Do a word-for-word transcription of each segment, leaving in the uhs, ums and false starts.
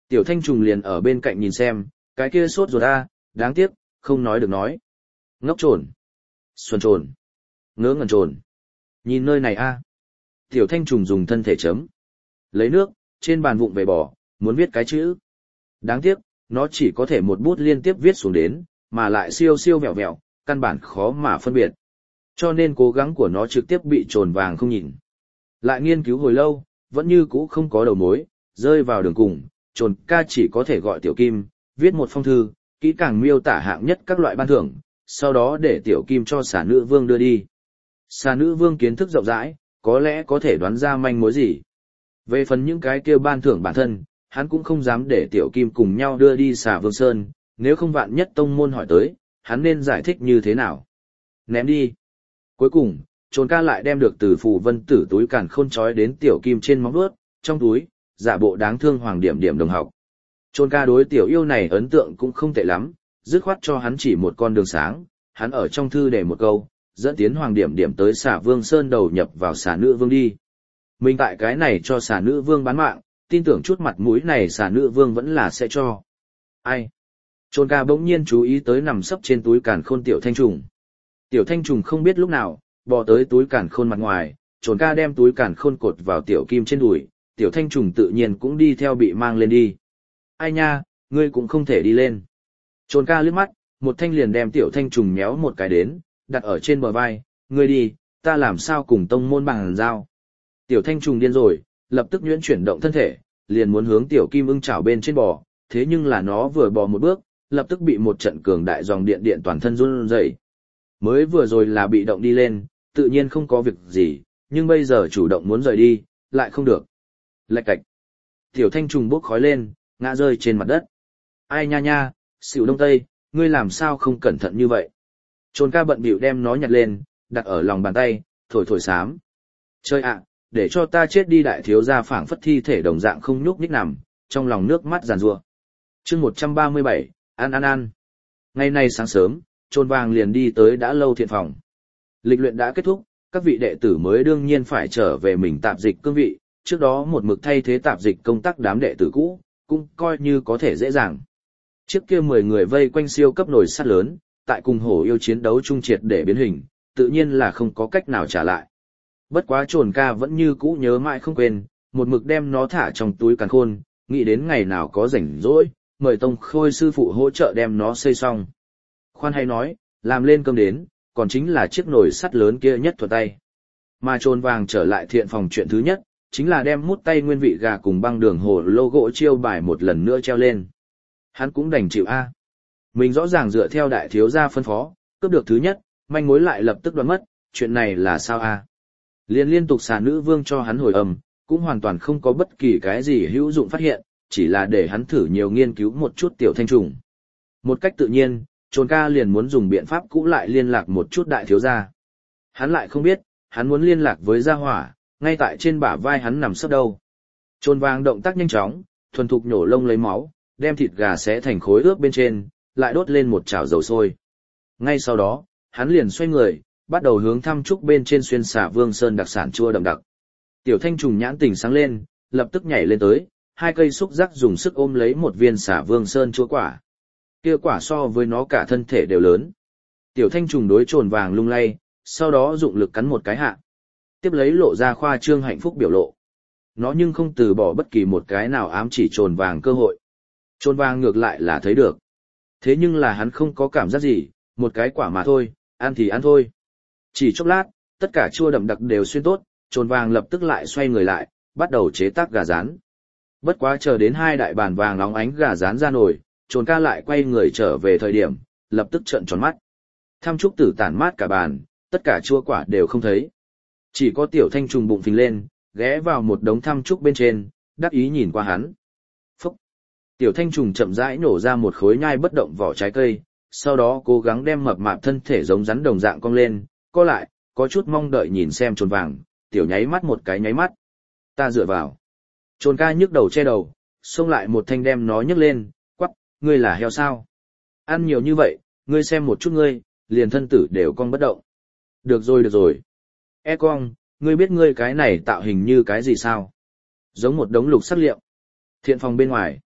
Tiểu thanh trùng liền ở bên cạnh nhìn xem, cái kia sốt ruột a, đáng tiếc, không nói được nói. Ngốc trồn, xuân trồn, ngớ ngẩn trồn. Nhìn nơi này a. Tiểu thanh trùng dùng thân thể chấm. Lấy nước, trên bàn vụng về bỏ, muốn viết cái chữ. Đáng tiếc, nó chỉ có thể một bút liên tiếp viết xuống đến, mà lại siêu siêu vẹo vẹo, căn bản khó mà phân biệt. Cho nên cố gắng của nó trực tiếp bị trồn vàng không nhìn. Lại nghiên cứu hồi lâu, vẫn như cũ không có đầu mối, rơi vào đường cùng, trồn ca chỉ có thể gọi tiểu kim, viết một phong thư, kỹ càng miêu tả hạng nhất các loại ban thưởng, sau đó để tiểu kim cho xà nữ vương đưa đi. Xà nữ vương kiến thức rộng rãi, có lẽ có thể đoán ra manh mối gì. Về phần những cái kêu ban thưởng bản thân, hắn cũng không dám để tiểu kim cùng nhau đưa đi xà vương sơn, nếu không vạn nhất tông môn hỏi tới, hắn nên giải thích như thế nào. Ném đi. Cuối cùng, trồn ca lại đem được từ phù vân tử túi càn khôn trói đến tiểu kim trên móng vuốt, trong túi, giả bộ đáng thương hoàng điểm điểm đồng học. Trồn ca đối tiểu yêu này ấn tượng cũng không tệ lắm, dứt khoát cho hắn chỉ một con đường sáng, hắn ở trong thư để một câu, dẫn tiến hoàng điểm điểm tới xà vương sơn đầu nhập vào xà nữ vương đi. Mình tại cái này cho xà nữ vương bán mạng, tin tưởng chút mặt mũi này xà nữ vương vẫn là sẽ cho. Ai? Trồn ca bỗng nhiên chú ý tới nằm sấp trên túi càn khôn tiểu thanh trùng. Tiểu thanh trùng không biết lúc nào, bò tới túi càn khôn mặt ngoài, trồn ca đem túi càn khôn cột vào tiểu kim trên đùi, tiểu thanh trùng tự nhiên cũng đi theo bị mang lên đi. Ai nha, ngươi cũng không thể đi lên. Trồn ca liếc mắt, một thanh liền đem tiểu thanh trùng méo một cái đến, đặt ở trên bờ vai, ngươi đi, ta làm sao cùng tông môn bằng giao. Tiểu thanh trùng điên rồi, lập tức nhuyễn chuyển động thân thể, liền muốn hướng tiểu kim ưng chảo bên trên bò, thế nhưng là nó vừa bò một bước, lập tức bị một trận cường đại dòng điện điện toàn thân run rẩy. Mới vừa rồi là bị động đi lên, tự nhiên không có việc gì, nhưng bây giờ chủ động muốn rời đi, lại không được. Lạch cạch. Tiểu thanh trùng bốc khói lên, ngã rơi trên mặt đất. Ai nha nha, xỉu đông tây, ngươi làm sao không cẩn thận như vậy. Trồn ca bận bịu đem nó nhặt lên, đặt ở lòng bàn tay, thổi thổi xám. Chơi ạ, để cho ta chết đi đại thiếu gia phảng phất thi thể đồng dạng không nhúc nhích nằm, trong lòng nước mắt giàn giụa. Chương một trăm ba mươi bảy, ăn ăn ăn. Ngày nay sáng sớm, trồn vàng liền đi tới đã lâu thiện phòng. Lịch luyện đã kết thúc, các vị đệ tử mới đương nhiên phải trở về mình tạp dịch cương vị, trước đó một mực thay thế tạp dịch công tác đám đệ tử cũ, cũng coi như có thể dễ dàng. Trước kia mười người vây quanh siêu cấp nồi sắt lớn, tại cùng hổ yêu chiến đấu trung triệt để biến hình, tự nhiên là không có cách nào trả lại. Bất quá trồn ca vẫn như cũ nhớ mãi không quên, một mực đem nó thả trong túi càn khôn, nghĩ đến ngày nào có rảnh rỗi, mời tông khôi sư phụ hỗ trợ đem nó xây xong. Khoan hay nói, làm lên cơm đến, còn chính là chiếc nồi sắt lớn kia nhất thuật tay. Mà trồn vàng trở lại thiện phòng chuyện thứ nhất, chính là đem mút tay nguyên vị gà cùng băng đường hồ lô gỗ chiêu bài một lần nữa treo lên. Hắn cũng đành chịu a. Mình rõ ràng dựa theo đại thiếu gia phân phó, cướp được thứ nhất, manh mối lại lập tức đoán mất, chuyện này là sao a? Liên liên tục xà nữ vương cho hắn hồi âm, cũng hoàn toàn không có bất kỳ cái gì hữu dụng phát hiện, chỉ là để hắn thử nhiều nghiên cứu một chút tiểu thanh trùng. Một cách tự nhiên, trồn ca liền muốn dùng biện pháp cũ lại liên lạc một chút đại thiếu gia. Hắn lại không biết, hắn muốn liên lạc với gia hỏa, ngay tại trên bả vai hắn nằm sấp đâu. Trồn vàng động tác nhanh chóng, thuần thục nhổ lông lấy máu, đem thịt gà xé thành khối ướp bên trên, lại đốt lên một chảo dầu sôi. Ngay sau đó, hắn liền xoay người, bắt đầu hướng thăm trúc bên trên xuyên xả vương sơn đặc sản chua đậm đặc. Tiểu thanh trùng nhãn tỉnh sáng lên, lập tức nhảy lên tới, hai cây xúc giác dùng sức ôm lấy một viên xả vương sơn chua quả. Kia quả so với nó cả thân thể đều lớn. Tiểu thanh trùng đối trồn vàng lung lay, sau đó dụng lực cắn một cái hạ. Tiếp lấy lộ ra khoa trương hạnh phúc biểu lộ. Nó nhưng không từ bỏ bất kỳ một cái nào ám chỉ trồn vàng cơ hội. Trồn vàng ngược lại là thấy được. Thế nhưng là hắn không có cảm giác gì, một cái quả mà thôi, ăn thì ăn thôi. Chỉ chốc lát, tất cả chua đậm đặc đều xuyên tốt, trồn vàng lập tức lại xoay người lại, bắt đầu chế tác gà rán. Bất quá chờ đến hai đại bàn vàng óng ánh gà rán ra nồi, trồn ca lại quay người trở về thời điểm, lập tức trợn tròn mắt. Tham trúc tử tản mát cả bàn, tất cả chua quả đều không thấy. Chỉ có tiểu thanh trùng bụng phình lên, ghé vào một đống tham trúc bên trên, đắc ý nhìn qua hắn. Phúc! Tiểu thanh trùng chậm rãi nổ ra một khối nhai bất động vỏ trái cây, sau đó cố gắng đem mập mạp thân thể giống rắn đồng dạng cong lên, co lại, có chút mong đợi nhìn xem trồn vàng, tiểu nháy mắt một cái nháy mắt. Ta dựa vào. Trồn ca nhức đầu che đầu, xông lại một thanh đem nó nhấc lên, quắc, ngươi là heo sao? Ăn nhiều như vậy, ngươi xem một chút ngươi, liền thân tử đều cong bất động. Được rồi được rồi. E cong, ngươi biết ngươi cái này tạo hình như cái gì sao? Giống một đống lục sắc liệu. Thiện phòng bên ngoài.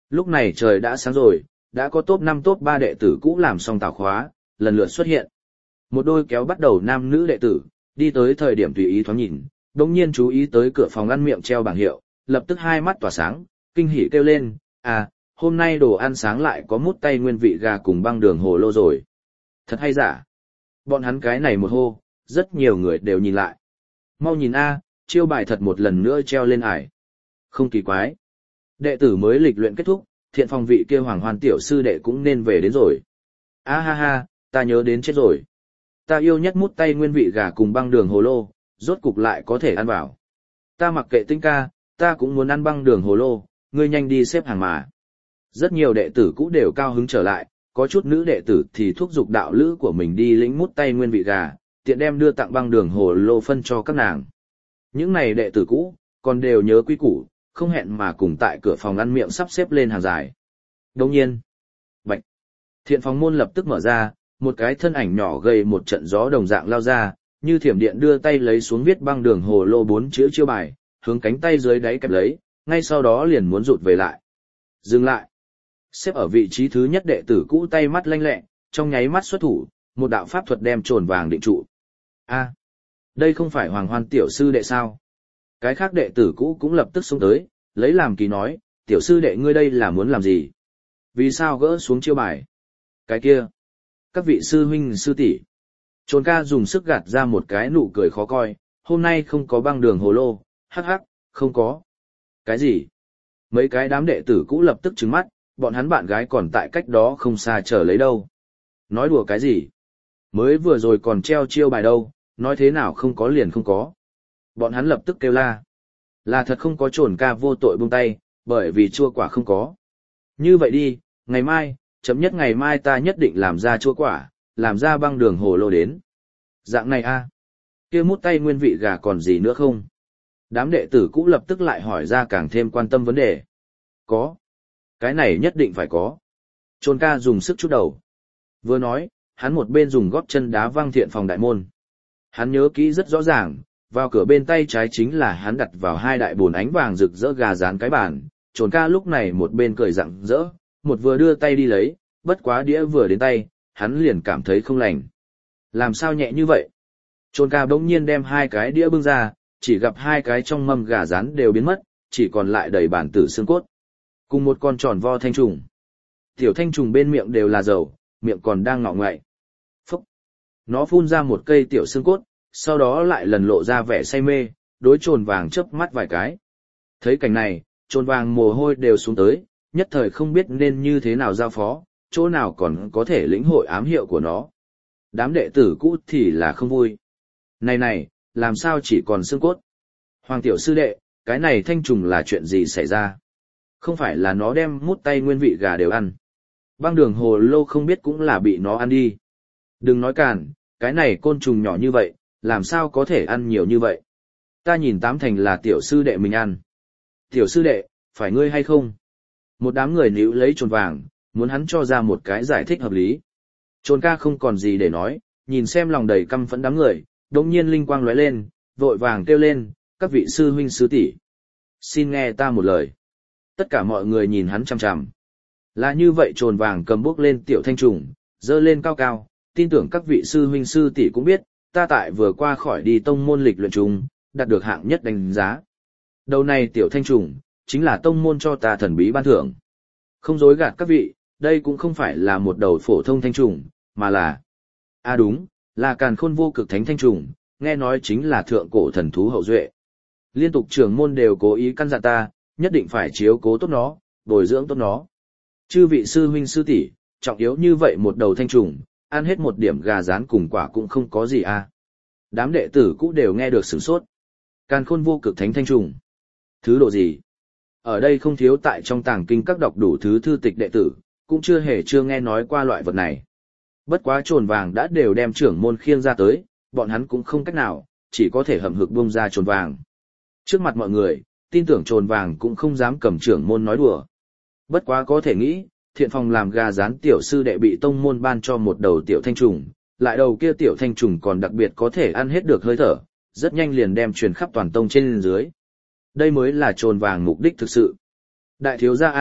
Lúc này trời đã sáng rồi, đã có top năm top ba đệ tử cũ làm xong tào khóa, lần lượt xuất hiện. Một đôi kéo bắt đầu nam nữ đệ tử, đi tới thời điểm tùy ý thoáng nhìn, đồng nhiên chú ý tới cửa phòng ăn miệng treo bảng hiệu, lập tức hai mắt tỏa sáng, kinh hỉ kêu lên, à, hôm nay đồ ăn sáng lại có mút tay nguyên vị gà cùng băng đường hồ lô rồi. Thật hay giả? Bọn hắn cái này một hô, rất nhiều người đều nhìn lại. Mau nhìn a, chiêu bài thật một lần nữa treo lên ải. Không kỳ quái. Đệ tử mới lịch luyện kết thúc, thiện phòng vị kia hoàng hoàn tiểu sư đệ cũng nên về đến rồi. A ha ha, ta nhớ đến chết rồi. Ta yêu nhất mút tay nguyên vị gà cùng băng đường hồ lô, rốt cục lại có thể ăn vào. Ta mặc kệ tinh ca, ta cũng muốn ăn băng đường hồ lô, ngươi nhanh đi xếp hàng mà. Rất nhiều đệ tử cũ đều cao hứng trở lại, có chút nữ đệ tử thì thúc giục đạo lữ của mình đi lĩnh mút tay nguyên vị gà, tiện đem đưa tặng băng đường hồ lô phân cho các nàng. Những này đệ tử cũ, còn đều nhớ quy củ, không hẹn mà cùng tại cửa phòng ăn miệng sắp xếp lên hàng dài. Đồng nhiên, bạch, thiện phòng môn lập tức mở ra, một cái thân ảnh nhỏ gầy một trận gió đồng dạng lao ra, như thiểm điện đưa tay lấy xuống viết băng đường hồ lô bốn chữ chiêu bài, hướng cánh tay dưới đáy kẹp lấy, ngay sau đó liền muốn rụt về lại. Dừng lại. Xếp ở vị trí thứ nhất đệ tử cũ tay mắt lanh lẹ, trong nháy mắt xuất thủ, một đạo pháp thuật đem trồn vàng định trụ. A, đây không phải Hoàng Hoan tiểu sư đệ sao? Cái khác đệ tử cũ cũng lập tức xuống tới, lấy làm kỳ nói, tiểu sư đệ ngươi đây là muốn làm gì? Vì sao gỡ xuống chiêu bài? Cái kia, các vị sư huynh sư tỷ. Trồn ca dùng sức gạt ra một cái nụ cười khó coi, hôm nay không có băng đường hồ lô, hắc hắc, không có. Cái gì? Mấy cái đám đệ tử cũ lập tức trừng mắt, bọn hắn bạn gái còn tại cách đó không xa chờ lấy đâu. Nói đùa cái gì? Mới vừa rồi còn treo chiêu bài đâu, nói thế nào không có liền không có. Bọn hắn lập tức kêu la. Là thật không có trồn ca vô tội buông tay, bởi vì chua quả không có. Như vậy đi, ngày mai, chấm nhất ngày mai ta nhất định làm ra chua quả, làm ra băng đường hồ lô đến. Dạng này a, kia mút tay nguyên vị gà còn gì nữa không? Đám đệ tử cũ lập tức lại hỏi ra càng thêm quan tâm vấn đề. Có. Cái này nhất định phải có. Trồn ca dùng sức chút đầu. Vừa nói, hắn một bên dùng gót chân đá văng thiện phòng đại môn. Hắn nhớ kỹ rất rõ ràng, vào cửa bên tay trái chính là hắn đặt vào hai đại bồn ánh vàng rực rỡ gà rán cái bàn. Trồn ca lúc này một bên cười rặng rỡ, một vừa đưa tay đi lấy, bất quá đĩa vừa đến tay, hắn liền cảm thấy không lành. Làm sao nhẹ như vậy? Trồn ca bỗng nhiên đem hai cái đĩa bưng ra, chỉ gặp hai cái trong mâm gà rán đều biến mất, chỉ còn lại đầy bản tử xương cốt. Cùng một con tròn vo thanh trùng. Tiểu thanh trùng bên miệng đều là dầu, miệng còn đang ngọ ngoại. Phúc! Nó phun ra một cây tiểu xương cốt, sau đó lại lần lộ ra vẻ say mê, đối trồn vàng chớp mắt vài cái. Thấy cảnh này, trồn vàng mồ hôi đều xuống tới, nhất thời không biết nên như thế nào giao phó, chỗ nào còn có thể lĩnh hội ám hiệu của nó. Đám đệ tử cũ thì là không vui. Này này, làm sao chỉ còn xương cốt? Hoàng tiểu sư đệ, cái này thanh trùng là chuyện gì xảy ra? Không phải là nó đem mút tay nguyên vị gà đều ăn. Băng đường hồ lô không biết cũng là bị nó ăn đi. Đừng nói càn, cái này côn trùng nhỏ như vậy, làm sao có thể ăn nhiều như vậy? Ta nhìn tám thành là tiểu sư đệ mình ăn. Tiểu sư đệ, phải ngươi hay không? Một đám người níu lấy trồn vàng, muốn hắn cho ra một cái giải thích hợp lý. Trồn ca không còn gì để nói, nhìn xem lòng đầy căm phẫn đám người, đống nhiên linh quang lóe lên, vội vàng kêu lên, các vị sư huynh sư tỷ, xin nghe ta một lời. Tất cả mọi người nhìn hắn chằm chằm. Là như vậy trồn vàng cầm bước lên tiểu thanh trùng, dơ lên cao cao, tin tưởng các vị sư huynh sư tỷ cũng biết, ta tại vừa qua khỏi đi tông môn lịch luyện trùng, đạt được hạng nhất đánh giá. Đầu này tiểu thanh trùng, chính là tông môn cho ta thần bí ban thưởng. Không dối gạt các vị, đây cũng không phải là một đầu phổ thông thanh trùng, mà là... À đúng, là càn khôn vô cực thánh thanh trùng, nghe nói chính là thượng cổ thần thú hậu duệ. Liên tục trưởng môn đều cố ý căn dặn ta, nhất định phải chiếu cố tốt nó, bồi dưỡng tốt nó. Chư vị sư huynh sư tỷ, trọng yếu như vậy một đầu thanh trùng, ăn hết một điểm gà rán cùng quả cũng không có gì à. Đám đệ tử cũ đều nghe được sửng sốt. Càn khôn vô cực thánh thanh trùng. Thứ độ gì? Ở đây không thiếu tại trong tàng kinh các đọc đủ thứ thư tịch đệ tử, cũng chưa hề chưa nghe nói qua loại vật này. Bất quá trồn vàng đã đều đem trưởng môn khiêng ra tới, bọn hắn cũng không cách nào, chỉ có thể hậm hực buông ra trồn vàng. Trước mặt mọi người, tin tưởng trồn vàng cũng không dám cầm trưởng môn nói đùa. Bất quá có thể nghĩ, thiện phòng làm gà rán tiểu sư đệ bị tông môn ban cho một đầu tiểu thanh trùng, lại đầu kia tiểu thanh trùng còn đặc biệt có thể ăn hết được hơi thở, rất nhanh liền đem truyền khắp toàn tông trên dưới. Đây mới là trồn vàng mục đích thực sự. Đại thiếu gia A,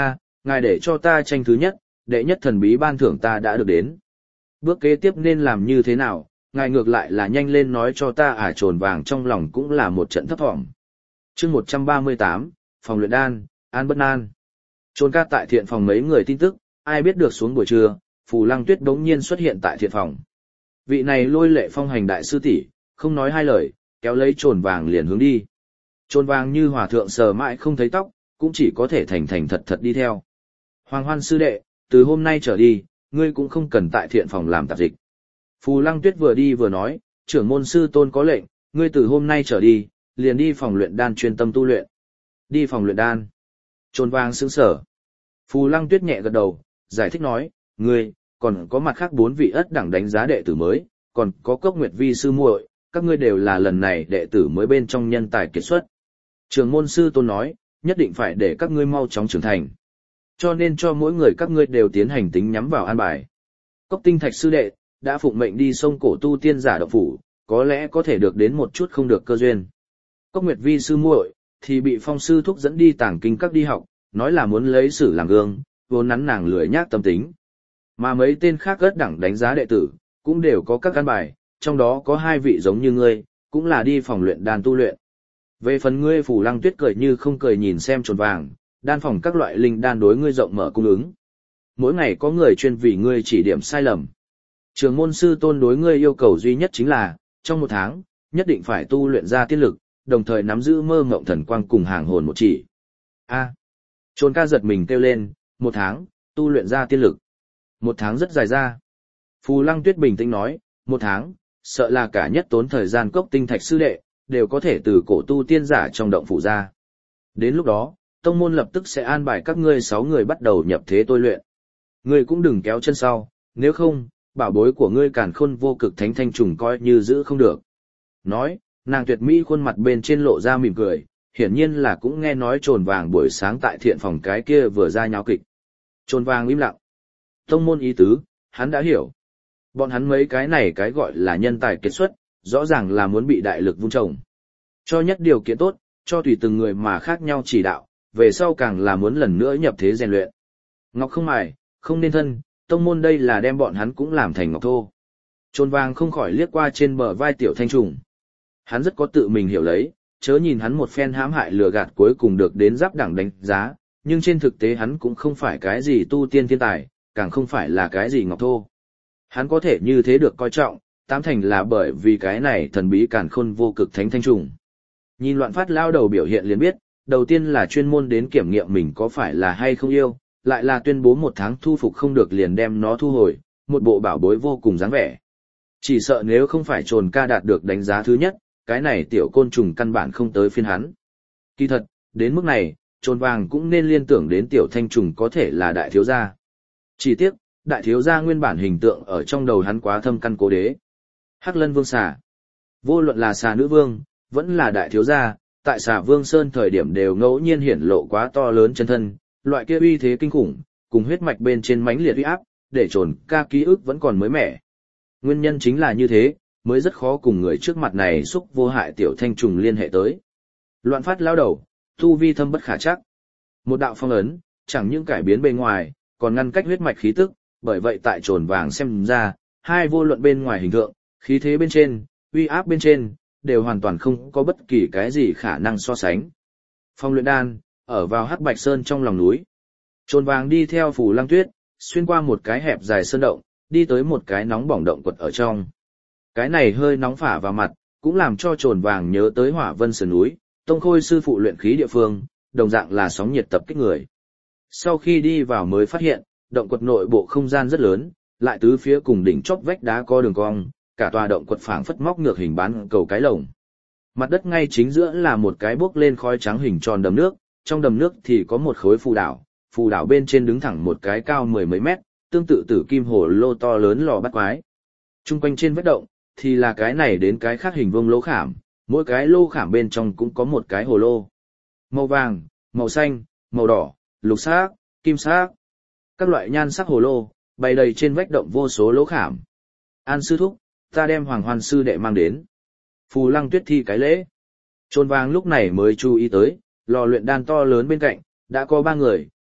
Ngài để cho ta tranh thứ nhất, đệ nhất thần bí ban thưởng ta đã được đến. Bước kế tiếp nên làm như thế nào, ngài ngược lại là nhanh lên nói cho ta à. Trồn vàng trong lòng cũng là một trận thấp thỏm. chương một trăm ba mươi tám, phòng luyện đan, An Bất Nan. Trồn ca tại thiện phòng mấy người tin tức, ai biết được xuống buổi trưa, Phù Lăng Tuyết đống nhiên xuất hiện tại thiện phòng. Vị này lôi lệ phong hành đại sư tỷ, không nói hai lời, kéo lấy trồn vàng liền hướng đi. Trồn vàng như hòa thượng sờ mãi không thấy tóc, cũng chỉ có thể thành thành thật thật đi theo. Hoàng Hoan sư đệ, từ hôm nay trở đi, ngươi cũng không cần tại thiện phòng làm tạp dịch. Phù Lăng Tuyết vừa đi vừa nói, trưởng môn sư tôn có lệnh, ngươi từ hôm nay trở đi, liền đi phòng luyện đan chuyên tâm tu luyện. Đi phòng luyện đan. Trồn vàng sững sở. Phù Lăng Tuyết nhẹ gật đầu, giải thích nói, ngươi, còn có mặt khác bốn vị ất đẳng đánh giá đệ tử mới, còn có Cốc Nguyệt Vi sư muội, các ngươi đều là lần này đệ tử mới bên trong nhân tài kiệt xuất. Trưởng môn sư tôn nói, nhất định phải để các ngươi mau chóng trưởng thành. Cho nên cho mỗi người các ngươi đều tiến hành tính nhắm vào an bài. Cốc Tinh Thạch sư đệ, đã phụng mệnh đi sông cổ tu tiên giả động phủ, có lẽ có thể được đến một chút không được cơ duyên. Cốc Nguyệt Vi sư muội thì bị Phong sư thúc dẫn đi tàng kinh các đi học, nói là muốn lấy sử làm gương, vốn nắn nàng lười nhác tâm tính. Mà mấy tên khác ất đẳng đánh giá đệ tử, cũng đều có các căn bài, trong đó có hai vị giống như ngươi, cũng là đi phòng luyện đan tu luyện. Về phần ngươi, Phù Lăng Tuyết cười như không cười nhìn xem Trồn vàng, đan phòng các loại linh đan đối ngươi rộng mở cung ứng. Mỗi ngày có người chuyên vì ngươi chỉ điểm sai lầm. Trường môn sư tôn đối ngươi yêu cầu duy nhất chính là, trong một tháng, nhất định phải tu luyện ra tiên lực, đồng thời nắm giữ mơ ngộng thần quang cùng hàng hồn một chỉ. A. Trồn ca giật mình kêu lên, một tháng, tu luyện ra tiên lực. Một tháng rất dài ra. Phù Lăng Tuyết bình tĩnh nói, một tháng, sợ là cả nhất tốn thời gian Cốc Tinh Thạch sư đệ, đều có thể từ cổ tu tiên giả trong động phủ ra. Đến lúc đó, tông môn lập tức sẽ an bài các ngươi sáu người bắt đầu nhập thế tôi luyện. Ngươi cũng đừng kéo chân sau, nếu không, bảo bối của ngươi Càn Khôn Vô Cực Thánh Thanh Trùng coi như giữ không được. Nói, nàng tuyệt mỹ khuôn mặt bên trên lộ ra mỉm cười, hiển nhiên là cũng nghe nói Trồn vàng buổi sáng tại thiện phòng cái kia vừa ra nháo kịch. Trồn vàng im lặng. Tông môn ý tứ, hắn đã hiểu. Bọn hắn mấy cái này cái gọi là nhân tài kiệt xuất, rõ ràng là muốn bị đại lực vun trồng. Cho nhất điều kiện tốt, cho tùy từng người mà khác nhau chỉ đạo, về sau càng là muốn lần nữa nhập thế rèn luyện. Ngọc không mài, không nên thân, tông môn đây là đem bọn hắn cũng làm thành ngọc thô. Trồn vàng không khỏi liếc qua trên bờ vai Tiểu Thanh Trùng. Hắn rất có tự mình hiểu lấy, chớ nhìn hắn một phen hãm hại lừa gạt cuối cùng được đến giáp đẳng đánh giá, nhưng trên thực tế hắn cũng không phải cái gì tu tiên thiên tài, càng không phải là cái gì ngọc thô. Hắn có thể như thế được coi trọng, tám thành là bởi vì cái này thần bí Càn Khôn Vô Cực Thánh Thanh Trùng. Nhìn Loạn Phát lao đầu biểu hiện liền biết, đầu tiên là chuyên môn đến kiểm nghiệm mình có phải là hay không yêu, lại là tuyên bố một tháng thu phục không được liền đem nó thu hồi, một bộ bảo bối vô cùng dáng vẻ. Chỉ sợ nếu không phải Trồn ca đạt được đánh giá thứ nhất, cái này tiểu côn trùng căn bản không tới phiên hắn. Kỳ thật, đến mức này, Trồn vàng cũng nên liên tưởng đến Tiểu Thanh Trùng có thể là đại thiếu gia. Chỉ tiếc, đại thiếu gia nguyên bản hình tượng ở trong đầu hắn quá thâm căn cố đế. Hắc Lân Vương xà. Vô luận là xà nữ vương, vẫn là đại thiếu gia, tại xà Vương Sơn thời điểm đều ngẫu nhiên hiển lộ quá to lớn chân thân, loại kia uy thế kinh khủng, cùng huyết mạch bên trên mãnh liệt uy áp, để Trồn ca ký ức vẫn còn mới mẻ. Nguyên nhân chính là như thế, mới rất khó cùng người trước mặt này xúc vô hại Tiểu Thanh Trùng liên hệ tới. Loạn Phát lao đầu, tu vi thâm bất khả chắc. Một đạo phong ấn, chẳng những cải biến bề ngoài, còn ngăn cách huyết mạch khí tức, bởi vậy tại Trồn vàng xem ra, hai vô luận bên ngoài hình tượng, khí thế bên trên, uy áp bên trên, đều hoàn toàn không có bất kỳ cái gì khả năng so sánh. Phong luyện đan, ở vào Hắc Bạch Sơn trong lòng núi. Trồn vàng đi theo Phù Lăng Tuyết, xuyên qua một cái hẹp dài sơn động, đi tới một cái nóng bỏng động quật ở trong. Cái này hơi nóng phả vào mặt, cũng làm cho Trồn vàng nhớ tới Hỏa Vân sườn núi, Tông Khôi sư phụ luyện khí địa phương, đồng dạng là sóng nhiệt tập kích người. Sau khi đi vào mới phát hiện, động quật nội bộ không gian rất lớn, lại tứ phía cùng đỉnh chóp vách đá có đường cong, cả tòa động quật phảng phất móc ngược hình bán cầu cái lồng. Mặt đất ngay chính giữa là một cái bốc lên khói trắng hình tròn đầm nước, trong đầm nước thì có một khối phù đảo, phù đảo bên trên đứng thẳng một cái cao mười mấy mét, tương tự tử kim hồ lô to lớn lò bắt quái. Trung quanh trên vách động thì là cái này đến cái khác hình vuông lỗ khảm, mỗi cái lô khảm bên trong cũng có một cái hồ lô. Màu vàng, màu xanh, màu đỏ, lục sắc, kim sắc, các loại nhan sắc hồ lô bày đầy trên vách động vô số lỗ khảm. An sư thúc, ta đem Hoàng Hoan sư đệ mang đến. Phù Lăng Tuyết thi cái lễ. Trồn vàng lúc này mới chú ý tới, lò luyện đan to lớn bên cạnh, đã có ba người,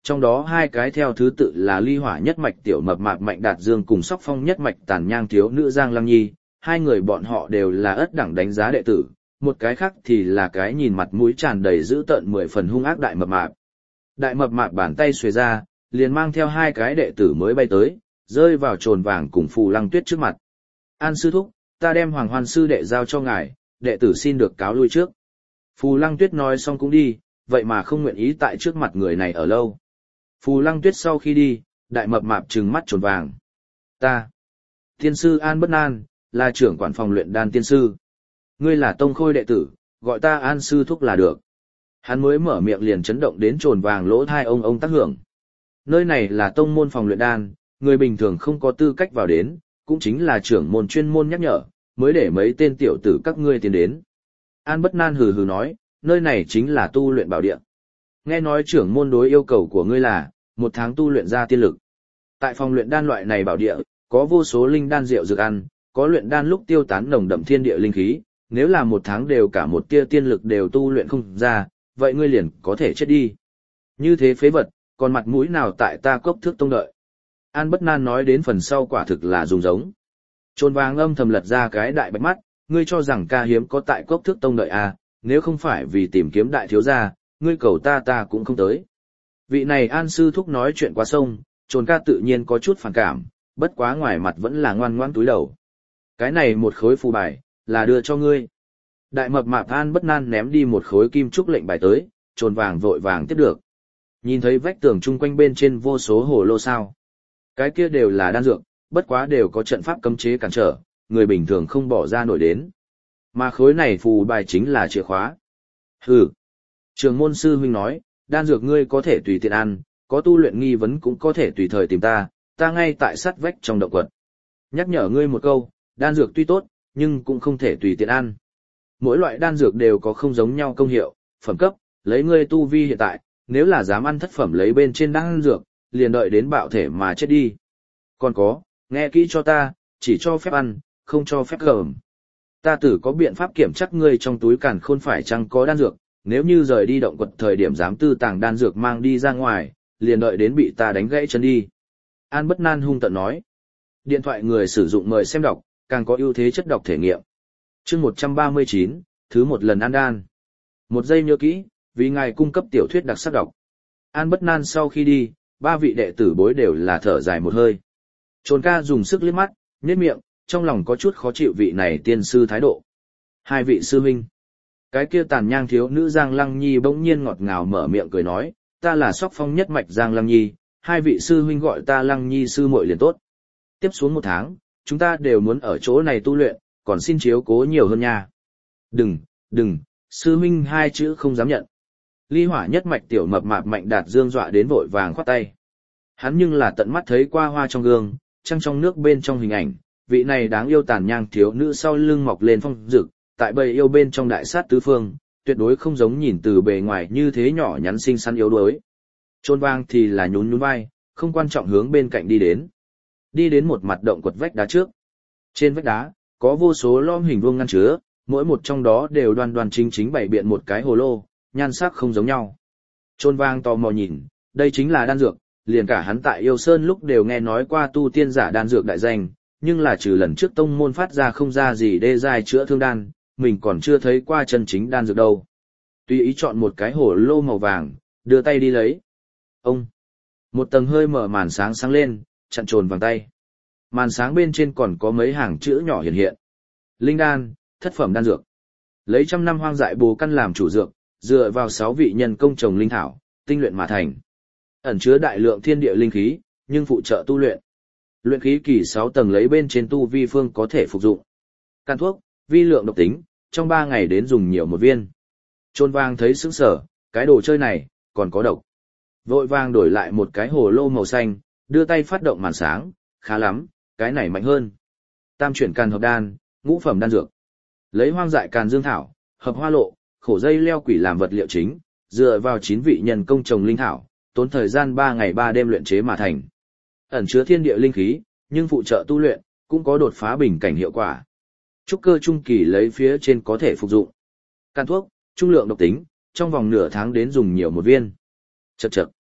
trong đó hai cái theo thứ tự là ly hỏa nhất mạch tiểu mập mạp Mạnh Đạt Dương cùng sóc phong nhất mạch tàn nhang thiếu nữ Giang Lăng Nhi, hai người bọn họ đều là ất đẳng đánh giá đệ tử, một cái khác thì là cái nhìn mặt mũi tràn đầy dữ tợn mười phần hung ác đại mập mạp. Đại mập mạp bàn tay xuề ra, liền mang theo hai cái đệ tử mới bay tới, rơi vào trồn vàng cùng Phù Lăng Tuyết trước mặt. An sư thúc, ta đem Hoàng Hoan sư đệ giao cho ngài, đệ tử xin được cáo lui trước. Phù Lăng Tuyết nói xong cũng đi, vậy mà không nguyện ý tại trước mặt người này ở lâu. Phù Lăng Tuyết sau khi đi, đại mập mạp trừng mắt trồn vàng. Ta, tiên sư An Bất Nan, là trưởng quản phòng luyện đan tiên sư. Ngươi là tông khôi đệ tử, gọi ta An sư thúc là được. Hắn mới mở miệng liền chấn động đến trồn vàng lỗ thai ông ông tác hưởng. Nơi này là tông môn phòng luyện đan, người bình thường không có tư cách vào đến, cũng chính là trưởng môn chuyên môn nhắc nhở, mới để mấy tên tiểu tử các ngươi tiến đến. An Bất Nan hừ hừ nói, nơi này chính là tu luyện bảo địa. Nghe nói trưởng môn đối yêu cầu của ngươi là, một tháng tu luyện ra tiên lực. Tại phòng luyện đan loại này bảo địa, có vô số linh đan rượu dược ăn, có luyện đan lúc tiêu tán nồng đậm thiên địa linh khí, nếu là một tháng đều cả một tia tiên lực đều tu luyện không ra, vậy ngươi liền có thể chết đi. Như thế phế vật, còn mặt mũi nào tại ta cốc thước tông đợi. An Bất Nan nói đến phần sau quả thực là dùng giống. Trôn vàng âm thầm lật ra cái đại bạch mắt, ngươi cho rằng ca hiếm có tại cốc thước tông đợi à, nếu không phải vì tìm kiếm đại thiếu gia, ngươi cầu ta ta cũng không tới. Vị này An sư thúc nói chuyện quá sông, trồn ca tự nhiên có chút phản cảm, bất quá ngoài mặt vẫn là ngoan ngoãn túi đầu. Cái này một khối phù bài, là đưa cho ngươi. Đại mập mạp An Bất Nan ném đi một khối kim trúc lệnh bài tới, trồn vàng vội vàng tiếp được. Nhìn thấy vách tường chung quanh bên trên vô số hồ lô sao. Cái kia đều là đan dược, bất quá đều có trận pháp cấm chế cản trở, người bình thường không bỏ ra nổi đến. Mà khối này phù bài chính là chìa khóa. Hừ. Trường môn sư huynh nói, đan dược ngươi có thể tùy tiện ăn, có tu luyện nghi vấn cũng có thể tùy thời tìm ta, ta ngay tại sát vách trong động quật. Nhắc nhở ngươi một câu, đan dược tuy tốt, nhưng cũng không thể tùy tiện ăn. Mỗi loại đan dược đều có không giống nhau công hiệu, phẩm cấp, lấy ngươi tu vi hiện tại, nếu là dám ăn thất phẩm lấy bên trên đan dược, liền đợi đến bạo thể mà chết đi. Còn có, nghe kỹ cho ta, chỉ cho phép ăn, không cho phép gầm. Ta tử có biện pháp kiểm chắc ngươi trong túi càn khôn phải chăng có đan dược, nếu như rời đi động quật thời điểm dám tư tàng đan dược mang đi ra ngoài, liền đợi đến bị ta đánh gãy chân đi. An Bất Nan hung tợn nói. Điện thoại người sử dụng mời xem đọc, càng có ưu thế chất đọc thể nghiệm. Chương một trăm ba mươi chín, thứ một lần ăn đan. Một giây nhớ kỹ, vì ngài cung cấp tiểu thuyết đặc sắc đọc. An Bất Nan sau khi đi, ba vị đệ tử bối đều là thở dài một hơi. Trồn ca dùng sức liếc mắt, nhếch miệng, trong lòng có chút khó chịu vị này tiên sư thái độ. Hai vị sư huynh. Cái kia tàn nhang thiếu nữ Giang Lăng Nhi bỗng nhiên ngọt ngào mở miệng cười nói, ta là sóc phong nhất mạch Giang Lăng Nhi, hai vị sư huynh gọi ta Lăng Nhi sư muội liền tốt. Tiếp xuống một tháng, chúng ta đều muốn ở chỗ này tu luyện, còn xin chiếu cố nhiều hơn nha. Đừng, đừng, sư huynh hai chữ không dám nhận. Ly hỏa nhất mạch tiểu mập mạp Mạnh Đạt Dương dọa đến vội vàng khoát tay. Hắn nhưng là tận mắt thấy qua hoa trong gương, trăng trong nước bên trong hình ảnh, vị này đáng yêu tàn nhang thiếu nữ sau lưng mọc lên phong rực, tại bầy yêu bên trong đại sát tứ phương, tuyệt đối không giống nhìn từ bề ngoài như thế nhỏ nhắn xinh xắn yếu đuối. Trôn vang thì là nhún nhún vai, không quan trọng hướng bên cạnh đi đến. Đi đến một mặt động quật vách đá trước. Trên vách đá, có vô số lom hình vuông ngăn chứa, mỗi một trong đó đều đoan đoan chính chính bày biện một cái hồ lô, nhan sắc không giống nhau. Trôn vang tò mò nhìn, đây chính là đan dược, liền cả hắn tại Yêu Sơn lúc đều nghe nói qua tu tiên giả đan dược đại danh, nhưng là trừ lần trước tông môn phát ra không ra gì đê giai chữa thương đan, mình còn chưa thấy qua chân chính đan dược đâu. Tùy ý chọn một cái hồ lô màu vàng, đưa tay đi lấy. Ông! Một tầng hơi mở màn sáng sáng lên, chặn trồn vàng tay. Màn sáng bên trên còn có mấy hàng chữ nhỏ hiện hiện. Linh đan, thất phẩm đan dược. Lấy trăm năm hoang dại bồ căn làm chủ dược, dựa vào sáu vị nhân công trồng linh thảo, tinh luyện mà thành. Ẩn chứa đại lượng thiên địa linh khí, nhưng phụ trợ tu luyện. Luyện khí kỳ sáu tầng lấy bên trên tu vi phương có thể phục dụng. Can thuốc, vi lượng độc tính, trong ba ngày đến dùng nhiều một viên. Trôn vang thấy sững sở, cái đồ chơi này, còn có độc. Vội vang đổi lại một cái hồ lô màu xanh, đưa tay phát động màn sáng, khá lắm, cái này mạnh hơn. Tam chuyển càn hợp đan, ngũ phẩm đan dược. Lấy hoang dại càn dương thảo, hợp hoa lộ, khổ dây leo quỷ làm vật liệu chính, dựa vào chín vị nhân công trồng linh thảo, tốn thời gian ba ngày ba đêm luyện chế mà thành. Ẩn chứa thiên địa linh khí, nhưng phụ trợ tu luyện, cũng có đột phá bình cảnh hiệu quả. Trúc cơ trung kỳ lấy phía trên có thể phục dụng. Can thuốc, trung lượng độc tính, trong vòng nửa tháng đến dùng nhiều một viên. Chậc chậc.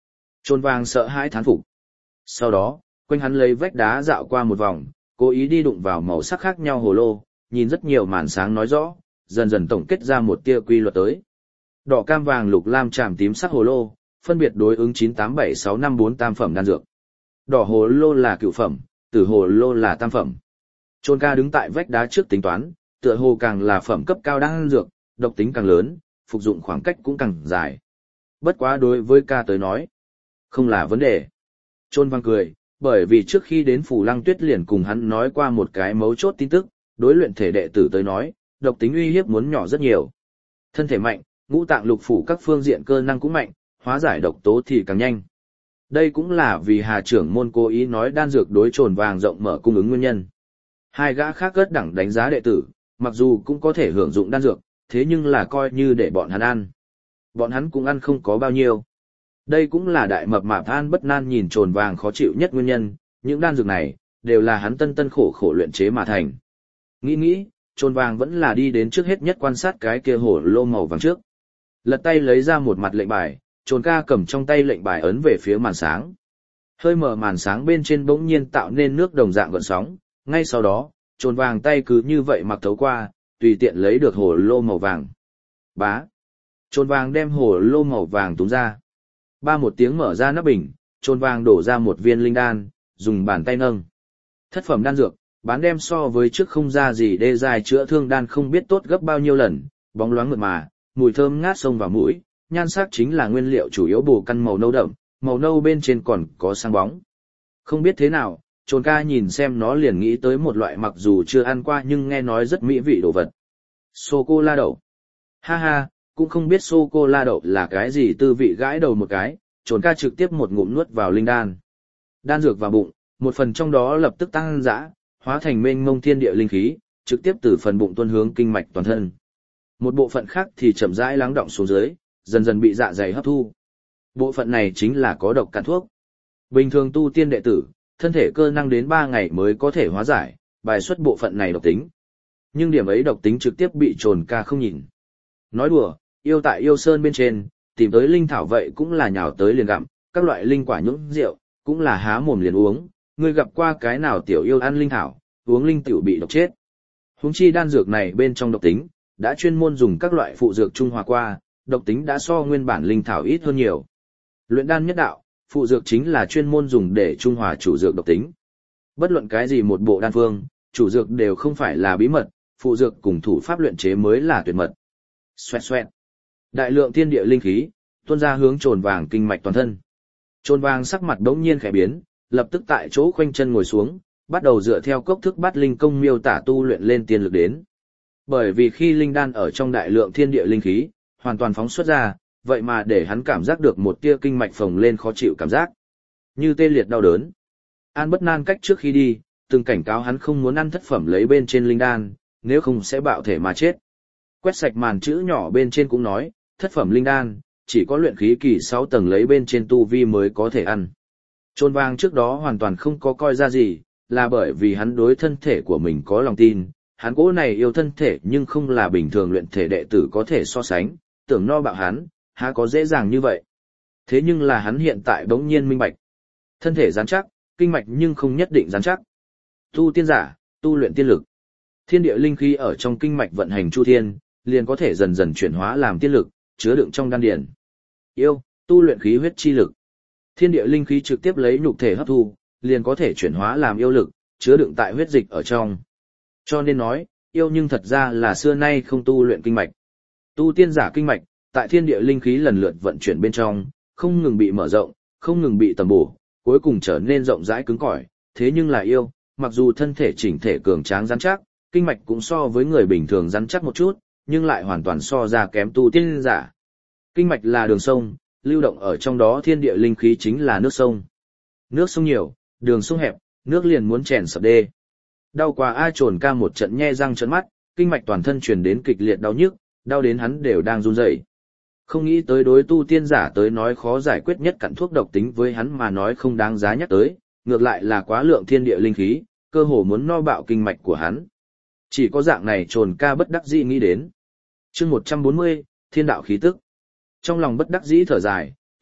Trồn vàng sợ hãi thán phục. Sau đó, quanh hắn lấy vách đá dạo qua một vòng, cố ý đi đụng vào màu sắc khác nhau hồ lô, nhìn rất nhiều màn sáng nói rõ, dần dần tổng kết ra một tia quy luật tới. Đỏ cam vàng lục lam tràm tím sắc hồ lô, phân biệt đối ứng chín tám bảy sáu năm bốn tam phẩm đan dược. Đỏ hồ lô là cửu phẩm, tử hồ lô là tam phẩm. Trôn ca đứng tại vách đá trước tính toán, tựa hồ càng là phẩm cấp cao đan dược, độc tính càng lớn, phục dụng khoảng cách cũng càng dài. Bất quá đối với ca tới nói, không là vấn đề. Trôn vang cười, bởi vì trước khi đến Phủ Lăng Tuyết liền cùng hắn nói qua một cái mấu chốt tin tức, đối luyện thể đệ tử tới nói, độc tính uy hiếp muốn nhỏ rất nhiều. Thân thể mạnh, ngũ tạng lục phủ các phương diện cơ năng cũng mạnh, hóa giải độc tố thì càng nhanh. Đây cũng là vì Hà trưởng môn cố ý nói đan dược đối trồn vàng rộng mở cung ứng nguyên nhân. Hai gã khác cất đẳng đánh giá đệ tử, mặc dù cũng có thể hưởng dụng đan dược, thế nhưng là coi như để bọn hắn ăn. Bọn hắn cũng ăn không có bao nhiêu. Đây cũng là đại mập mạp An Bất Nan nhìn trồn vàng khó chịu nhất nguyên nhân, những đan dược này, đều là hắn tân tân khổ khổ luyện chế mà thành. Nghĩ nghĩ, trồn vàng vẫn là đi đến trước hết nhất quan sát cái kia hổ lô màu vàng trước. Lật tay lấy ra một mặt lệnh bài, trồn ca cầm trong tay lệnh bài ấn về phía màn sáng. Hơi mở màn sáng bên trên bỗng nhiên tạo nên nước đồng dạng gợn sóng, ngay sau đó, trồn vàng tay cứ như vậy mặc thấu qua, tùy tiện lấy được hổ lô màu vàng. Bá. Trồn vàng đem hổ lô màu vàng túm ra. Ba một tiếng mở ra nắp bình, trồn vàng đổ ra một viên linh đan, dùng bàn tay nâng. Thất phẩm đan dược, bán đem so với trước không ra gì đê dài chữa thương đan không biết tốt gấp bao nhiêu lần, bóng loáng mượt mà, mùi thơm ngát xông vào mũi, nhan sắc chính là nguyên liệu chủ yếu bổ căn màu nâu đậm, màu nâu bên trên còn có sáng bóng. Không biết thế nào, trồn ca nhìn xem nó liền nghĩ tới một loại mặc dù chưa ăn qua nhưng nghe nói rất mỹ vị đồ vật. Sô-cô-la đậu. Ha ha, cũng không biết sô-cô-la đậu là cái gì, tư vị gãi đầu một cái, trồn ca trực tiếp một ngụm nuốt vào linh đan. Đan dược vào bụng, một phần trong đó lập tức tăng dã, hóa thành mênh mông thiên địa linh khí, trực tiếp từ phần bụng tuôn hướng kinh mạch toàn thân. Một bộ phận khác thì chậm rãi lắng đọng xuống dưới, dần dần bị dạ dày hấp thu. Bộ phận này chính là có độc cắn thuốc. Bình thường tu tiên đệ tử, thân thể cơ năng đến ba ngày mới có thể hóa giải, bài xuất bộ phận này độc tính. Nhưng điểm ấy độc tính trực tiếp bị trồn ca không nhìn. Nói đùa, yêu tại yêu sơn bên trên, tìm tới linh thảo vậy cũng là nhào tới liền gặm, các loại linh quả nhưỡng rượu, cũng là há mồm liền uống, ngươi gặp qua cái nào tiểu yêu ăn linh thảo, uống linh tiểu bị độc chết. Huống chi đan dược này bên trong độc tính, đã chuyên môn dùng các loại phụ dược trung hòa qua, độc tính đã so nguyên bản linh thảo ít hơn nhiều. Luyện đan nhất đạo, phụ dược chính là chuyên môn dùng để trung hòa chủ dược độc tính. Bất luận cái gì một bộ đan phương, chủ dược đều không phải là bí mật, phụ dược cùng thủ pháp luyện chế mới là tuyệt mật. Xoẹt xoẹt. Đại lượng thiên địa linh khí tuôn ra hướng trồn vàng kinh mạch toàn thân. Trồn vàng sắc mặt bỗng nhiên khẽ biến, lập tức tại chỗ khoanh chân ngồi xuống, bắt đầu dựa theo cốc thức bát linh công miêu tả tu luyện lên tiên lực đến. Bởi vì khi linh đan ở trong đại lượng thiên địa linh khí hoàn toàn phóng xuất ra, vậy mà để hắn cảm giác được một tia kinh mạch phồng lên khó chịu cảm giác, như tê liệt đau đớn. An Bất Nan cách trước khi đi, từng cảnh cáo hắn không muốn ăn thất phẩm lấy bên trên linh đan, nếu không sẽ bạo thể mà chết. Quét sạch màn chữ nhỏ bên trên cũng nói, thất phẩm linh đan, chỉ có luyện khí kỳ sáu tầng lấy bên trên tu vi mới có thể ăn. Trôn vang trước đó hoàn toàn không có coi ra gì, là bởi vì hắn đối thân thể của mình có lòng tin, hắn cố này yêu thân thể nhưng không là bình thường luyện thể đệ tử có thể so sánh, tưởng no bạo hắn, há có dễ dàng như vậy. Thế nhưng là hắn hiện tại bỗng nhiên minh bạch. Thân thể rắn chắc, kinh mạch nhưng không nhất định rắn chắc. Tu tiên giả, tu luyện tiên lực. Thiên địa linh khí ở trong kinh mạch vận hành chu thiên, liền có thể dần dần chuyển hóa làm tiên lực, chứa đựng trong đan điền. Yêu, tu luyện khí huyết chi lực. Thiên địa linh khí trực tiếp lấy nhục thể hấp thu, liền có thể chuyển hóa làm yêu lực, chứa đựng tại huyết dịch ở trong. Cho nên nói, yêu nhưng thật ra là xưa nay không tu luyện kinh mạch. Tu tiên giả kinh mạch, tại thiên địa linh khí lần lượt vận chuyển bên trong, không ngừng bị mở rộng, không ngừng bị tầm bổ, cuối cùng trở nên rộng rãi cứng cỏi. Thế nhưng là yêu, mặc dù thân thể chỉnh thể cường tráng rắn chắc, kinh mạch cũng so với người bình thường rắn chắc một chút, nhưng lại hoàn toàn so ra kém tu tiên giả. Kinh mạch là đường sông, lưu động ở trong đó thiên địa linh khí chính là nước sông. Nước sông nhiều, đường sông hẹp, nước liền muốn chèn sập đê. Đau quá a trồn ca một trận nhe răng trợn mắt, kinh mạch toàn thân truyền đến kịch liệt đau nhức, đau đến hắn đều đang run rẩy. Không nghĩ tới đối tu tiên giả tới nói khó giải quyết nhất cặn thuốc độc tính với hắn mà nói không đáng giá nhắc tới, ngược lại là quá lượng thiên địa linh khí, cơ hồ muốn no bạo kinh mạch của hắn. Chỉ có dạng này trồn ca bất đắc dĩ nghĩ đến. Chương một trăm bốn mươi, Thiên đạo khí tức. Trong lòng bất đắc dĩ thở dài,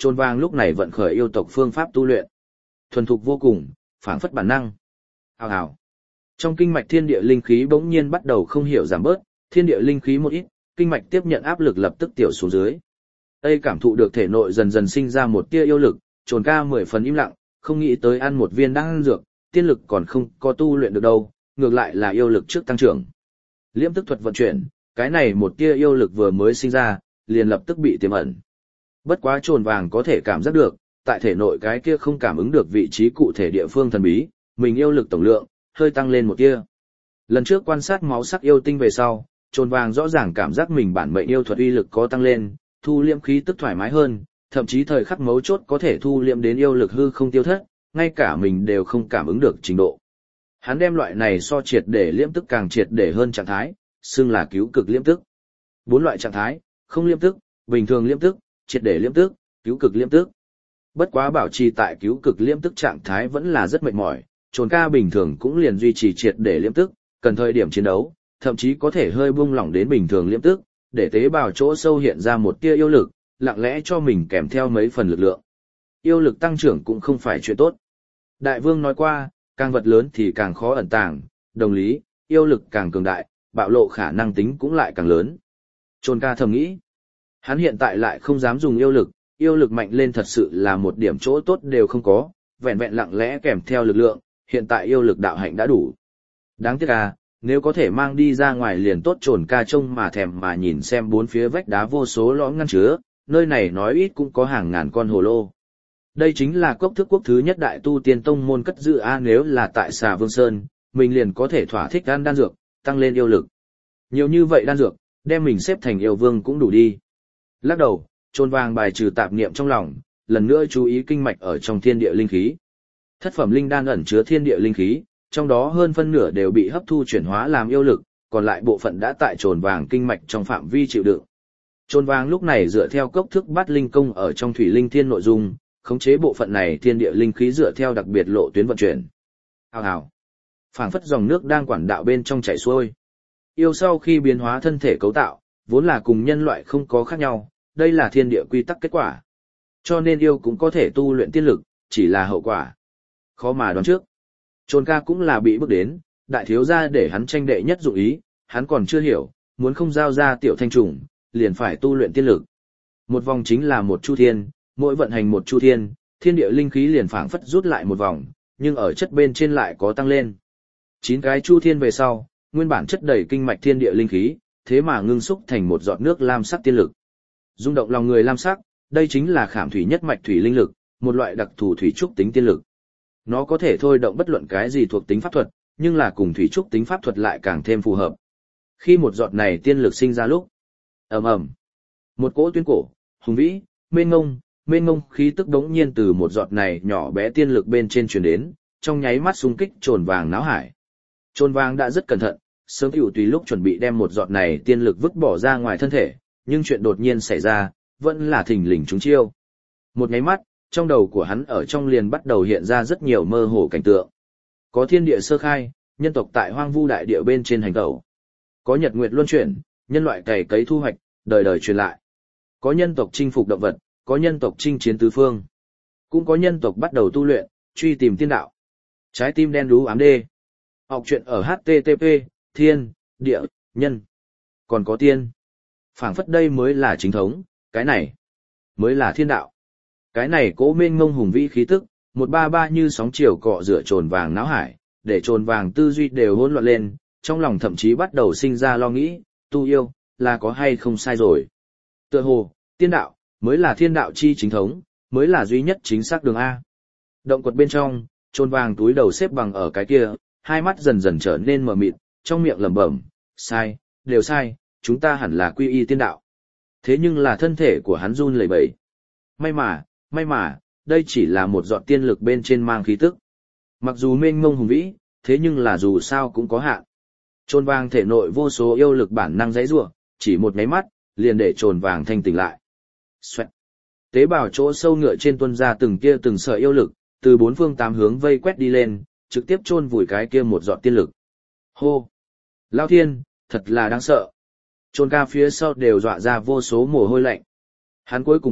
Trồn vàng lúc này vận khởi yêu tộc phương pháp tu luyện. Thuần thục vô cùng, phảng phất bản năng. Hào hào. Trong kinh mạch thiên địa linh khí bỗng nhiên bắt đầu không hiểu giảm bớt, thiên địa linh khí một ít, kinh mạch tiếp nhận áp lực lập tức tiểu xuống dưới. Tây cảm thụ được thể nội dần dần sinh ra một tia yêu lực, Trồn ca mười phần im lặng, không nghĩ tới ăn một viên đan dược, tiên lực còn không có tu luyện được đâu, ngược lại là yêu lực trước tăng trưởng. Liễm tức thuật vận chuyển, cái này một tia yêu lực vừa mới sinh ra, liền lập tức bị tiềm ẩn. Bất quá Trồn vàng có thể cảm giác được, tại thể nội cái kia không cảm ứng được vị trí cụ thể địa phương thần bí, mình yêu lực tổng lượng hơi tăng lên một tia. Lần trước quan sát máu sắc yêu tinh về sau, Trồn vàng rõ ràng cảm giác mình bản mệnh yêu thuật uy lực có tăng lên, thu liễm khí tức thoải mái hơn, thậm chí thời khắc mấu chốt có thể thu liễm đến yêu lực hư không tiêu thất, ngay cả mình đều không cảm ứng được trình độ. Hắn đem loại này so triệt để liễm tức càng triệt để hơn trạng thái, xưng là cứu cực liễm tức. Bốn loại trạng thái: không liễm tức, bình thường liễm tức, triệt để liễm tức, cứu cực liễm tức. Bất quá bảo trì tại cứu cực liễm tức trạng thái vẫn là rất mệt mỏi, Trồn ca bình thường cũng liền duy trì triệt để liễm tức, cần thời điểm chiến đấu, thậm chí có thể hơi buông lỏng đến bình thường liễm tức, để tế bào chỗ sâu hiện ra một tia yêu lực, lặng lẽ cho mình kèm theo mấy phần lực lượng. Yêu lực tăng trưởng cũng không phải chuyện tốt. Đại vương nói qua, càng vật lớn thì càng khó ẩn tàng, đồng lý, yêu lực càng cường đại, bạo lộ khả năng tính cũng lại càng lớn. Trồn ca thầm nghĩ, hắn hiện tại lại không dám dùng yêu lực, yêu lực mạnh lên thật sự là một điểm chỗ tốt đều không có, vẹn vẹn lặng lẽ kèm theo lực lượng, hiện tại yêu lực đạo hạnh đã đủ. Đáng tiếc à, nếu có thể mang đi ra ngoài liền tốt. Trồn ca trông mà thèm mà nhìn xem bốn phía vách đá vô số lõm ngăn chứa, nơi này nói ít cũng có hàng ngàn con hồ lô. Đây chính là cốc thức quốc thứ nhất đại tu tiên tông môn cất giữ a, nếu là tại Xà Vương Sơn, mình liền có thể thỏa thích ăn đan dược, tăng lên yêu lực. Nhiều như vậy đan dược, đem mình xếp thành yêu vương cũng đủ đi. Lắc đầu, Trồn vàng bài trừ tạp niệm trong lòng, lần nữa chú ý kinh mạch ở trong thiên địa linh khí. Thất phẩm linh đan ẩn chứa thiên địa linh khí, trong đó hơn phân nửa đều bị hấp thu chuyển hóa làm yêu lực, còn lại bộ phận đã tại Trồn vàng kinh mạch trong phạm vi chịu đựng. Trồn vàng lúc này dựa theo cốc thức bát linh công ở trong thủy linh thiên nội dung, khống chế bộ phận này thiên địa linh khí dựa theo đặc biệt lộ tuyến vận chuyển. Hào hào, phảng phất dòng nước đang quản đạo bên trong chảy xuôi. Yêu sau khi biến hóa thân thể cấu tạo, vốn là cùng nhân loại không có khác nhau, đây là thiên địa quy tắc kết quả. Cho nên yêu cũng có thể tu luyện tiên lực, chỉ là hậu quả. Khó mà đoán trước. Trồn ca cũng là bị bước đến, đại thiếu gia để hắn tranh đệ nhất dụng ý, hắn còn chưa hiểu, muốn không giao ra tiểu thanh trùng, liền phải tu luyện tiên lực. Một vòng chính là một chu thiên, mỗi vận hành một chu thiên, thiên địa linh khí liền phảng phất rút lại một vòng, nhưng ở chất bên trên lại có tăng lên. Chín cái chu thiên về sau, nguyên bản chất đầy kinh mạch thiên địa linh khí, thế mà ngưng xúc thành một giọt nước lam sắc tiên lực. Rung động lòng người lam sắc, đây chính là khảm thủy nhất mạch thủy linh lực, một loại đặc thù thủy trúc tính tiên lực. Nó có thể thôi động bất luận cái gì thuộc tính pháp thuật, nhưng là cùng thủy trúc tính pháp thuật lại càng thêm phù hợp. Khi một giọt này tiên lực sinh ra lúc, ầm ầm, một cỗ tuyên cổ, hùng vĩ, mênh ngông, mênh ngông khí tức đống nhiên từ một giọt này nhỏ bé tiên lực bên trên truyền đến, trong nháy mắt xung kích Trồn vàng náo hải. Trồn vàng đã rất cẩn thận, sớm hữu tùy lúc chuẩn bị đem một giọt này tiên lực vứt bỏ ra ngoài thân thể, nhưng chuyện đột nhiên xảy ra, vẫn là thình lình trúng chiêu. Một nháy mắt, trong đầu của hắn ở trong liền bắt đầu hiện ra rất nhiều mơ hồ cảnh tượng. Có thiên địa sơ khai, nhân tộc tại hoang vu đại địa bên trên hành tẩu. Có nhật nguyệt luân chuyển, nhân loại cày cấy thu hoạch, đời đời truyền lại. Có nhân tộc chinh phục động vật, có nhân tộc chinh chiến tứ phương. Cũng có nhân tộc bắt đầu tu luyện, truy tìm tiên đạo. Trái tim đen đú ám đê. Học truyện ở hát tê tê pê, thiên, địa, nhân. Còn có tiên. Phảng phất đây mới là chính thống, cái này mới là thiên đạo. Cái này cố mênh mông hùng vĩ khí tức, một ba ba như sóng chiều cọ rửa Trồn vàng náo hải, để Trồn vàng tư duy đều hỗn loạn lên, trong lòng thậm chí bắt đầu sinh ra lo nghĩ, tu yêu, là có hay không sai rồi. Tựa hồ, tiên đạo, mới là thiên đạo chi chính thống, mới là duy nhất chính xác đường A. Động quật bên trong, Trồn vàng túi đầu xếp bằng ở cái kia, hai mắt dần dần trở nên mờ mịt, trong miệng lẩm bẩm, sai, đều sai, chúng ta hẳn là quy y tiên đạo. Thế nhưng là thân thể của hắn run lẩy bẩy. May mà, may mà, đây chỉ là một giọt tiên lực bên trên mang khí tức. Mặc dù mênh mông hùng vĩ, thế nhưng là dù sao cũng có hạn. Trồn vàng thể nội vô số yêu lực bản năng giãy giụa, chỉ một nháy mắt, liền để Trồn vàng thanh tỉnh lại. Xoẹt. Tế bào chỗ sâu ngựa trên tuôn ra từng kia từng sợi yêu lực, từ bốn phương tám hướng vây quét đi lên, trực tiếp chôn vùi cái kia một giọt tiên lực. Hô! Lao thiên, thật là đáng sợ. Trồn ca phía sau đều dọa ra vô số mồ hôi lạnh. Hắn cuối cùng biết,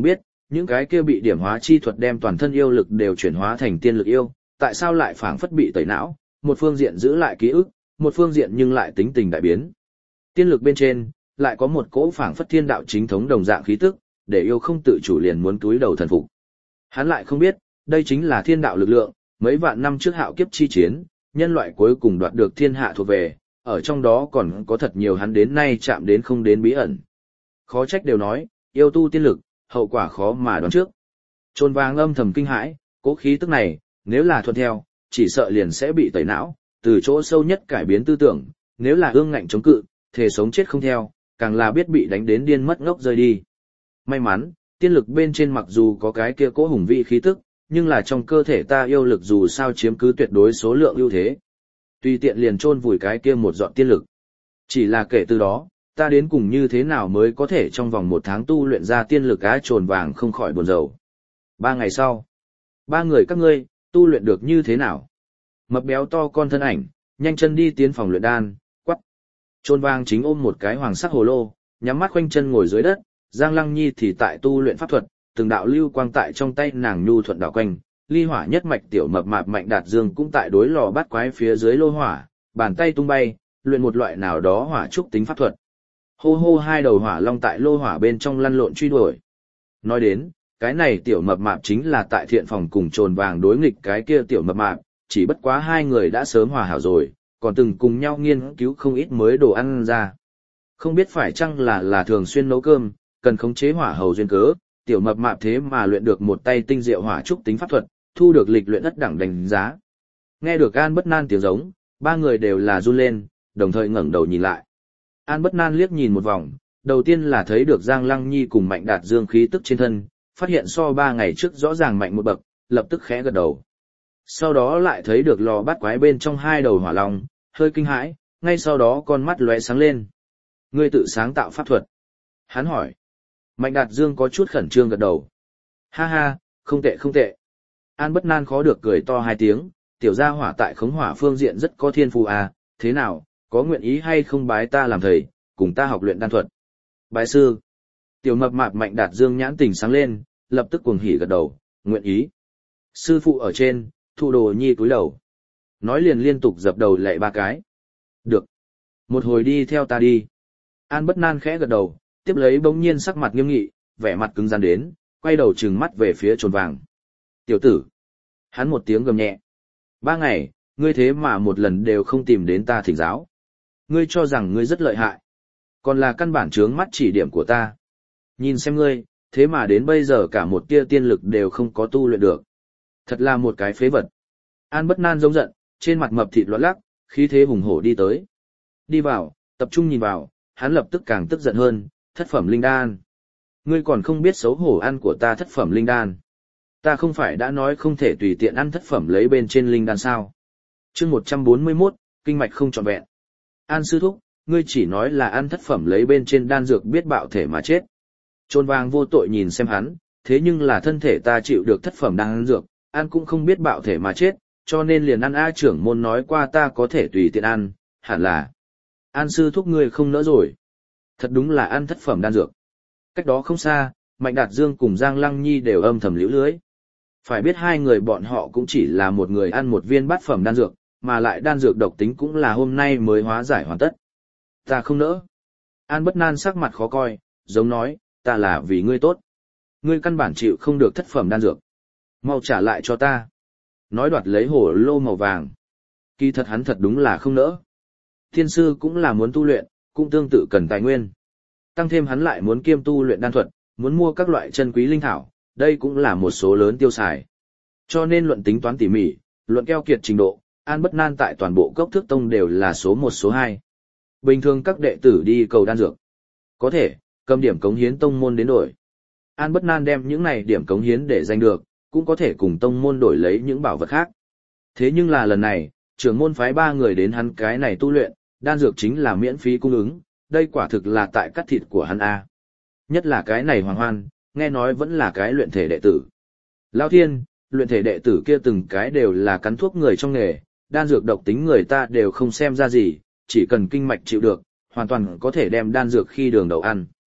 những cái kia bị điểm hóa chi thuật đem toàn thân yêu lực đều chuyển hóa thành tiên lực yêu, tại sao lại phảng phất bị tẩy não, một phương diện giữ lại ký ức, một phương diện nhưng lại tính tình đại biến. Tiên lực bên trên, lại có một cỗ phảng phất thiên đạo chính thống đồng dạng khí tức, để yêu không tự chủ liền muốn túi đầu thần phục. Hắn lại không biết, đây chính là thiên đạo lực lượng, mấy vạn năm trước hạo kiếp chi chiến, nhân loại cuối cùng đoạt được thiên hạ thuộc về, ở trong đó còn có thật nhiều hắn đến nay chạm đến không đến bí ẩn. Khó trách đều nói, yêu tu tiên lực, hậu quả khó mà đoán trước. Trôn vàng âm thầm kinh hãi, cố khí tức này, nếu là thuận theo, chỉ sợ liền sẽ bị tẩy não, từ chỗ sâu nhất cải biến tư tưởng, nếu là ương ngạnh chống cự, thể sống chết không theo, càng là biết bị đánh đến điên mất ngốc rơi đi. May mắn, tiên lực bên trên mặc dù có cái kia cố hùng vị khí tức, nhưng là trong cơ thể ta yêu lực dù sao chiếm cứ tuyệt đối số lượng ưu thế. Tùy tiện liền chôn vùi cái kia một dọn tiên lực. Chỉ là kể từ đó, ta đến cùng như thế nào mới có thể trong vòng một tháng tu luyện ra tiên lực á trồn vàng không khỏi buồn rầu. Ba ngày sau, ba người các ngươi, tu luyện được như thế nào? Mập béo to con thân ảnh, nhanh chân đi tiến phòng luyện đan, quắc. Trồn vàng chính ôm một cái hoàng sắc hồ lô, nhắm mắt khoanh chân ngồi dưới đất, Giang Lăng Nhi thì tại tu luyện pháp thuật, từng đạo lưu quang tại trong tay nàng nhu thuận đảo quanh, ly hỏa nhất mạch tiểu mập mạp Mạnh Đạt Dương cũng tại đối lò bắt quái phía dưới lô hỏa, bàn tay tung bay, luyện một loại nào đó hỏa trúc tính pháp thuật. Hô hô hai đầu hỏa long tại lô hỏa bên trong lăn lộn truy đuổi. Nói đến, cái này tiểu mập mạp chính là tại thiện phòng cùng trồn vàng đối nghịch cái kia tiểu mập mạp, chỉ bất quá hai người đã sớm hòa hảo rồi, còn từng cùng nhau nghiên cứu không ít mới đồ ăn ra. Không biết phải chăng là là thường xuyên nấu cơm, cần khống chế hỏa hầu duyên cớ, tiểu mập mạp thế mà luyện được một tay tinh diệu hỏa trúc tính pháp thuật, thu được lịch luyện ất đẳng đánh giá. Nghe được An Bất Nan tiếng giống, ba người đều là run lên, đồng thời ngẩng đầu nhìn lại. An Bất Nan liếc nhìn một vòng, đầu tiên là thấy được Giang Lăng Nhi cùng Mạnh Đạt Dương khí tức trên thân, phát hiện so ba ngày trước rõ ràng mạnh một bậc, lập tức khẽ gật đầu. Sau đó lại thấy được lò bát quái bên trong hai đầu hỏa long, hơi kinh hãi, ngay sau đó con mắt lóe sáng lên. Ngươi tự sáng tạo pháp thuật. Hắn hỏi. Mạnh Đạt Dương có chút khẩn trương gật đầu. Ha ha, không tệ không tệ. An Bất Nan khó được cười to hai tiếng, tiểu gia hỏa tại khống hỏa phương diện rất có thiên phú à, thế nào, có nguyện ý hay không bái ta làm thầy, cùng ta học luyện đan thuật. Bái sư. Tiểu mập mạp Mạnh Đạt Dương nhãn tình sáng lên, lập tức cuồng hỉ gật đầu, nguyện ý. Sư phụ ở trên, thụ đồ nhi cúi đầu. Nói liền liên tục dập đầu lạy ba cái. Được. Một hồi đi theo ta đi. An Bất Nan khẽ gật đầu, tiếp lấy bỗng nhiên sắc mặt nghiêm nghị, vẻ mặt cứng rắn đến, quay đầu trừng mắt về phía trồn vàng. Tiểu tử. Hắn một tiếng gầm nhẹ. Ba ngày, ngươi thế mà một lần đều không tìm đến ta thỉnh giáo. Ngươi cho rằng ngươi rất lợi hại. Còn là căn bản trướng mắt chỉ điểm của ta. Nhìn xem ngươi, thế mà đến bây giờ cả một tia tiên lực đều không có tu luyện được. Thật là một cái phế vật. An Bất Nan giống giận, trên mặt mập thịt loạn lắc, khí thế hùng hổ đi tới. Đi vào, tập trung nhìn vào, hắn lập tức càng tức giận hơn, thất phẩm linh đan. Ngươi còn không biết xấu hổ ăn của ta thất phẩm linh đan. Ta không phải đã nói không thể tùy tiện ăn thất phẩm lấy bên trên linh đan sao. Chương một trăm bốn mươi mốt, kinh mạch không trọn vẹn. An sư thúc, ngươi chỉ nói là ăn thất phẩm lấy bên trên đan dược biết bạo thể mà chết. Trôn vàng vô tội nhìn xem hắn, thế nhưng là thân thể ta chịu được thất phẩm đan dược, ăn cũng không biết bạo thể mà chết, cho nên liền ăn A trưởng môn nói qua ta có thể tùy tiện ăn, hẳn là. An sư thúc ngươi không nỡ rồi. Thật đúng là ăn thất phẩm đan dược. Cách đó không xa, Mạnh Đạt Dương cùng Giang Lăng Nhi đều âm thầm liễu lưới. Phải biết hai người bọn họ cũng chỉ là một người ăn một viên bát phẩm đan dược, mà lại đan dược độc tính cũng là hôm nay mới hóa giải hoàn tất. Ta không nỡ. An Bất Nan sắc mặt khó coi, giống nói, ta là vì ngươi tốt. Ngươi căn bản chịu không được thất phẩm đan dược. Mau trả lại cho ta. Nói đoạt lấy hổ lô màu vàng. Kỳ thật hắn thật đúng là không nỡ. Thiên sư cũng là muốn tu luyện, cũng tương tự cần tài nguyên. Tăng thêm hắn lại muốn kiêm tu luyện đan thuật, muốn mua các loại chân quý linh thảo, đây cũng là một số lớn tiêu xài. Cho nên luận tính toán tỉ mỉ, luận keo kiệt trình độ, An Bất Nan tại toàn bộ Cốc Thước Tông đều là số một số hai. Bình thường các đệ tử đi cầu đan dược, có thể cầm điểm cống hiến tông môn đến đổi. An Bất Nan đem những này điểm cống hiến để giành được, cũng có thể cùng tông môn đổi lấy những bảo vật khác. Thế nhưng là lần này, trưởng môn phái ba người đến hắn cái này tu luyện, đan dược chính là miễn phí cung ứng, đây quả thực là tại cắt thịt của hắn a. Nhất là cái này Hoàng Hoan, nghe nói vẫn là cái luyện thể đệ tử. Lão Thiên, luyện thể đệ tử kia từng cái đều là cắn thuốc người trong nghề, đan dược độc tính người ta đều không xem ra gì, chỉ cần kinh mạch chịu được, hoàn toàn có thể đem đan dược khi đường đầu ăn.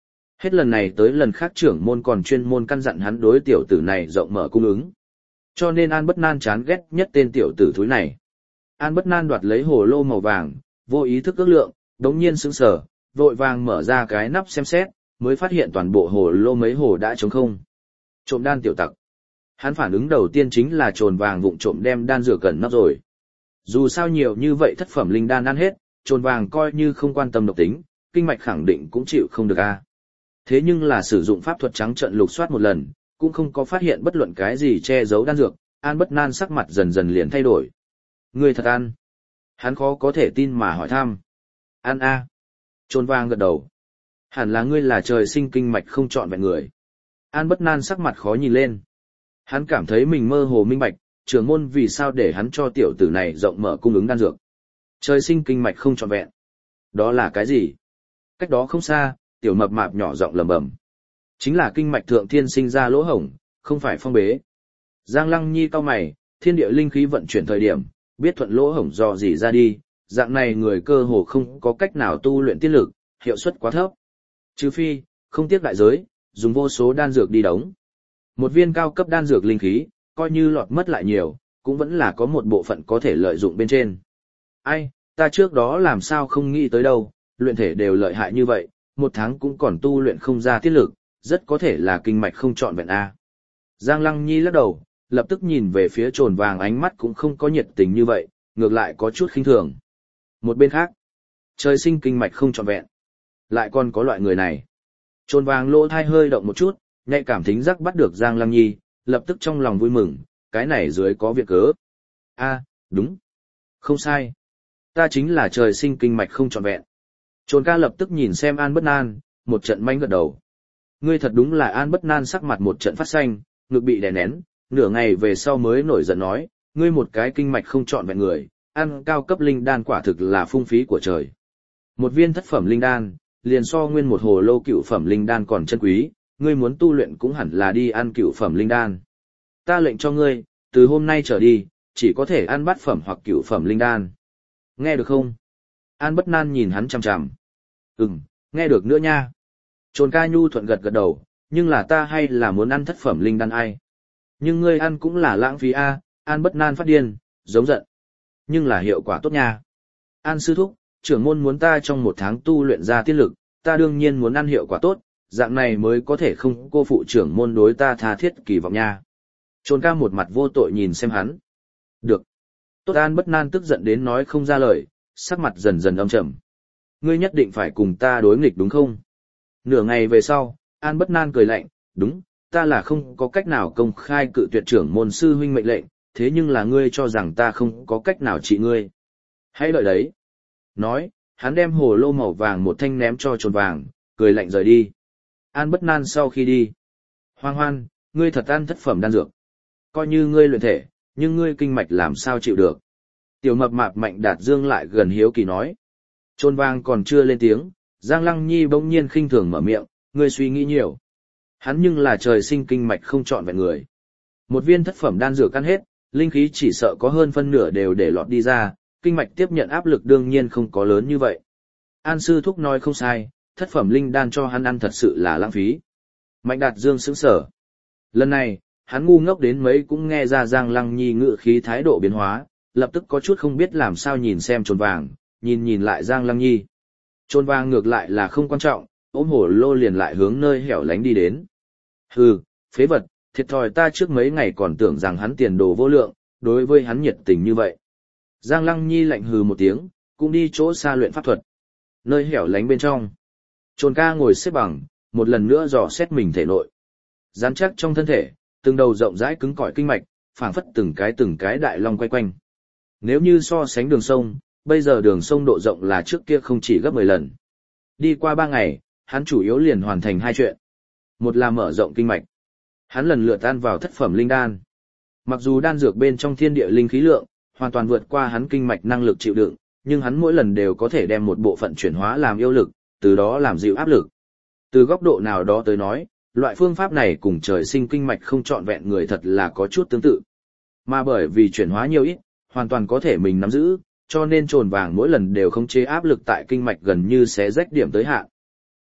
Hết lần này tới lần khác trưởng môn còn chuyên môn căn dặn hắn đối tiểu tử này rộng mở cung ứng. Cho nên An Bất Nan chán ghét nhất tên tiểu tử thúi này. An Bất Nan đoạt lấy hồ lô màu vàng, vô ý thức ước lượng, đống nhiên sững sờ, vội vàng mở ra cái nắp xem xét, mới phát hiện toàn bộ hồ lô mấy hồ đã trống không. Trộm đan tiểu tặc. Hắn phản ứng đầu tiên chính là trồn vàng vụng trộm đem đan dược cẩn nắp rồi. Dù sao nhiều như vậy thất phẩm linh đan ăn hết, trồn vàng coi như không quan tâm độc tính, kinh mạch khẳng định cũng chịu không được a. Thế nhưng là sử dụng pháp thuật trắng trợn lục soát một lần, cũng không có phát hiện bất luận cái gì che giấu đan dược, An Bất Nan sắc mặt dần dần liền thay đổi. Ngươi thật ăn. Hắn khó có thể tin mà hỏi thăm. Ăn a. À. Trồn vàng gật đầu. Hẳn là ngươi là trời sinh kinh mạch không chọn vẹn người. An Bất Nan sắc mặt khó nhìn lên. Hắn cảm thấy mình mơ hồ minh bạch, trưởng môn vì sao để hắn cho tiểu tử này rộng mở cung ứng đan dược. Trời sinh kinh mạch không trọn vẹn. Đó là cái gì? Cách đó không xa, tiểu mập mạp nhỏ giọng lẩm bẩm. Chính là kinh mạch thượng thiên sinh ra lỗ hổng, không phải phong bế. Giang Lăng Nhi cau mày, thiên địa linh khí vận chuyển thời điểm, biết thuận lỗ hổng do gì ra đi, dạng này người cơ hồ không có cách nào tu luyện tiết lực, hiệu suất quá thấp. Trừ phi, không tiếc đại giới, dùng vô số đan dược đi đóng. Một viên cao cấp đan dược linh khí, coi như lọt mất lại nhiều, cũng vẫn là có một bộ phận có thể lợi dụng bên trên. Ai, ta trước đó làm sao không nghĩ tới đâu, luyện thể đều lợi hại như vậy, một tháng cũng còn tu luyện không ra tiết lực, rất có thể là kinh mạch không trọn vẹn a. Giang Lăng Nhi lắc đầu, lập tức nhìn về phía trồn vàng, ánh mắt cũng không có nhiệt tình như vậy, ngược lại có chút khinh thường. Một bên khác, trời sinh kinh mạch không trọn vẹn, lại còn có loại người này. Trồn vàng lỗ thai hơi động một chút, nhạy cảm thính giác bắt được Giang Lăng Nhi, lập tức trong lòng vui mừng, cái này dưới có việc cớ. A, đúng. Không sai. Ta chính là trời sinh kinh mạch không trọn vẹn. Trồn ca lập tức nhìn xem An Bất Nan, một trận manh gật đầu. Ngươi thật đúng là An Bất Nan sắc mặt một trận phát xanh, ngực bị đè nén, nửa ngày về sau mới nổi giận nói, ngươi một cái kinh mạch không trọn vẹn người, ăn cao cấp linh đan quả thực là phung phí của trời. Một viên thất phẩm linh đan, liền so nguyên một hồ lô cựu phẩm linh đan còn chân quý, ngươi muốn tu luyện cũng hẳn là đi ăn cựu phẩm linh đan. Ta lệnh cho ngươi, từ hôm nay trở đi, chỉ có thể ăn bát phẩm hoặc cựu phẩm linh đan. Nghe được không? An Bất Nan nhìn hắn chằm chằm. Ừm, nghe được nữa nha. Trồn ca nhu thuận gật gật đầu, nhưng là ta hay là muốn ăn thất phẩm linh đan ai. Nhưng ngươi ăn cũng là lãng phí a. An Bất Nan phát điên, giống giận. Nhưng là hiệu quả tốt nha. An sư thúc, trưởng môn muốn ta trong một tháng tu luyện ra tiết lực, ta đương nhiên muốn ăn hiệu quả tốt, dạng này mới có thể không cô phụ trưởng môn đối ta tha thiết kỳ vọng nha. Trồn ca một mặt vô tội nhìn xem hắn. Được. Tốt. An Bất Nan tức giận đến nói không ra lời, sắc mặt dần dần âm trầm. Ngươi nhất định phải cùng ta đối nghịch đúng không? Nửa ngày về sau, An Bất Nan cười lạnh, đúng, ta là không có cách nào công khai cự tuyệt trưởng môn sư huynh mệnh lệnh, thế nhưng là ngươi cho rằng ta không có cách nào trị ngươi. Hãy đợi đấy. Nói, hắn đem hồ lô màu vàng một thanh ném cho trồn vàng, cười lạnh rời đi. An Bất Nan sau khi đi. Hoang Hoan, ngươi thật ăn thất phẩm đan dược. Coi như ngươi luyện thể, nhưng ngươi kinh mạch làm sao chịu được. Tiểu mập mạp Mạnh Đạt Dương lại gần hiếu kỳ nói. Trồn vàng còn chưa lên tiếng, Giang Lăng Nhi bỗng nhiên khinh thường mở miệng, ngươi suy nghĩ nhiều. Hắn nhưng là trời sinh kinh mạch không trọn vẹn người. Một viên thất phẩm đan dược ăn hết, linh khí chỉ sợ có hơn phân nửa đều để lọt đi ra, kinh mạch tiếp nhận áp lực đương nhiên không có lớn như vậy. An sư thúc nói không sai, thất phẩm linh đan cho hắn ăn thật sự là lãng phí. Mạnh Đạt Dương sững sờ. Lần này, hắn ngu ngốc đến mấy cũng nghe ra Giang Lăng Nhi ngự khí thái độ biến hóa, lập tức có chút không biết làm sao nhìn xem trồn vàng, nhìn nhìn lại Giang Lăng Nhi. Trồn vàng ngược lại là không quan trọng, ôm hổ lô liền lại hướng nơi hẻo lánh đi đến. Hừ, phế vật, thiệt thòi ta trước mấy ngày còn tưởng rằng hắn tiền đồ vô lượng, đối với hắn nhiệt tình như vậy. Giang Lăng Nhi lạnh hừ một tiếng, cũng đi chỗ xa luyện pháp thuật. Nơi hẻo lánh bên trong, Trồn ca ngồi xếp bằng, một lần nữa dò xét mình thể nội. Rắn chắc trong thân thể, từng đầu rộng rãi cứng cỏi kinh mạch, phảng phất từng cái từng cái đại long quay quanh. Nếu như so sánh đường sông, bây giờ đường sông độ rộng là trước kia không chỉ gấp mười lần. Đi qua ba ngày, hắn chủ yếu liền hoàn thành hai chuyện. Một là mở rộng kinh mạch. Hắn lần lượt ăn vào thất phẩm linh đan. Mặc dù đan dược bên trong thiên địa linh khí lượng, hoàn toàn vượt qua hắn kinh mạch năng lực chịu đựng, nhưng hắn mỗi lần đều có thể đem một bộ phận chuyển hóa làm yêu lực, từ đó làm dịu áp lực. Từ góc độ nào đó tới nói, loại phương pháp này cùng trời sinh kinh mạch không trọn vẹn người thật là có chút tương tự. Mà bởi vì chuyển hóa nhiều ít, hoàn toàn có thể mình nắm giữ, cho nên trồn vàng mỗi lần đều khống chế áp lực tại kinh mạch gần như xé rách điểm tới hạn.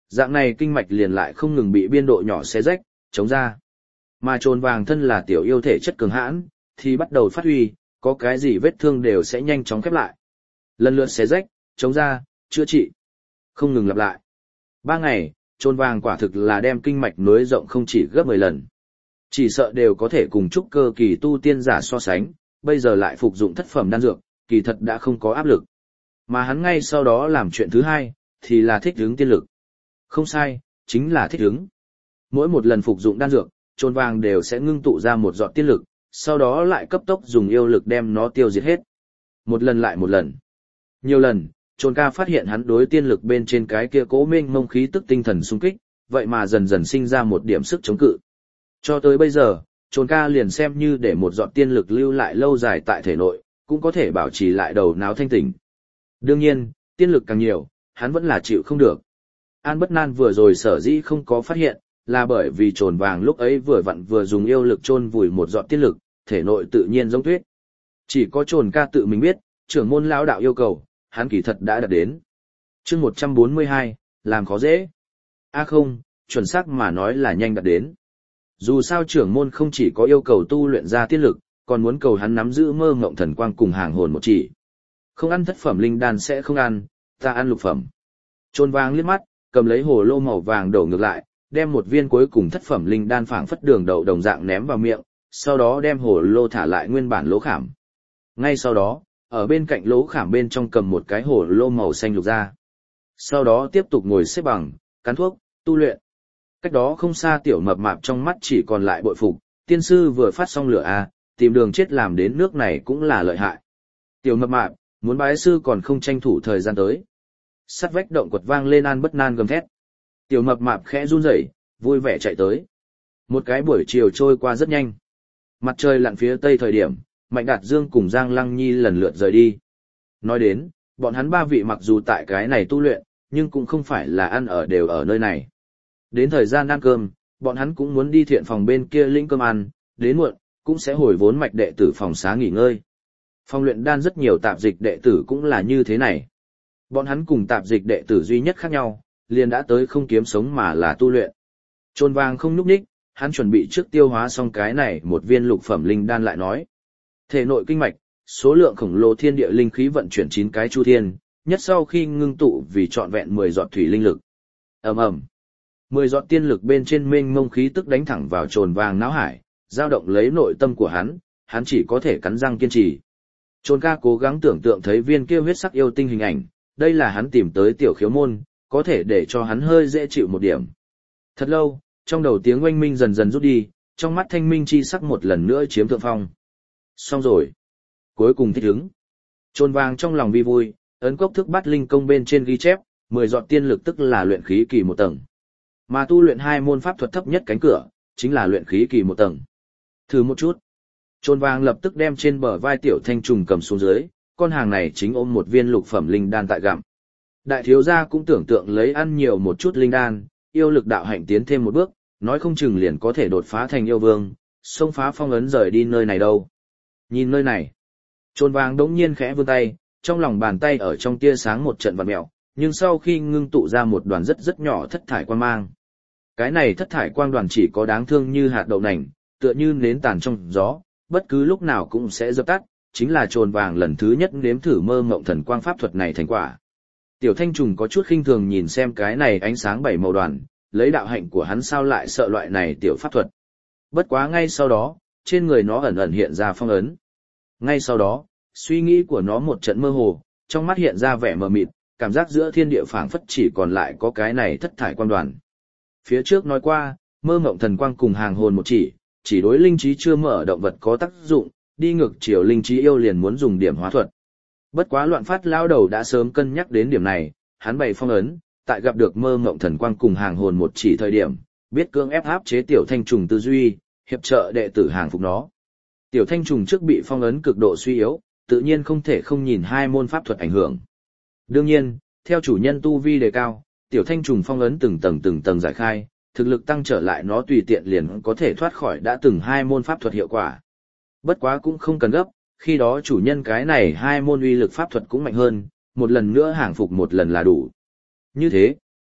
Dạng này kinh mạch liền lại không ngừng bị biên độ nhỏ xé rách, chống ra. Mà trồn vàng thân là tiểu yêu thể chất cường hãn, thì bắt đầu phát huy, có cái gì vết thương đều sẽ nhanh chóng khép lại. Lần lượt xé rách, chống ra, chữa trị. Không ngừng lặp lại. Ba ngày, trồn vàng quả thực là đem kinh mạch nối rộng không chỉ gấp mười lần. Chỉ sợ đều có thể cùng trúc cơ kỳ tu tiên giả so sánh, bây giờ lại phục dụng thất phẩm đan dược, kỳ thật đã không có áp lực. Mà hắn ngay sau đó làm chuyện thứ hai, thì là thích ứng tiên lực. Không sai, chính là thích ứng. Mỗi một lần phục dụng đan dược, trồn vàng đều sẽ ngưng tụ ra một giọt tiên lực, sau đó lại cấp tốc dùng yêu lực đem nó tiêu diệt hết. Một lần lại một lần. Nhiều lần, trồn ca phát hiện hắn đối tiên lực bên trên cái kia cố mênh mông khí tức tinh thần xung kích, vậy mà dần dần sinh ra một điểm sức chống cự. Cho tới bây giờ, trồn ca liền xem như để một giọt tiên lực lưu lại lâu dài tại thể nội, cũng có thể bảo trì lại đầu não thanh tỉnh. Đương nhiên, tiên lực càng nhiều, hắn vẫn là chịu không được. An Bất Nan vừa rồi sở dĩ không có phát hiện, là bởi vì trồn vàng lúc ấy vừa vặn vừa dùng yêu lực chôn vùi một giọt tiên lực, thể nội tự nhiên giống tuyết. Chỉ có trồn ca tự mình biết, trưởng môn lão đạo yêu cầu, hắn kỳ thật đã đạt đến. Chương một trăm bốn mươi hai, làm khó dễ. A không, chuẩn xác mà nói là nhanh đạt đến. Dù sao trưởng môn không chỉ có yêu cầu tu luyện ra tiên lực, còn muốn cầu hắn nắm giữ mơ ngộng thần quang cùng hàng hồn một chỉ. Không ăn thất phẩm linh đan sẽ không ăn, ta ăn lục phẩm. Trồn vàng liếc mắt, cầm lấy hồ lô màu vàng đổ ngược lại, đem một viên cuối cùng thất phẩm linh đan phảng phất đường đậu đồng dạng ném vào miệng, sau đó đem hồ lô thả lại nguyên bản lỗ khảm. Ngay sau đó, ở bên cạnh lỗ khảm bên trong cầm một cái hồ lô màu xanh lục ra. Sau đó tiếp tục ngồi xếp bằng, cắn thuốc, tu luyện. Cách đó không xa tiểu mập mạp trong mắt chỉ còn lại bội phục, tiên sư vừa phát xong lửa a, tìm đường chết làm đến nước này cũng là lợi hại. Tiểu mập mạp, muốn bái sư còn không tranh thủ thời gian tới. Sắt vách động quật vang lên An Bất Nan gầm thét. Tiểu mập mạp khẽ run rẩy, vui vẻ chạy tới. Một cái buổi chiều trôi qua rất nhanh. Mặt trời lặn phía tây thời điểm, Mạnh Đạt Dương cùng Giang Lăng Nhi lần lượt rời đi. Nói đến, bọn hắn ba vị mặc dù tại cái này tu luyện, nhưng cũng không phải là ăn ở đều ở nơi này. Đến thời gian ăn cơm, bọn hắn cũng muốn đi thiện phòng bên kia lĩnh cơm ăn, đến muộn, cũng sẽ hồi vốn mạch đệ tử phòng xá nghỉ ngơi. Phòng luyện đan rất nhiều tạp dịch đệ tử cũng là như thế này. Bọn hắn cùng tạp dịch đệ tử duy nhất khác nhau, liền đã tới không kiếm sống mà là tu luyện. Trồn vàng không nhúc nhích, hắn chuẩn bị trước tiêu hóa xong cái này một viên lục phẩm linh đan lại nói. Thể nội kinh mạch, số lượng khổng lồ thiên địa linh khí vận chuyển chín cái chu thiên, nhất sau khi ngưng tụ vì trọn vẹn mười giọt thủy linh lực. Ầm ầm. mười giọt tiên lực bên trên mênh mông khí tức đánh thẳng vào trồn vàng não hải, dao động lấy nội tâm của hắn, hắn chỉ có thể cắn răng kiên trì. Trồn ca cố gắng tưởng tượng thấy viên kia huyết sắc yêu tinh hình ảnh, đây là hắn tìm tới tiểu khiếu môn, có thể để cho hắn hơi dễ chịu một điểm. Thật lâu, trong đầu tiếng oanh minh dần dần rút đi, trong mắt thanh minh chi sắc một lần nữa chiếm thượng phong. Xong rồi. Cuối cùng thích ứng. Trồn vàng trong lòng vi vui, ấn cốc thức bắt linh công bên trên ghi chép, mười giọt tiên lực tức là luyện khí kỳ một tầng. Mà tu luyện hai môn pháp thuật thấp nhất cánh cửa, chính là luyện khí kỳ một tầng. Thử một chút. Trồn vàng lập tức đem trên bờ vai tiểu thanh trùng cầm xuống dưới, con hàng này chính ôm một viên lục phẩm linh đan tại gặm. Đại thiếu gia cũng tưởng tượng lấy ăn nhiều một chút linh đan, yêu lực đạo hạnh tiến thêm một bước, nói không chừng liền có thể đột phá thành yêu vương, xông phá phong ấn rời đi nơi này đâu. Nhìn nơi này. Trồn vàng đống nhiên khẽ vươn tay, trong lòng bàn tay ở trong tia sáng một trận vặn mèo, nhưng sau khi ngưng tụ ra một đoàn rất rất nhỏ thất thải quang mang. Cái này thất thải quang đoàn chỉ có đáng thương như hạt đậu nành, tựa như nến tàn trong gió, bất cứ lúc nào cũng sẽ dập tắt, chính là trồn vàng lần thứ nhất nếm thử mơ ngộng thần quang pháp thuật này thành quả. Tiểu thanh trùng có chút khinh thường nhìn xem cái này ánh sáng bảy màu đoàn, lấy đạo hạnh của hắn sao lại sợ loại này tiểu pháp thuật. Bất quá ngay sau đó, trên người nó ẩn ẩn hiện ra phong ấn. Ngay sau đó, suy nghĩ của nó một trận mơ hồ, trong mắt hiện ra vẻ mờ mịt, cảm giác giữa thiên địa phảng phất chỉ còn lại có cái này thất thải quang đoàn. Phía trước nói qua, mơ mộng thần quang cùng hàng hồn một chỉ, chỉ đối linh trí chưa mở động vật có tác dụng, đi ngược chiều linh trí yêu liền muốn dùng điểm hóa thuật. Bất quá loạn phát lao đầu đã sớm cân nhắc đến điểm này, hắn bày phong ấn, tại gặp được mơ mộng thần quang cùng hàng hồn một chỉ thời điểm, biết cưỡng ép áp chế tiểu thanh trùng tư duy, hiệp trợ đệ tử hàng phục nó. Tiểu thanh trùng trước bị phong ấn cực độ suy yếu, tự nhiên không thể không nhìn hai môn pháp thuật ảnh hưởng. Đương nhiên, theo chủ nhân tu vi đề cao, tiểu thanh trùng phong ấn từng tầng từng tầng giải khai, thực lực tăng trở lại nó tùy tiện liền có thể thoát khỏi đã từng hai môn pháp thuật hiệu quả. Bất quá cũng không cần gấp, khi đó chủ nhân cái này hai môn uy lực pháp thuật cũng mạnh hơn, một lần nữa hàng phục một lần là đủ. Như thế,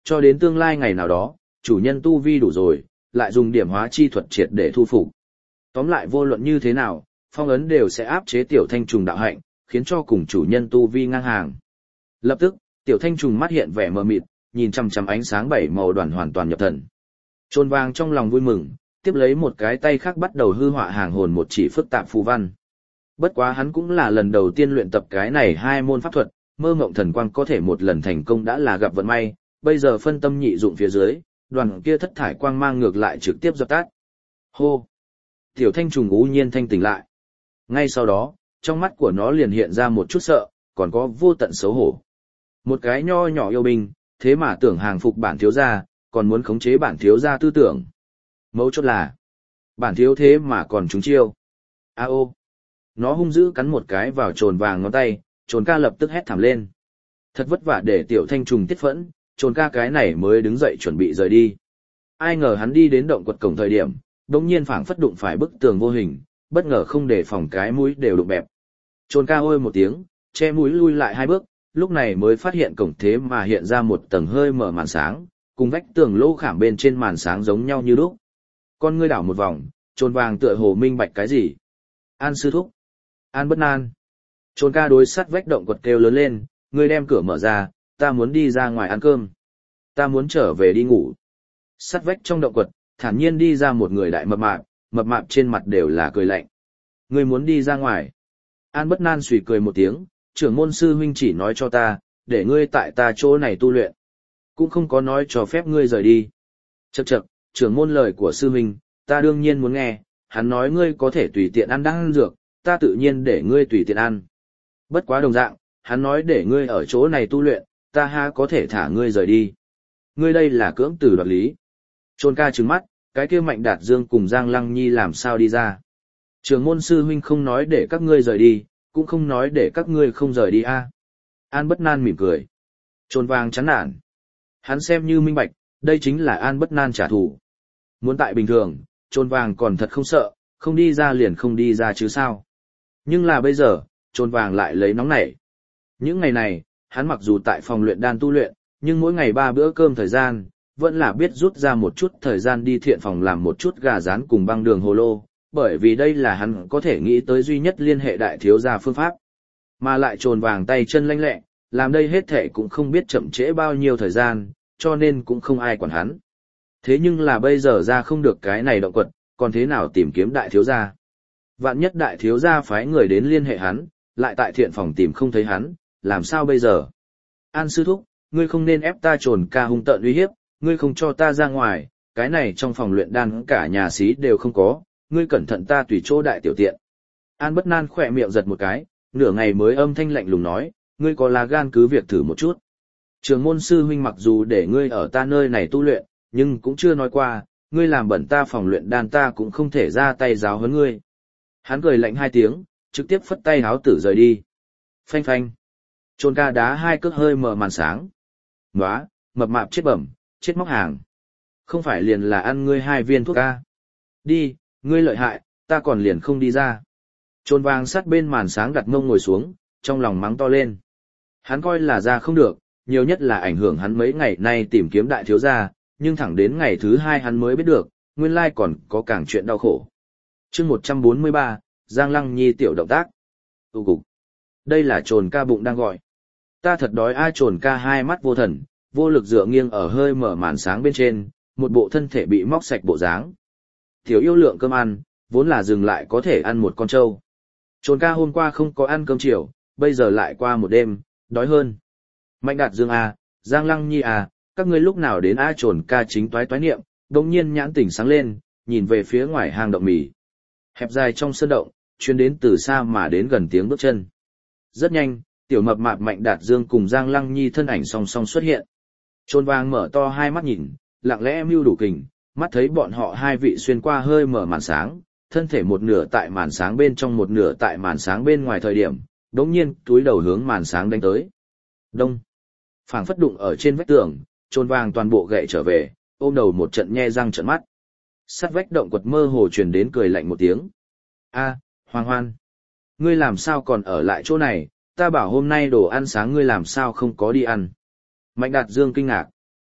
Cho đến tương lai ngày nào đó, chủ nhân tu vi đủ rồi, lại dùng điểm hóa chi thuật triệt để thu phục. Tóm lại vô luận như thế nào, phong ấn đều sẽ áp chế tiểu thanh trùng đạo hạnh, khiến cho cùng chủ nhân tu vi ngang hàng. Lập tức, tiểu thanh trùng mắt hiện vẻ mờ mịt, nhìn chằm chằm ánh sáng bảy màu đoàn hoàn toàn nhập thần. Trồn vàng trong lòng vui mừng, tiếp lấy một cái tay khác bắt đầu hư họa hàng hồn một chỉ phức tạp phù văn. Bất quá hắn cũng là lần đầu tiên luyện tập cái này hai môn pháp thuật, mơ mộng thần quang có thể một lần thành công đã là gặp vận may, bây giờ phân tâm nhị dụng phía dưới, đoàn kia thất thải quang mang ngược lại trực tiếp dập tắt. Hô! Tiểu thanh trùng ú nhiên thanh tỉnh lại. Ngay sau đó, trong mắt của nó liền hiện ra một chút sợ, còn có vô tận xấu hổ. Một cái nho nhỏ yêu binh, thế mà tưởng hàng phục bản thiếu gia, còn muốn khống chế bản thiếu gia tư tưởng. Mấu chốt là, bản thiếu thế mà còn trúng chiêu. A ô! Nó hung dữ cắn một cái vào trồn vàng ngón tay, trồn ca lập tức hét thảm lên. Thật vất vả để tiểu thanh trùng tiết phẫn, trồn ca cái này mới đứng dậy chuẩn bị rời đi. Ai ngờ hắn đi đến động quật cổng thời điểm, đột nhiên phảng phất đụng phải bức tường vô hình, bất ngờ không để phòng cái mũi đều đụng bẹp. Trồn ca ôi một tiếng, che mũi lui lại hai bước, lúc này mới phát hiện cổng thế mà hiện ra một tầng hơi mở màn sáng, cùng vách tường lỗ khảm bên trên màn sáng giống nhau như lúc. Con ngươi đảo một vòng, trồn vàng tựa hồ minh bạch cái gì. An sư thúc. An bất nan. Trồn ca đối sắt vách động quật kêu lớn lên, ngươi đem cửa mở ra, ta muốn đi ra ngoài ăn cơm. Ta muốn trở về đi ngủ. Sắt vách trong động quật, thản nhiên đi ra một người đại mập mạp, mập mạp trên mặt đều là cười lạnh. Ngươi muốn đi ra ngoài. An bất nan suy cười một tiếng, trưởng môn sư huynh chỉ nói cho ta, để ngươi tại ta chỗ này tu luyện. Cũng không có nói cho phép ngươi rời đi. Chậc chậc, trưởng môn lời của sư huynh, ta đương nhiên muốn nghe, hắn nói ngươi có thể tùy tiện ăn đan dược, ta tự nhiên để ngươi tùy tiện ăn. Bất quá đồng dạng, hắn nói để ngươi ở chỗ này tu luyện, ta ha có thể thả ngươi rời đi. Ngươi đây là cưỡng từ đoạt lý. Trôn ca trừng mắt, cái kia Mạnh Đạt Dương cùng Giang Lăng Nhi làm sao đi ra. Trường môn sư huynh không nói để các ngươi rời đi, cũng không nói để các ngươi không rời đi a. An bất nan mỉm cười. Trôn vàng chán nản. Hắn xem như minh bạch, đây chính là An bất nan trả thù. Muốn tại bình thường, trôn vàng còn thật không sợ, không đi ra liền không đi ra chứ sao. Nhưng là bây giờ, trôn vàng lại lấy nóng nảy. Những ngày này, hắn mặc dù tại phòng luyện đan tu luyện, nhưng mỗi ngày ba bữa cơm thời gian, vẫn là biết rút ra một chút thời gian đi thiện phòng làm một chút gà rán cùng băng đường hồ lô, bởi vì đây là hắn có thể nghĩ tới duy nhất liên hệ đại thiếu gia phương pháp. Mà lại trồn vàng tay chân lanh lẹ, làm đây hết thể cũng không biết chậm trễ bao nhiêu thời gian, cho nên cũng không ai quản hắn. Thế nhưng là bây giờ ra không được cái này động quật, còn thế nào tìm kiếm đại thiếu gia? Vạn nhất đại thiếu gia phái người đến liên hệ hắn, lại tại thiện phòng tìm không thấy hắn, làm sao bây giờ? An sư thúc, ngươi không nên ép ta trồn ca hung tợn uy hiếp, ngươi không cho ta ra ngoài, cái này trong phòng luyện đan cả nhà xí đều không có, ngươi cẩn thận ta tùy chỗ đại tiểu tiện. An bất nan khỏe miệng giật một cái, nửa ngày mới âm thanh lạnh lùng nói, ngươi có lá gan cứ việc thử một chút. Trường môn sư huynh mặc dù để ngươi ở ta nơi này tu luyện, nhưng cũng chưa nói qua, ngươi làm bẩn ta phòng luyện đan ta cũng không thể ra tay giáo huấn ngươi. Hắn cười lạnh hai tiếng, trực tiếp phất tay háo tử rời đi. Phanh phanh. Trôn ca đá hai cước hơi mở màn sáng. Nóa, mập mạp chết bẩm, chết móc hàng. Không phải liền là ăn ngươi hai viên thuốc ca. Đi, ngươi lợi hại, ta còn liền không đi ra. Trôn vàng sát bên màn sáng đặt mông ngồi xuống, trong lòng mắng to lên. Hắn coi là ra không được, nhiều nhất là ảnh hưởng hắn mấy ngày nay tìm kiếm đại thiếu gia, nhưng thẳng đến ngày thứ hai hắn mới biết được, nguyên lai còn có càng chuyện đau khổ. Chương một trăm bốn mươi ba, Giang Lăng Nhi tiểu động tác. Tu cục. Đây là trồn ca bụng đang gọi. Ta thật đói ai trồn ca hai mắt vô thần, vô lực dựa nghiêng ở hơi mở màn sáng bên trên, một bộ thân thể bị móc sạch bộ dáng. Thiếu yêu lượng cơm ăn, vốn là dừng lại có thể ăn một con trâu. Trồn ca hôm qua không có ăn cơm chiều, bây giờ lại qua một đêm, đói hơn. Mạnh Đạt Dương à, Giang Lăng Nhi à, các ngươi lúc nào đến a trồn ca chính toái toái niệm, đồng nhiên nhãn tỉnh sáng lên, nhìn về phía ngoài hang động mì. Hẹp dài trong sơn động, chuyến đến từ xa mà đến gần tiếng bước chân. Rất nhanh, tiểu mập mạp Mạnh Đạt Dương cùng Giang Lăng Nhi thân ảnh song song xuất hiện. Trôn vàng mở to hai mắt nhìn, lặng lẽ mưu đủ kình, mắt thấy bọn họ hai vị xuyên qua hơi mở màn sáng, thân thể một nửa tại màn sáng bên trong một nửa tại màn sáng bên ngoài thời điểm, đống nhiên túi đầu hướng màn sáng đánh tới. Đông. Phảng phất đụng ở trên vách tường, trôn vàng toàn bộ gậy trở về, ôm đầu một trận nhe răng trợn mắt. Sắt vách động quật mơ hồ truyền đến cười lạnh một tiếng. A, Hoàng Hoan, ngươi làm sao còn ở lại chỗ này, ta bảo hôm nay đồ ăn sáng ngươi làm sao không có đi ăn. Mạnh Đạt Dương kinh ngạc.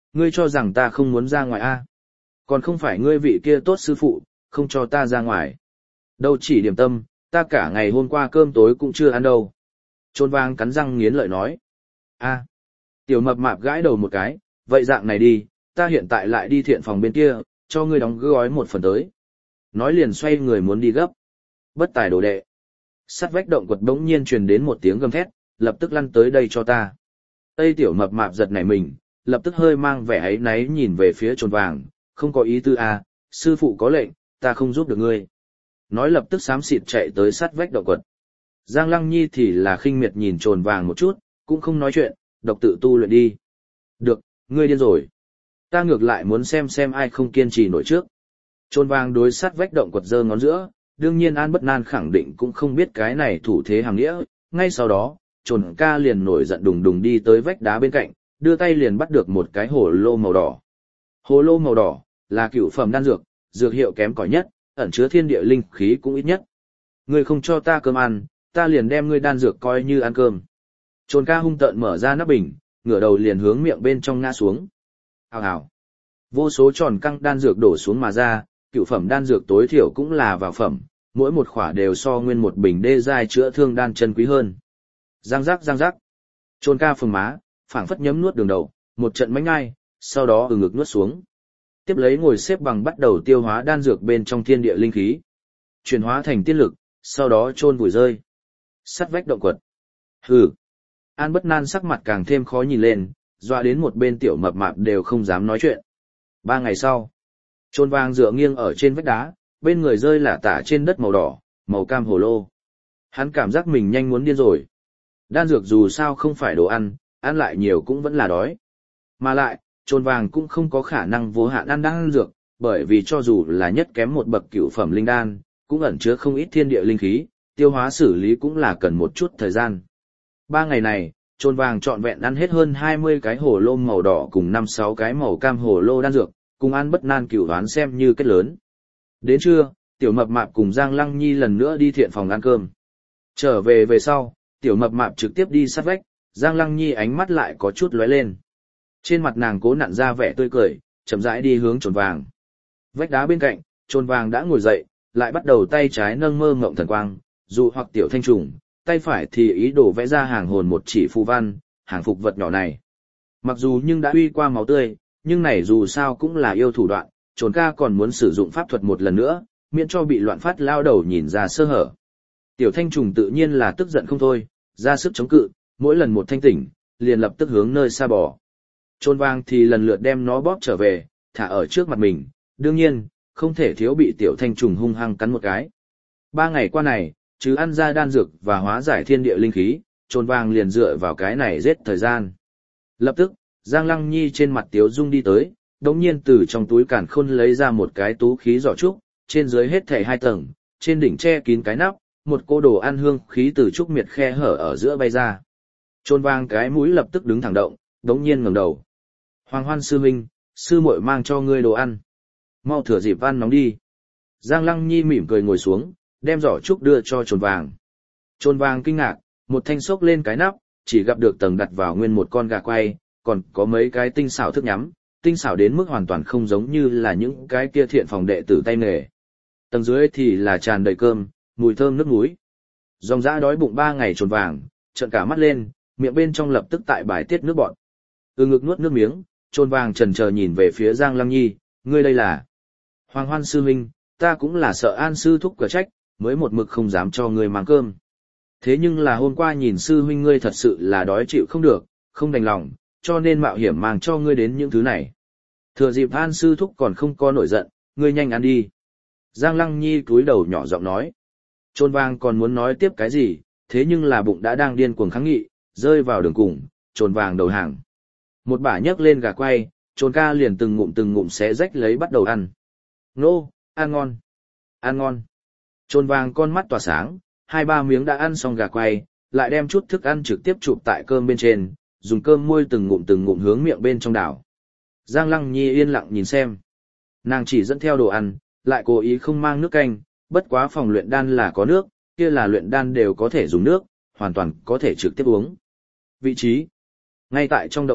Ngươi cho rằng ta không muốn ra ngoài a? Còn không phải ngươi vị kia tốt sư phụ, không cho ta ra ngoài. Đâu chỉ điểm tâm, ta cả ngày hôm qua cơm tối cũng chưa ăn đâu. Trôn vang cắn răng nghiến lợi nói. A. Tiểu mập mạp gãi đầu một cái, vậy dạng này đi, ta hiện tại lại đi thiện phòng bên kia, cho ngươi đóng gói một phần tới. Nói liền xoay người muốn đi gấp. Bất tài đồ đệ. Sắt vách động quật bỗng nhiên truyền đến một tiếng gầm thét, lập tức lăn tới đây cho ta. Tây tiểu mập mạp giật nảy mình, lập tức hơi mang vẻ áy náy nhìn về phía trồn vàng, không có ý tư a, sư phụ có lệnh, ta không giúp được ngươi. Nói lập tức xám xịt chạy tới sát vách động quật. Giang Lăng Nhi thì là khinh miệt nhìn trồn vàng một chút, cũng không nói chuyện, độc tự tu luyện đi. Được, ngươi điên rồi. Ta ngược lại muốn xem xem ai không kiên trì nổi trước. Trồn vàng đối sát vách động quật giơ ngón giữa, đương nhiên An Bất Nan khẳng định cũng không biết cái này thủ thế hàm nghĩa. Ngay sau đó, trồn ca liền nổi giận đùng đùng đi tới vách đá bên cạnh, đưa tay liền bắt được một cái hồ lô màu đỏ. Hồ lô màu đỏ là cựu phẩm đan dược, dược hiệu kém cỏi nhất, ẩn chứa thiên địa linh khí cũng ít nhất. Ngươi không cho ta cơm ăn, ta liền đem ngươi đan dược coi như ăn cơm. Trồn ca hung tợn mở ra nắp bình, ngửa đầu liền hướng miệng bên trong ngã xuống. Hào hào. Vô số tròn căng đan dược đổ xuống mà ra, cựu phẩm đan dược tối thiểu cũng là vào phẩm, mỗi một khỏa đều so nguyên một bình đê giai chữa thương đan chân quý hơn. Giang giác giang giác. Trồn ca phừng má, phảng phất nhấm nuốt đường đầu, một trận mánh ngai, sau đó ừ ngực nuốt xuống. Tiếp lấy ngồi xếp bằng bắt đầu tiêu hóa đan dược bên trong thiên địa linh khí, chuyển hóa thành tiên lực, sau đó chôn vùi rơi. Sắt vách động quật. Hừ. An Bất Nan sắc mặt càng thêm khó nhìn lên, dọa đến một bên tiểu mập mạp đều không dám nói chuyện. Ba ngày sau, trồn vàng dựa nghiêng ở trên vách đá, bên người rơi lả tả trên đất màu đỏ, màu cam hồ lô. Hắn cảm giác mình nhanh muốn điên rồi. Đan dược dù sao không phải đồ ăn, ăn lại nhiều cũng vẫn là đói. Mà lại, trồn vàng cũng không có khả năng vô hạn ăn đan dược, bởi vì cho dù là nhất kém một bậc cửu phẩm linh đan, cũng ẩn chứa không ít thiên địa linh khí, tiêu hóa xử lý cũng là cần một chút thời gian. Ba ngày này, trồn vàng trọn vẹn ăn hết hơn hai mươi cái hồ lô màu đỏ cùng năm sáu cái màu cam hồ lô đan dược, cùng An Bất Nan cửu đoán xem như kết lớn. Đến trưa, tiểu mập mạp cùng Giang Lăng Nhi lần nữa đi thiện phòng ăn cơm. Trở về về sau, tiểu mập mạp trực tiếp đi sát vách, Giang Lăng Nhi ánh mắt lại có chút lóe lên. Trên mặt nàng cố nặn ra vẻ tươi cười, chậm rãi đi hướng trồn vàng. Vách đá bên cạnh, trồn vàng đã ngồi dậy, lại bắt đầu tay trái nâng mơ ngộng thần quang, dụ hoặc tiểu thanh trùng, tay phải thì ý đồ vẽ ra hàng hồn một chỉ phù văn, hàng phục vật nhỏ này. Mặc dù nhưng đã uy qua máu tươi, nhưng này dù sao cũng là yêu thủ đoạn, trồn ca còn muốn sử dụng pháp thuật một lần nữa, miễn cho bị loạn phát lao đầu nhìn ra sơ hở. Tiểu thanh trùng tự nhiên là tức giận không thôi, ra sức chống cự, mỗi lần một thanh tỉnh, liền lập tức hướng nơi xa bò. Trồn vàng thì lần lượt đem nó bóp trở về, thả ở trước mặt mình, đương nhiên, không thể thiếu bị tiểu thanh trùng hung hăng cắn một cái. Ba ngày qua này, chứ ăn ra đan dược và hóa giải thiên địa linh khí, trồn vàng liền dựa vào cái này giết thời gian. Lập tức, Giang Lăng Nhi trên mặt tiếu dung đi tới, đống nhiên từ trong túi càn khôn lấy ra một cái tú khí giỏ trúc, trên dưới hết thảy hai tầng, trên đỉnh che kín cái nắp, một cô đồ ăn hương khí từ trúc miệt khe hở ở giữa bay ra. Trồn vàng cái mũi lập tức đứng thẳng động, đống nhiên ngẩng đầu. Hoàng Hoan sư huynh, sư muội mang cho ngươi đồ ăn. Mau thừa dịp ăn nóng đi. Giang Lăng Nhi mỉm cười ngồi xuống, đem giỏ trúc đưa cho trồn vàng. Trồn vàng kinh ngạc, một thanh xốc lên cái nắp, chỉ gặp được tầng đặt vào nguyên một con gà quay, còn có mấy cái tinh xảo thức nhắm, tinh xảo đến mức hoàn toàn không giống như là những cái kia thiện phòng đệ tử tay nghề. Tầng dưới thì là tràn đầy cơm, mùi thơm nước muối. Dòng dã đói bụng ba ngày trồn vàng, trợn cả mắt lên, miệng bên trong lập tức tại bài tiết nước bọt. Từ ngực nuốt nước miếng, trồn vàng chần chờ nhìn về phía Giang Lăng Nhi, ngươi đây là? Hoàng Hoan sư huynh, ta cũng là sợ An sư thúc cửa trách, mới một mực không dám cho ngươi mang cơm. Thế nhưng là hôm qua nhìn sư huynh ngươi thật sự là đói chịu không được, không đành lòng, cho nên mạo hiểm mang cho ngươi đến những thứ này. Thừa dịp An sư thúc còn không có nổi giận, ngươi nhanh ăn đi. Giang Lăng Nhi cúi đầu nhỏ giọng nói. Trồn vàng còn muốn nói tiếp cái gì, thế nhưng là bụng đã đang điên cuồng kháng nghị, rơi vào đường cùng, trồn vàng đầu hàng. Một bả nhấc lên gà quay, trồn ca liền từng ngụm từng ngụm xé rách lấy bắt đầu ăn. Nô, ăn ngon, ăn ngon. Trồn vàng con mắt tỏa sáng, hai ba miếng đã ăn xong gà quay, lại đem chút thức ăn trực tiếp chụp tại cơm bên trên, dùng cơm môi từng ngụm từng ngụm hướng miệng bên trong đảo. Giang Lăng Nhi yên lặng nhìn xem. Nàng chỉ dẫn theo đồ ăn, lại cố ý không mang nước canh, bất quá phòng luyện đan là có nước, kia là luyện đan đều có thể dùng nước, hoàn toàn có thể trực tiếp uống. Vị trí ngay tại trong động quật,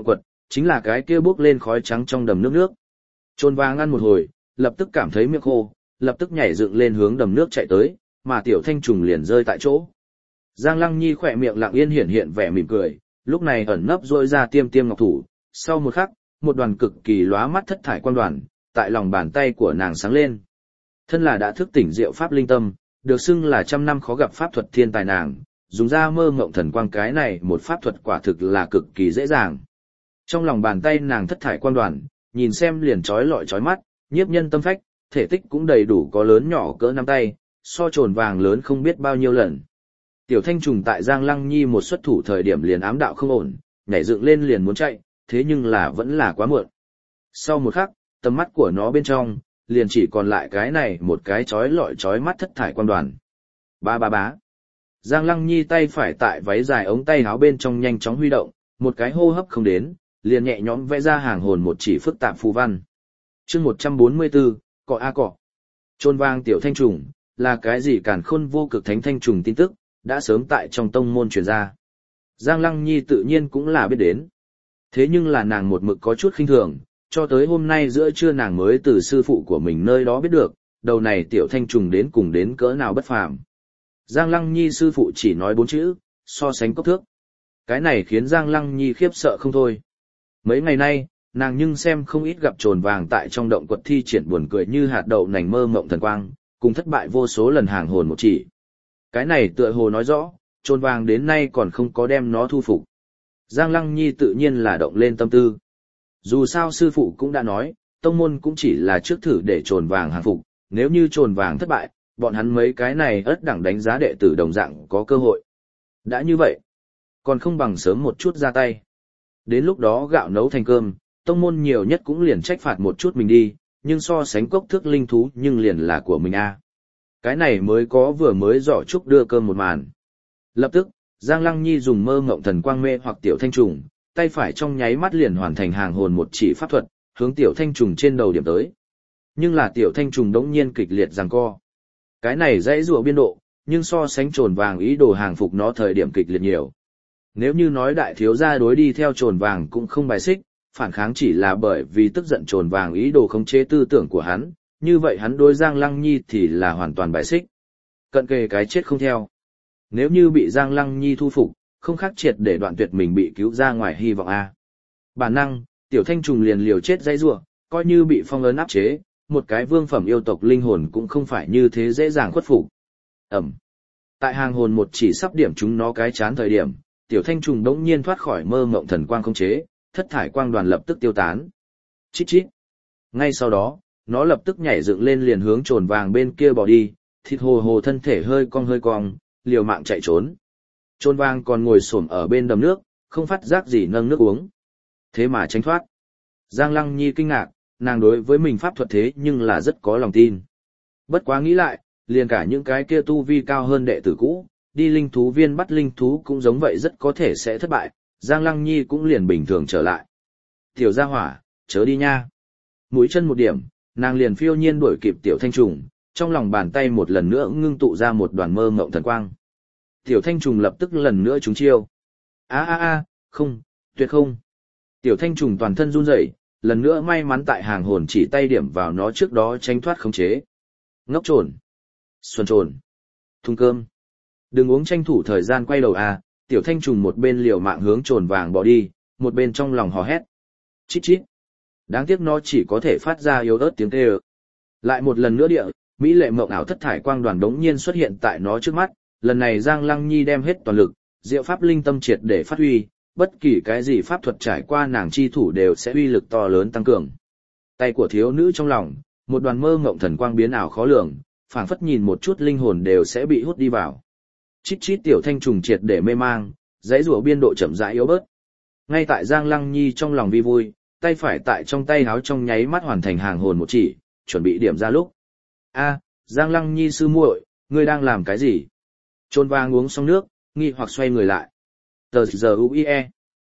chính là cái kia bốc lên khói trắng trong đầm nước nước. Trồn vàng ăn một hồi, lập tức cảm thấy miệng khô, lập tức nhảy dựng lên hướng đầm nước chạy tới, mà tiểu thanh trùng liền rơi tại chỗ. Giang Lăng Nhi khỏe miệng lặng yên hiện hiện vẻ mỉm cười, lúc này ẩn nấp rỗi ra tiêm tiêm ngọc thủ, sau một khắc, một đoàn cực kỳ lóa mắt thất thải quang đoàn, tại lòng bàn tay của nàng sáng lên. Thân là đã thức tỉnh diệu pháp linh tâm, được xưng là trăm năm khó gặp pháp thuật thiên tài nàng, dùng ra mơ ngộng thần quang cái này một pháp thuật quả thực là cực kỳ dễ dàng. Trong lòng bàn tay nàng thất thải quang đoàn, nhìn xem liền chói lọi chói mắt, nhiếp nhân tâm phách, thể tích cũng đầy đủ có lớn nhỏ cỡ nắm tay, so trồn vàng lớn không biết bao nhiêu lần. Tiểu thanh trùng tại Giang Lăng Nhi một xuất thủ thời điểm liền ám đạo không ổn, nhảy dựng lên liền muốn chạy, thế nhưng là vẫn là quá muộn. Sau một khắc, tầm mắt của nó bên trong, liền chỉ còn lại cái này một cái chói lọi chói mắt thất thải quang đoàn. Ba ba bá. Giang Lăng Nhi tay phải tại váy dài ống tay áo bên trong nhanh chóng huy động, một cái hô hấp không đến, liền nhẹ nhõm vẽ ra hàng hồn một chỉ phức tạp phù văn. Chương một trăm bốn mươi bốn, cọ a cọ. Trôn vang tiểu thanh trùng, là cái gì càn khôn vô cực thánh thanh trùng tin tức, đã sớm tại trong tông môn truyền ra. Giang Lăng Nhi tự nhiên cũng là biết đến. Thế nhưng là nàng một mực có chút khinh thường, cho tới hôm nay giữa trưa nàng mới từ sư phụ của mình nơi đó biết được, đầu này tiểu thanh trùng đến cùng đến cỡ nào bất phàm. Giang Lăng Nhi sư phụ chỉ nói bốn chữ, so sánh cốc thước. Cái này khiến Giang Lăng Nhi khiếp sợ không thôi. Mấy ngày nay, nàng nhưng xem không ít gặp trồn vàng tại trong động quật thi triển buồn cười như hạt đậu nành mơ mộng thần quang, cùng thất bại vô số lần hàng hồn một chỉ. Cái này tựa hồ nói rõ, trồn vàng đến nay còn không có đem nó thu phục. Giang Lăng Nhi tự nhiên là động lên tâm tư. Dù sao sư phụ cũng đã nói, tông môn cũng chỉ là trước thử để trồn vàng hàng phục, nếu như trồn vàng thất bại, bọn hắn mấy cái này ất đẳng đánh giá đệ tử đồng dạng có cơ hội. Đã như vậy, còn không bằng sớm một chút ra tay. Đến lúc đó gạo nấu thành cơm, tông môn nhiều nhất cũng liền trách phạt một chút mình đi, nhưng so sánh cốc thước linh thú nhưng liền là của mình a. Cái này mới có vừa mới giỏ trúc đưa cơm một màn. Lập tức, Giang Lăng Nhi dùng mơ ngộng thần quang mê hoặc tiểu thanh trùng, tay phải trong nháy mắt liền hoàn thành hàng hồn một chỉ pháp thuật, hướng tiểu thanh trùng trên đầu điểm tới. Nhưng là tiểu thanh trùng đống nhiên kịch liệt giằng co. Cái này dãy rùa biên độ, nhưng so sánh trồn vàng ý đồ hàng phục nó thời điểm kịch liệt nhiều. Nếu như nói đại thiếu gia đối đi theo trồn vàng cũng không bài xích, phản kháng chỉ là bởi vì tức giận trồn vàng ý đồ khống chế tư tưởng của hắn, như vậy hắn đối Giang Lăng Nhi thì là hoàn toàn bài xích. Cận kề cái chết không theo. Nếu như bị Giang Lăng Nhi thu phục, không khác triệt để đoạn tuyệt mình bị cứu ra ngoài hy vọng a. Bản năng, tiểu thanh trùng liền liều chết dãy rủa, coi như bị phong ấn áp chế, một cái vương phẩm yêu tộc linh hồn cũng không phải như thế dễ dàng khuất phục. Ẩm. Tại hàng hồn một chỉ sắp điểm chúng nó cái chán thời điểm, tiểu thanh trùng đống nhiên thoát khỏi mơ mộng thần quang khống chế, thất thải quang đoàn lập tức tiêu tán. Chít chít. Ngay sau đó, nó lập tức nhảy dựng lên liền hướng trồn vàng bên kia bỏ đi, thịt hồ hồ thân thể hơi cong hơi cong, liều mạng chạy trốn. Trồn vàng còn ngồi xổm ở bên đầm nước, không phát giác gì nâng nước uống. Thế mà tránh thoát. Giang Lăng Nhi kinh ngạc, nàng đối với mình pháp thuật thế nhưng là rất có lòng tin. Bất quá nghĩ lại, liền cả những cái kia tu vi cao hơn đệ tử cũ, đi linh thú viên bắt linh thú cũng giống vậy rất có thể sẽ thất bại, Giang Lăng Nhi cũng liền bình thường trở lại. Tiểu gia hỏa, chớ đi nha. Mũi chân một điểm, nàng liền phiêu nhiên đuổi kịp tiểu thanh trùng, trong lòng bàn tay một lần nữa ngưng tụ ra một đoàn mơ ngộng thần quang. Tiểu thanh trùng lập tức lần nữa trúng chiêu. A a a, không, tuyệt không. Tiểu thanh trùng toàn thân run rẩy, lần nữa may mắn tại hàng hồn chỉ tay điểm vào nó trước đó tránh thoát khống chế. Ngốc trồn. Xuân trồn. Thùng cơm. Đừng uống tranh thủ thời gian quay đầu à, tiểu thanh trùng một bên liều mạng hướng trồn vàng bỏ đi, một bên trong lòng hò hét. Chít chít. Đáng tiếc nó chỉ có thể phát ra yếu ớt tiếng kêu. Lại một lần nữa địa, mỹ lệ mộng ảo thất thải quang đoàn đống nhiên xuất hiện tại nó trước mắt, lần này Giang Lăng Nhi đem hết toàn lực, diệu pháp linh tâm triệt để phát huy, bất kỳ cái gì pháp thuật trải qua nàng chi thủ đều sẽ uy lực to lớn tăng cường. Tay của thiếu nữ trong lòng, một đoàn mơ ngộng thần quang biến ảo khó lường, phảng phất nhìn một chút linh hồn đều sẽ bị hút đi vào. Chít chít tiểu thanh trùng triệt để mê mang, dãy rùa biên độ chậm rãi yếu bớt. Ngay tại Giang Lăng Nhi trong lòng vi vui, tay phải tại trong tay háo trong nháy mắt hoàn thành hàng hồn một chỉ, chuẩn bị điểm ra lúc. A, Giang Lăng Nhi sư muội, ngươi đang làm cái gì? Trôn vàng uống xong nước, nghi hoặc xoay người lại. Tờ giờ u i e.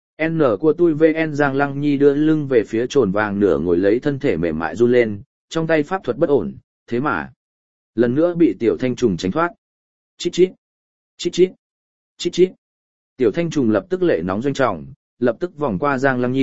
N của tôi vn Giang Lăng Nhi đưa lưng về phía trồn vàng nửa ngồi lấy thân thể mềm mại run lên, trong tay pháp thuật bất ổn, thế mà. Lần nữa bị tiểu thanh trùng tránh thoát. Chít chít. Chít chít. Chít chít. Tiểu thanh trùng lập tức lệ nóng doanh trọng, lập tức vòng qua Giang Lăng Nhi,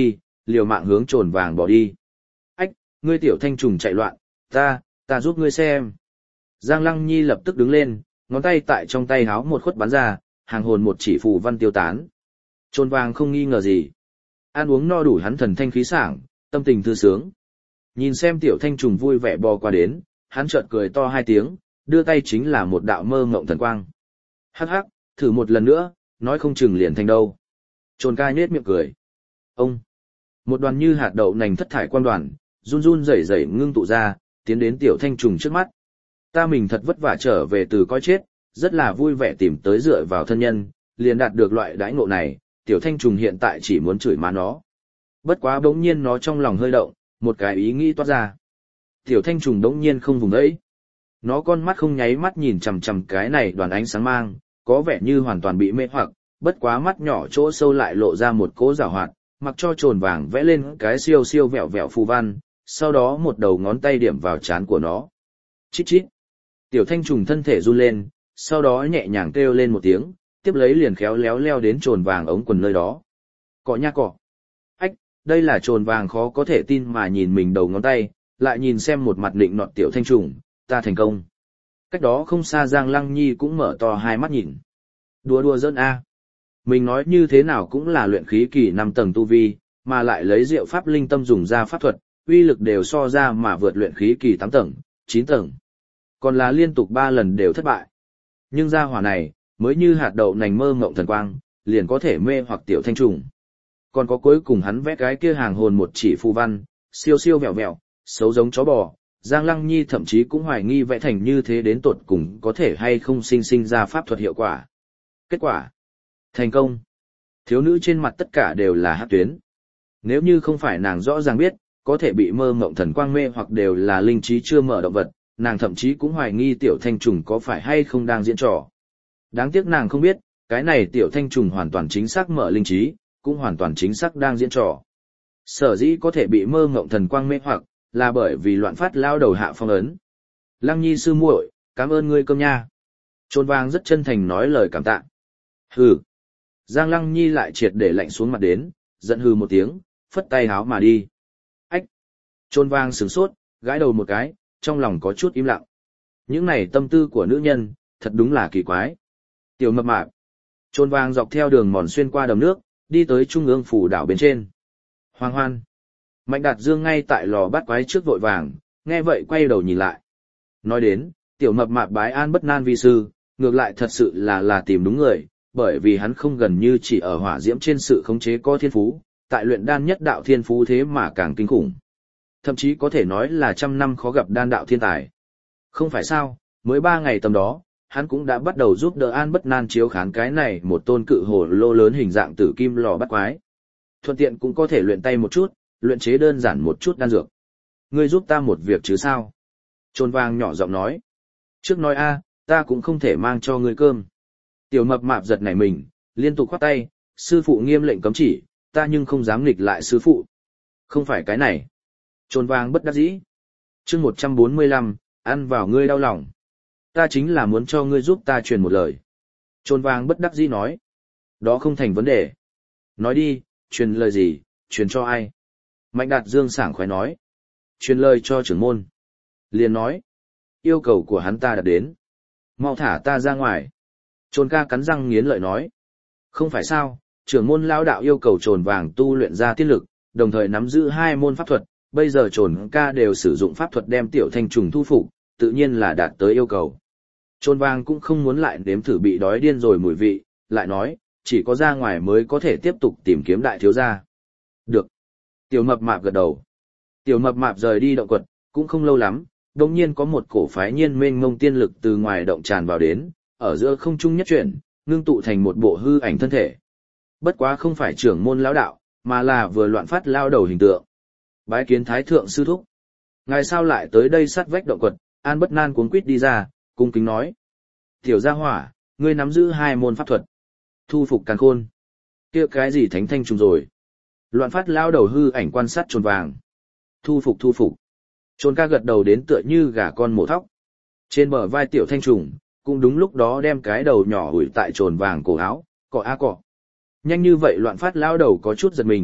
liều mạng hướng trồn vàng bỏ đi. Ách, ngươi tiểu thanh trùng chạy loạn, ta, ta giúp ngươi xem. Giang Lăng Nhi lập tức đứng lên, ngón tay tại trong tay háo một khuất bắn ra, hàng hồn một chỉ phù văn tiêu tán. Trồn vàng không nghi ngờ gì. Ăn uống no đủ hắn thần thanh khí sảng, tâm tình thư sướng. Nhìn xem tiểu thanh trùng vui vẻ bò qua đến, hắn chợt cười to hai tiếng, đưa tay chính là một đạo mơ ngộng thần quang. Hắc hắc, thử một lần nữa, nói không chừng liền thành đâu. Trồn ca nhếch miệng cười. Ông, một đoàn như hạt đậu nành thất thải quang đoàn, run run rẩy rẩy ngưng tụ ra, tiến đến tiểu thanh trùng trước mắt. Ta mình thật vất vả trở về từ coi chết, rất là vui vẻ tìm tới dựa vào thân nhân, liền đạt được loại đãi ngộ này, tiểu thanh trùng hiện tại chỉ muốn chửi má nó. Bất quá bỗng nhiên nó trong lòng hơi động, một cái ý nghĩ toát ra. Tiểu thanh trùng bỗng nhiên không vùng ấy. Nó con mắt không nháy mắt nhìn chằm chằm cái này đoàn ánh sáng mang, có vẻ như hoàn toàn bị mê hoặc, bất quá mắt nhỏ chỗ sâu lại lộ ra một cỗ giảo hoạt, mặc cho trồn vàng vẽ lên cái siêu siêu vẹo vẹo phù văn, sau đó một đầu ngón tay điểm vào trán của nó. Chít chít. Tiểu thanh trùng thân thể run lên, sau đó nhẹ nhàng kêu lên một tiếng, tiếp lấy liền khéo léo leo đến trồn vàng ống quần nơi đó. Cọ nha cọ. Ách, đây là trồn vàng khó có thể tin mà nhìn mình đầu ngón tay, lại nhìn xem một mặt định nọt tiểu thanh trùng, ta thành công. Cách đó không xa Giang Lăng Nhi cũng mở to hai mắt nhìn. Đùa đùa giỡn a. Mình nói như thế nào cũng là luyện khí kỳ năm tầng tu vi, mà lại lấy diệu pháp linh tâm dùng ra pháp thuật, uy lực đều so ra mà vượt luyện khí kỳ tám tầng, chín tầng. Còn là liên tục ba lần đều thất bại. Nhưng gia hỏa này, mới như hạt đậu nành mơ ngộng thần quang, liền có thể mê hoặc tiểu thanh trùng. Còn có cuối cùng hắn vẽ cái kia hàng hồn một chỉ phù văn, siêu siêu vẹo vẹo, xấu giống chó bò. Giang Lăng Nhi thậm chí cũng hoài nghi vẽ thành như thế đến tột cùng có thể hay không sinh sinh ra pháp thuật hiệu quả. Kết quả, thành công. Thiếu nữ trên mặt tất cả đều là hắc tuyến. Nếu như không phải nàng rõ ràng biết, có thể bị mơ mộng thần quang mê hoặc đều là linh trí chưa mở động vật, nàng thậm chí cũng hoài nghi tiểu thanh trùng có phải hay không đang diễn trò. Đáng tiếc nàng không biết, cái này tiểu thanh trùng hoàn toàn chính xác mở linh trí, cũng hoàn toàn chính xác đang diễn trò. Sở dĩ có thể bị mơ mộng thần quang mê hoặc, là bởi vì loạn phát lao đầu hạ phong ấn. Lăng Nhi sư muội, cảm ơn ngươi cơm nha. Trồn vàng rất chân thành nói lời cảm tạ. Hừ. Giang Lăng Nhi lại triệt để lạnh xuống mặt đến, giận hừ một tiếng, phất tay háo mà đi. Ách. Trồn vàng sửng sốt, gãi đầu một cái, trong lòng có chút im lặng. Những này tâm tư của nữ nhân, thật đúng là kỳ quái. Tiểu mập mạp. Trồn vàng dọc theo đường mòn xuyên qua đầm nước, đi tới trung ương phủ đảo bên trên. Hoang hoan. Mạnh Đạt Dương ngay tại lò bắt quái trước vội vàng, nghe vậy quay đầu nhìn lại. Nói đến, tiểu mập mạp bái an bất nan vi sư, ngược lại thật sự là là tìm đúng người, bởi vì hắn không gần như chỉ ở hỏa diễm trên sự khống chế có thiên phú, tại luyện đan nhất đạo thiên phú thế mà càng kinh khủng. Thậm chí có thể nói là trăm năm khó gặp đan đạo thiên tài. Không phải sao, mới ba ngày tầm đó, hắn cũng đã bắt đầu giúp đỡ an bất nan chiếu khán cái này một tôn cự hồ lô lớn hình dạng tử kim lò bắt quái. Thuận tiện cũng có thể luyện tay một chút, luyện chế đơn giản một chút đan dược. Ngươi giúp ta một việc chứ sao? Trồn vàng nhỏ giọng nói. Trước nói a, ta cũng không thể mang cho ngươi cơm. Tiểu mập mạp giật nảy mình, liên tục khoát tay, sư phụ nghiêm lệnh cấm chỉ, ta nhưng không dám nghịch lại sư phụ. Không phải cái này. Trồn vàng bất đắc dĩ. Chương một trăm bốn mươi lăm, ăn vào ngươi đau lòng. Ta chính là muốn cho ngươi giúp ta truyền một lời. Trồn vàng bất đắc dĩ nói. Đó không thành vấn đề. Nói đi, truyền lời gì, truyền cho ai? Mạnh Đạt Dương sảng khoái nói. Truyền lời cho trưởng môn. Liền nói. Yêu cầu của hắn ta đã đến. Mau thả ta ra ngoài. Trồn ca cắn răng nghiến lợi nói. Không phải sao, trưởng môn lão đạo yêu cầu trồn vàng tu luyện ra tiết lực, đồng thời nắm giữ hai môn pháp thuật, bây giờ trồn ca đều sử dụng pháp thuật đem tiểu thanh trùng thu phục, tự nhiên là đạt tới yêu cầu. Trồn vàng cũng không muốn lại nếm thử bị đói điên rồi mùi vị, lại nói, chỉ có ra ngoài mới có thể tiếp tục tìm kiếm đại thiếu gia. Được. Tiểu mập mạp gật đầu. Tiểu mập mạp rời đi động quật, cũng không lâu lắm, đột nhiên có một cổ phái nhiên mênh mông tiên lực từ ngoài động tràn vào đến, ở giữa không trung nhất chuyển, ngưng tụ thành một bộ hư ảnh thân thể. Bất quá không phải trưởng môn lão đạo, mà là vừa loạn phát lao đầu hình tượng. Bái kiến thái thượng sư thúc. Ngài sao lại tới đây sát vách động quật? An bất nan cuống quýt đi ra, cung kính nói. Tiểu gia hỏa, ngươi nắm giữ hai môn pháp thuật. Thu phục càn khôn. Kia cái gì thánh thanh trùng rồi? Loạn phát lao đầu hư ảnh quan sát trồn vàng. Thu phục thu phục. Trồn ca gật đầu đến tựa như gà con mổ thóc. Trên bờ vai tiểu thanh trùng, cũng đúng lúc đó đem cái đầu nhỏ ủi tại trồn vàng cổ áo, cọ a cọ. Nhanh như vậy loạn phát lao đầu có chút giật mình,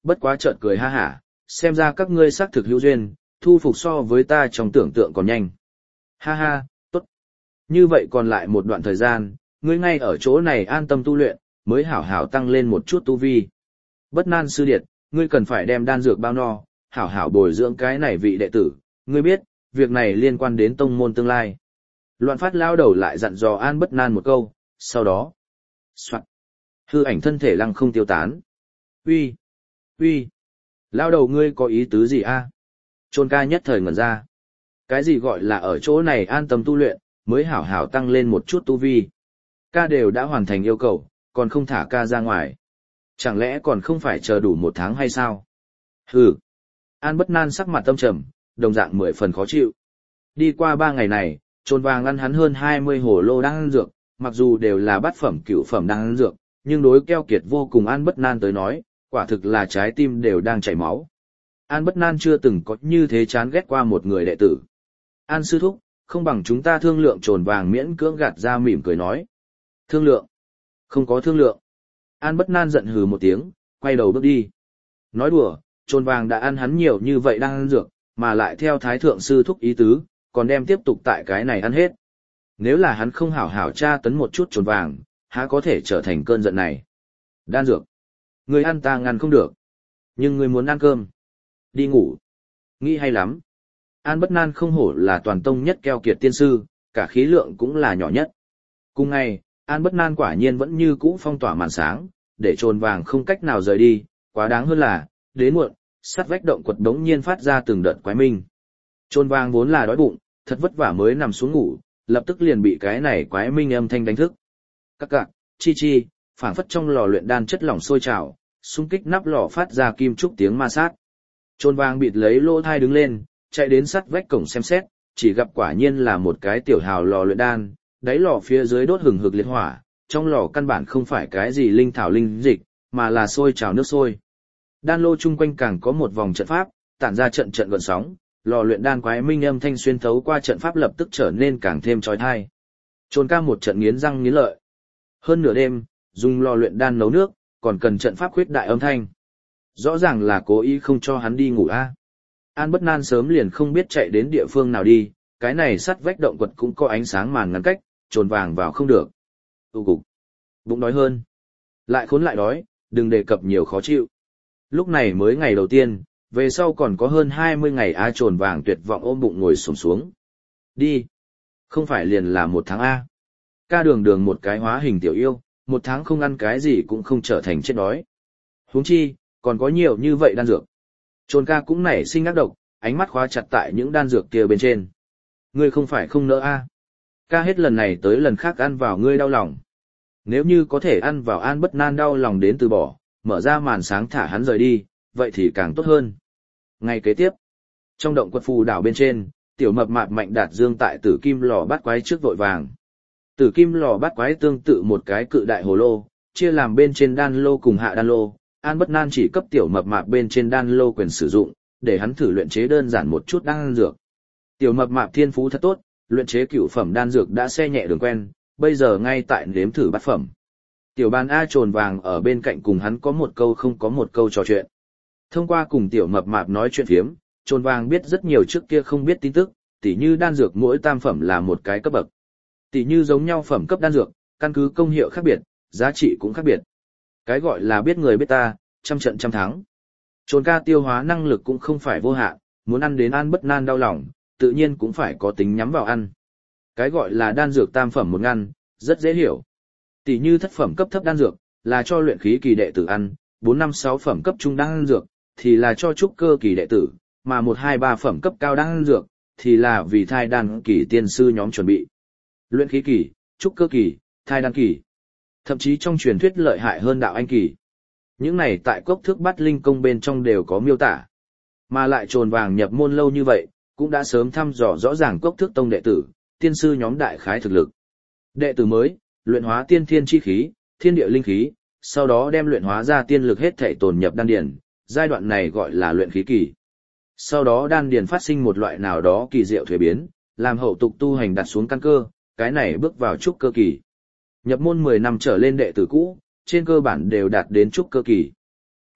Bất quá chợt cười ha hả, xem ra các ngươi xác thực hữu duyên, thu phục so với ta trong tưởng tượng còn nhanh. Ha ha, tốt. Như vậy còn lại một đoạn thời gian, ngươi ngay ở chỗ này an tâm tu luyện, mới hảo hảo tăng lên một chút tu vi. Bất nan sư điệt, ngươi cần phải đem đan dược bao no, hảo hảo bồi dưỡng cái này vị đệ tử, ngươi biết, việc này liên quan đến tông môn tương lai. Loạn phát lao đầu lại dặn dò An Bất Nan một câu, sau đó, soạn, hư ảnh thân thể lăng không tiêu tán. Uy, uy, lao đầu ngươi có ý tứ gì a? Trôn ca nhất thời ngẩn ra. Cái gì gọi là ở chỗ này an tâm tu luyện, mới hảo hảo tăng lên một chút tu vi. Ca đều đã hoàn thành yêu cầu, còn không thả ca ra ngoài. Chẳng lẽ còn không phải chờ đủ một tháng hay sao? Hừ. An Bất Nan sắc mặt tâm trầm, đồng dạng mười phần khó chịu. Đi qua ba ngày này, Trôn Vàng ăn hắn hơn hai mươi hồ lô đan dược, mặc dù đều là bát phẩm cửu phẩm đan dược, nhưng đối keo kiệt vô cùng An Bất Nan tới nói, quả thực là trái tim đều đang chảy máu. An Bất Nan chưa từng có như thế chán ghét qua một người đệ tử. An sư thúc, không bằng chúng ta thương lượng. Trồn Vàng miễn cưỡng gạt ra mỉm cười nói. Thương lượng? Không có thương lượng. An Bất Nan giận hừ một tiếng, quay đầu bước đi. Nói đùa, Trồn Vàng đã ăn hắn nhiều như vậy đang ăn dược, mà lại theo thái thượng sư thúc ý tứ, còn đem tiếp tục tại cái này ăn hết. Nếu là hắn không hảo hảo tra tấn một chút Trồn Vàng, há có thể trở thành cơn giận này. Đan dược. Người ăn ta ngăn không được. Nhưng người muốn ăn cơm. Đi ngủ. Nghĩ hay lắm. An Bất Nan không hổ là toàn tông nhất keo kiệt tiên sư, cả khí lượng cũng là nhỏ nhất. Cùng ngày, An Bất Nan quả nhiên vẫn như cũ phong tỏa màn sáng, để Trồn Vàng không cách nào rời đi, quá đáng hơn là, đến muộn, sắt vách động quật đống nhiên phát ra từng đợt quái minh. Trồn Vàng vốn là đói bụng, thật vất vả mới nằm xuống ngủ, lập tức liền bị cái này quái minh âm thanh đánh thức. Các cạc, chi chi, phảng phất trong lò luyện đan chất lỏng sôi trào, xung kích nắp lò phát ra kim trúc tiếng ma sát. Trồn Vàng bịt lấy lỗ thai đứng lên, chạy đến sắt vách cổng xem xét, chỉ gặp quả nhiên là một cái tiểu hào lò luyện đan, đáy lò phía dưới đốt hừng hực liệt hỏa, trong lò căn bản không phải cái gì linh thảo linh dịch, mà là sôi trào nước sôi. Đan lô chung quanh càng có một vòng trận pháp, tản ra trận trận gợn sóng, lò luyện đan quái minh âm thanh xuyên thấu qua trận pháp lập tức trở nên càng thêm chói tai. Trồn ca một trận nghiến răng nghiến lợi. Hơn nửa đêm, dùng lò luyện đan nấu nước, còn cần trận pháp khuyết đại âm thanh. Rõ ràng là cố ý không cho hắn đi ngủ a. An Bất Nan sớm liền không biết chạy đến địa phương nào đi, cái này sắt vách động quật cũng có ánh sáng màn ngăn cách, Trồn Vàng vào không được. Tu cục. Bụng đói hơn. Lại khốn lại đói, đừng đề cập nhiều khó chịu. Lúc này mới ngày đầu tiên, về sau còn có hơn hai mươi ngày a. Trồn Vàng tuyệt vọng ôm bụng ngồi xổm xuống. Đi. Không phải liền là một tháng a. Ca đường đường một cái hóa hình tiểu yêu, một tháng không ăn cái gì cũng không trở thành chết đói. Huống chi, còn có nhiều như vậy đan dược. Trồn ca cũng nảy sinh ác độc, ánh mắt khóa chặt tại những đan dược kia bên trên. Ngươi không phải không nỡ a? Ca hết lần này tới lần khác ăn vào ngươi đau lòng. Nếu như có thể ăn vào An Bất Nan đau lòng đến từ bỏ, mở ra màn sáng thả hắn rời đi, vậy thì càng tốt hơn. Ngày kế tiếp, trong động quật phù đảo bên trên, tiểu mập mạp Mạnh Đạt Dương tại Tử Kim lò bát quái trước vội vàng. Tử Kim lò bát quái tương tự một cái cự đại hồ lô, chia làm bên trên đan lô cùng hạ đan lô. An Bất Nan chỉ cấp tiểu mập mạp bên trên đan lô quyền sử dụng, để hắn thử luyện chế đơn giản một chút đan dược. Tiểu mập mạp thiên phú thật tốt, luyện chế cửu phẩm đan dược đã xe nhẹ đường quen, bây giờ ngay tại nếm thử bát phẩm. Tiểu Bàn A Trồn Vàng ở bên cạnh cùng hắn có một câu không có một câu trò chuyện. Thông qua cùng tiểu mập mạp nói chuyện phiếm, Trồn Vàng biết rất nhiều trước kia không biết tin tức, tỉ như đan dược mỗi tam phẩm là một cái cấp bậc. Tỉ như giống nhau phẩm cấp đan dược, căn cứ công hiệu khác biệt, giá trị cũng khác biệt. Cái gọi là biết người biết ta, trăm trận trăm thắng. Trồn ca tiêu hóa năng lực cũng không phải vô hạn, muốn ăn đến An Bất Nan đau lòng, tự nhiên cũng phải có tính nhắm vào ăn. Cái gọi là đan dược tam phẩm một ngăn, rất dễ hiểu. Tỷ như thất phẩm cấp thấp đan dược, là cho luyện khí kỳ đệ tử ăn, bốn năm sáu phẩm cấp trung đan dược, thì là cho trúc cơ kỳ đệ tử, mà một hai ba phẩm cấp cao đan dược, thì là vì thai đan kỳ tiên sư nhóm chuẩn bị. Luyện khí kỳ, trúc cơ kỳ, thai đan kỳ. Thậm chí trong truyền thuyết lợi hại hơn đạo anh kỳ. Những này tại cốc thước bát linh công bên trong đều có miêu tả. Mà lại Trồn Vàng nhập môn lâu như vậy, cũng đã sớm thăm dò rõ ràng cốc thước tông đệ tử, tiên sư nhóm đại khái thực lực. Đệ tử mới, luyện hóa tiên thiên chi khí, thiên địa linh khí, sau đó đem luyện hóa ra tiên lực hết thảy tồn nhập đan điền, giai đoạn này gọi là luyện khí kỳ. Sau đó đan điền phát sinh một loại nào đó kỳ diệu thuế biến, làm hậu tục tu hành đặt xuống căn cơ, cái này bước vào trúc cơ kỳ. Nhập môn mười năm trở lên đệ tử cũ, trên cơ bản đều đạt đến trúc cơ kỳ.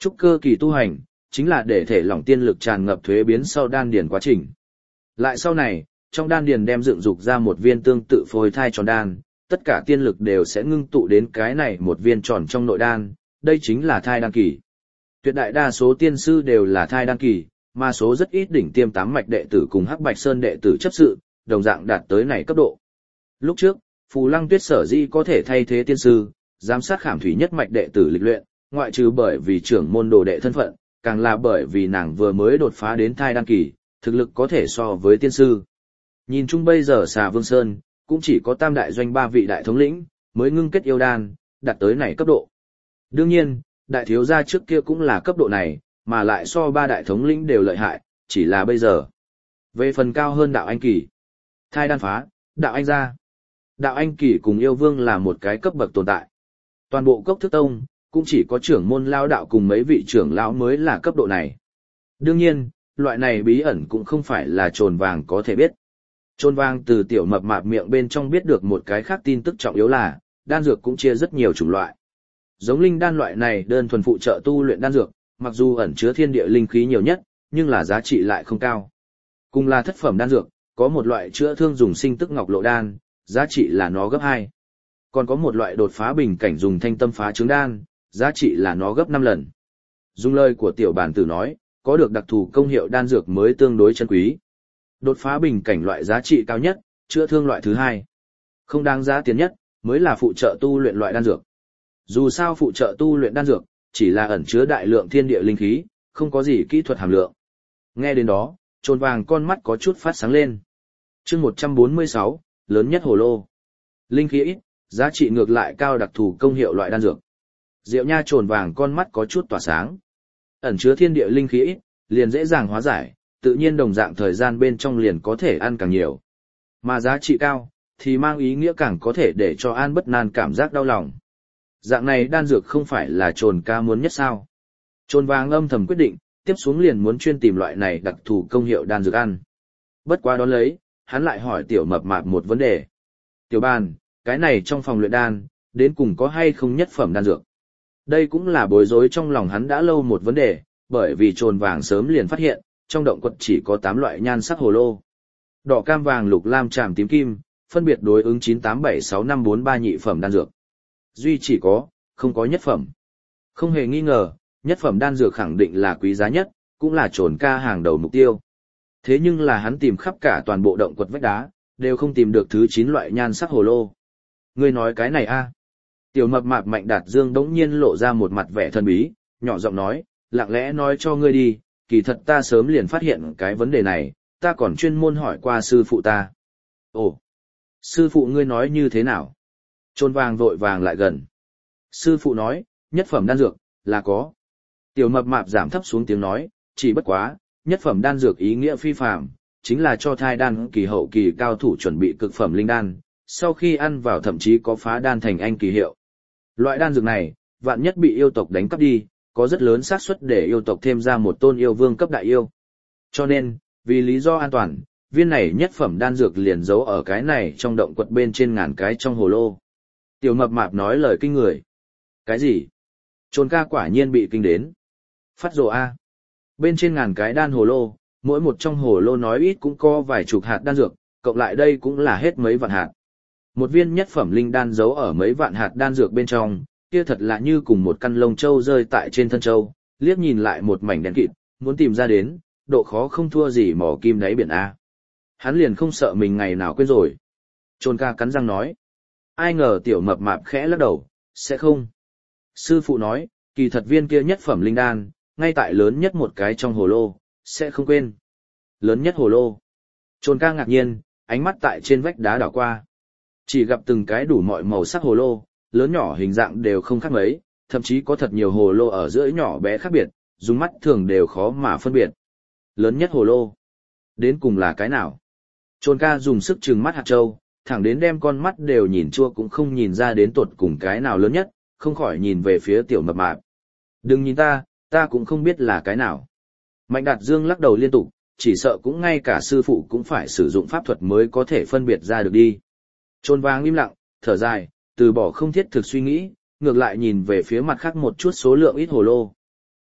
Trúc cơ kỳ tu hành, chính là để thể lỏng tiên lực tràn ngập thuế biến sau đan điền quá trình. Lại sau này, trong đan điền đem dựng dục ra một viên tương tự phôi thai tròn đan, tất cả tiên lực đều sẽ ngưng tụ đến cái này một viên tròn trong nội đan, đây chính là thai đan kỳ. Tuyệt đại đa số tiên sư đều là thai đan kỳ, mà số rất ít đỉnh tiêm tám mạch đệ tử cùng Hắc Bạch Sơn đệ tử chấp sự, đồng dạng đạt tới này cấp độ. Lúc trước, Phù Lăng Tuyết sở dĩ có thể thay thế tiên sư, giám sát khảm thủy nhất mạch đệ tử lịch luyện, ngoại trừ bởi vì trưởng môn đồ đệ thân phận, càng là bởi vì nàng vừa mới đột phá đến thai đan kỳ, thực lực có thể so với tiên sư. Nhìn chung bây giờ Xà Vương Sơn, cũng chỉ có tam đại doanh ba vị đại thống lĩnh, mới ngưng kết yêu đan, đạt tới này cấp độ. Đương nhiên, đại thiếu gia trước kia cũng là cấp độ này, mà lại so ba đại thống lĩnh đều lợi hại, chỉ là bây giờ. Về phần cao hơn đạo anh kỳ, thai đan phá, đạo anh gia. Đạo anh kỳ cùng yêu vương là một cái cấp bậc tồn tại. Toàn bộ cốc thức tông, cũng chỉ có trưởng môn lao đạo cùng mấy vị trưởng lão mới là cấp độ này. Đương nhiên, loại này bí ẩn cũng không phải là trồn vàng có thể biết. Trồn vàng từ tiểu mập mạp miệng bên trong biết được một cái khác tin tức trọng yếu là, đan dược cũng chia rất nhiều chủng loại. Giống linh đan loại này đơn thuần phụ trợ tu luyện đan dược, mặc dù ẩn chứa thiên địa linh khí nhiều nhất, nhưng là giá trị lại không cao. Cùng là thất phẩm đan dược, có một loại chữa thương dùng sinh tức ngọc lộ đan, giá trị là nó gấp hai. Còn có một loại đột phá bình cảnh dùng thanh tâm phá trứng đan, giá trị là nó gấp năm lần. Dùng lời của tiểu bản tử nói, có được đặc thù công hiệu đan dược mới tương đối chân quý. Đột phá bình cảnh loại giá trị cao nhất, chữa thương loại thứ hai. Không đáng giá tiền nhất, mới là phụ trợ tu luyện loại đan dược. Dù sao phụ trợ tu luyện đan dược, chỉ là ẩn chứa đại lượng thiên địa linh khí, không có gì kỹ thuật hàm lượng. Nghe đến đó, trồn vàng con mắt có chút phát sáng lên. Chương một trăm bốn mươi sáu, lớn nhất hồ lô. Linh khí ít, giá trị ngược lại cao đặc thù công hiệu loại đan dược. Diệu Nha trồn vàng con mắt có chút tỏa sáng. Ẩn chứa thiên địa linh khí ít, liền dễ dàng hóa giải, tự nhiên đồng dạng thời gian bên trong liền có thể ăn càng nhiều. Mà giá trị cao, thì mang ý nghĩa càng có thể để cho An Bất Nan cảm giác đau lòng. Dạng này đan dược không phải là trồn ca muốn nhất sao. Trồn vàng âm thầm quyết định, tiếp xuống liền muốn chuyên tìm loại này đặc thù công hiệu đan dược ăn. Bất quá đó lấy, hắn lại hỏi tiểu mập mạp một vấn đề. Tiểu bàn, cái này trong phòng luyện đan, đến cùng có hay không nhất phẩm đan dược? Đây cũng là bối rối trong lòng hắn đã lâu một vấn đề, bởi vì trồn vàng sớm liền phát hiện, trong động quật chỉ có tám loại nhan sắc hồ lô. Đỏ cam vàng lục lam tràm tím kim, phân biệt đối ứng chín tám bảy sáu năm bốn ba nhị phẩm đan dược. Duy chỉ có, không có nhất phẩm. Không hề nghi ngờ, nhất phẩm đan dược khẳng định là quý giá nhất, cũng là trồn ca hàng đầu mục tiêu. Thế nhưng là hắn tìm khắp cả toàn bộ động quật vách đá, đều không tìm được thứ chín loại nhan sắc hồ lô. Ngươi nói cái này a? Tiểu mập mạp Mạnh Đạt Dương đống nhiên lộ ra một mặt vẻ thần bí, nhỏ giọng nói, lặng lẽ nói cho ngươi đi, kỳ thật ta sớm liền phát hiện cái vấn đề này, ta còn chuyên môn hỏi qua sư phụ ta. Ồ, sư phụ ngươi nói như thế nào? Trôn vàng vội vàng lại gần. Sư phụ nói, nhất phẩm đan dược, là có. Tiểu mập mạp giảm thấp xuống tiếng nói, chỉ bất quá, nhất phẩm đan dược ý nghĩa phi phàm, chính là cho thai đan kỳ hậu kỳ cao thủ chuẩn bị cực phẩm linh đan, sau khi ăn vào thậm chí có phá đan thành anh kỳ hiệu. Loại đan dược này, vạn nhất bị yêu tộc đánh cắp đi, có rất lớn xác suất để yêu tộc thêm ra một tôn yêu vương cấp đại yêu. Cho nên, vì lý do an toàn, viên này nhất phẩm đan dược liền giấu ở cái này trong động quật bên trên ngàn cái trong hồ lô. Tiểu mập mạp nói lời kinh người. Cái gì? Trồn ca quả nhiên bị kinh đến. Phát rồ A. Bên trên ngàn cái đan hồ lô, mỗi một trong hồ lô nói ít cũng có vài chục hạt đan dược, cộng lại đây cũng là hết mấy vạn hạt. Một viên nhất phẩm linh đan giấu ở mấy vạn hạt đan dược bên trong, kia thật là như cùng một căn lông châu rơi tại trên thân châu, liếc nhìn lại một mảnh đen kịt, muốn tìm ra đến, độ khó không thua gì mỏ kim đáy biển A. Hắn liền không sợ mình ngày nào quên rồi. Trồn ca cắn răng nói. Ai ngờ tiểu mập mạp khẽ lắc đầu, sẽ không. Sư phụ nói, kỳ thật viên kia nhất phẩm linh đan, ngay tại lớn nhất một cái trong hồ lô, sẽ không quên. Lớn nhất hồ lô. Trồn ca ngạc nhiên, ánh mắt tại trên vách đá đảo qua. Chỉ gặp từng cái đủ mọi màu sắc hồ lô, lớn nhỏ hình dạng đều không khác mấy, thậm chí có thật nhiều hồ lô ở giữa nhỏ bé khác biệt, dùng mắt thường đều khó mà phân biệt. Lớn nhất hồ lô. Đến cùng là cái nào? Trồn ca dùng sức trừng mắt hạt châu, thẳng đến đem con mắt đều nhìn chua cũng không nhìn ra đến tột cùng cái nào lớn nhất, không khỏi nhìn về phía tiểu mập mạp. Đừng nhìn ta, ta cũng không biết là cái nào. Mạnh Đạt Dương lắc đầu liên tục, chỉ sợ cũng ngay cả sư phụ cũng phải sử dụng pháp thuật mới có thể phân biệt ra được đi. Trồn vàng im lặng, thở dài, từ bỏ không thiết thực suy nghĩ, ngược lại nhìn về phía mặt khác một chút số lượng ít hồ lô.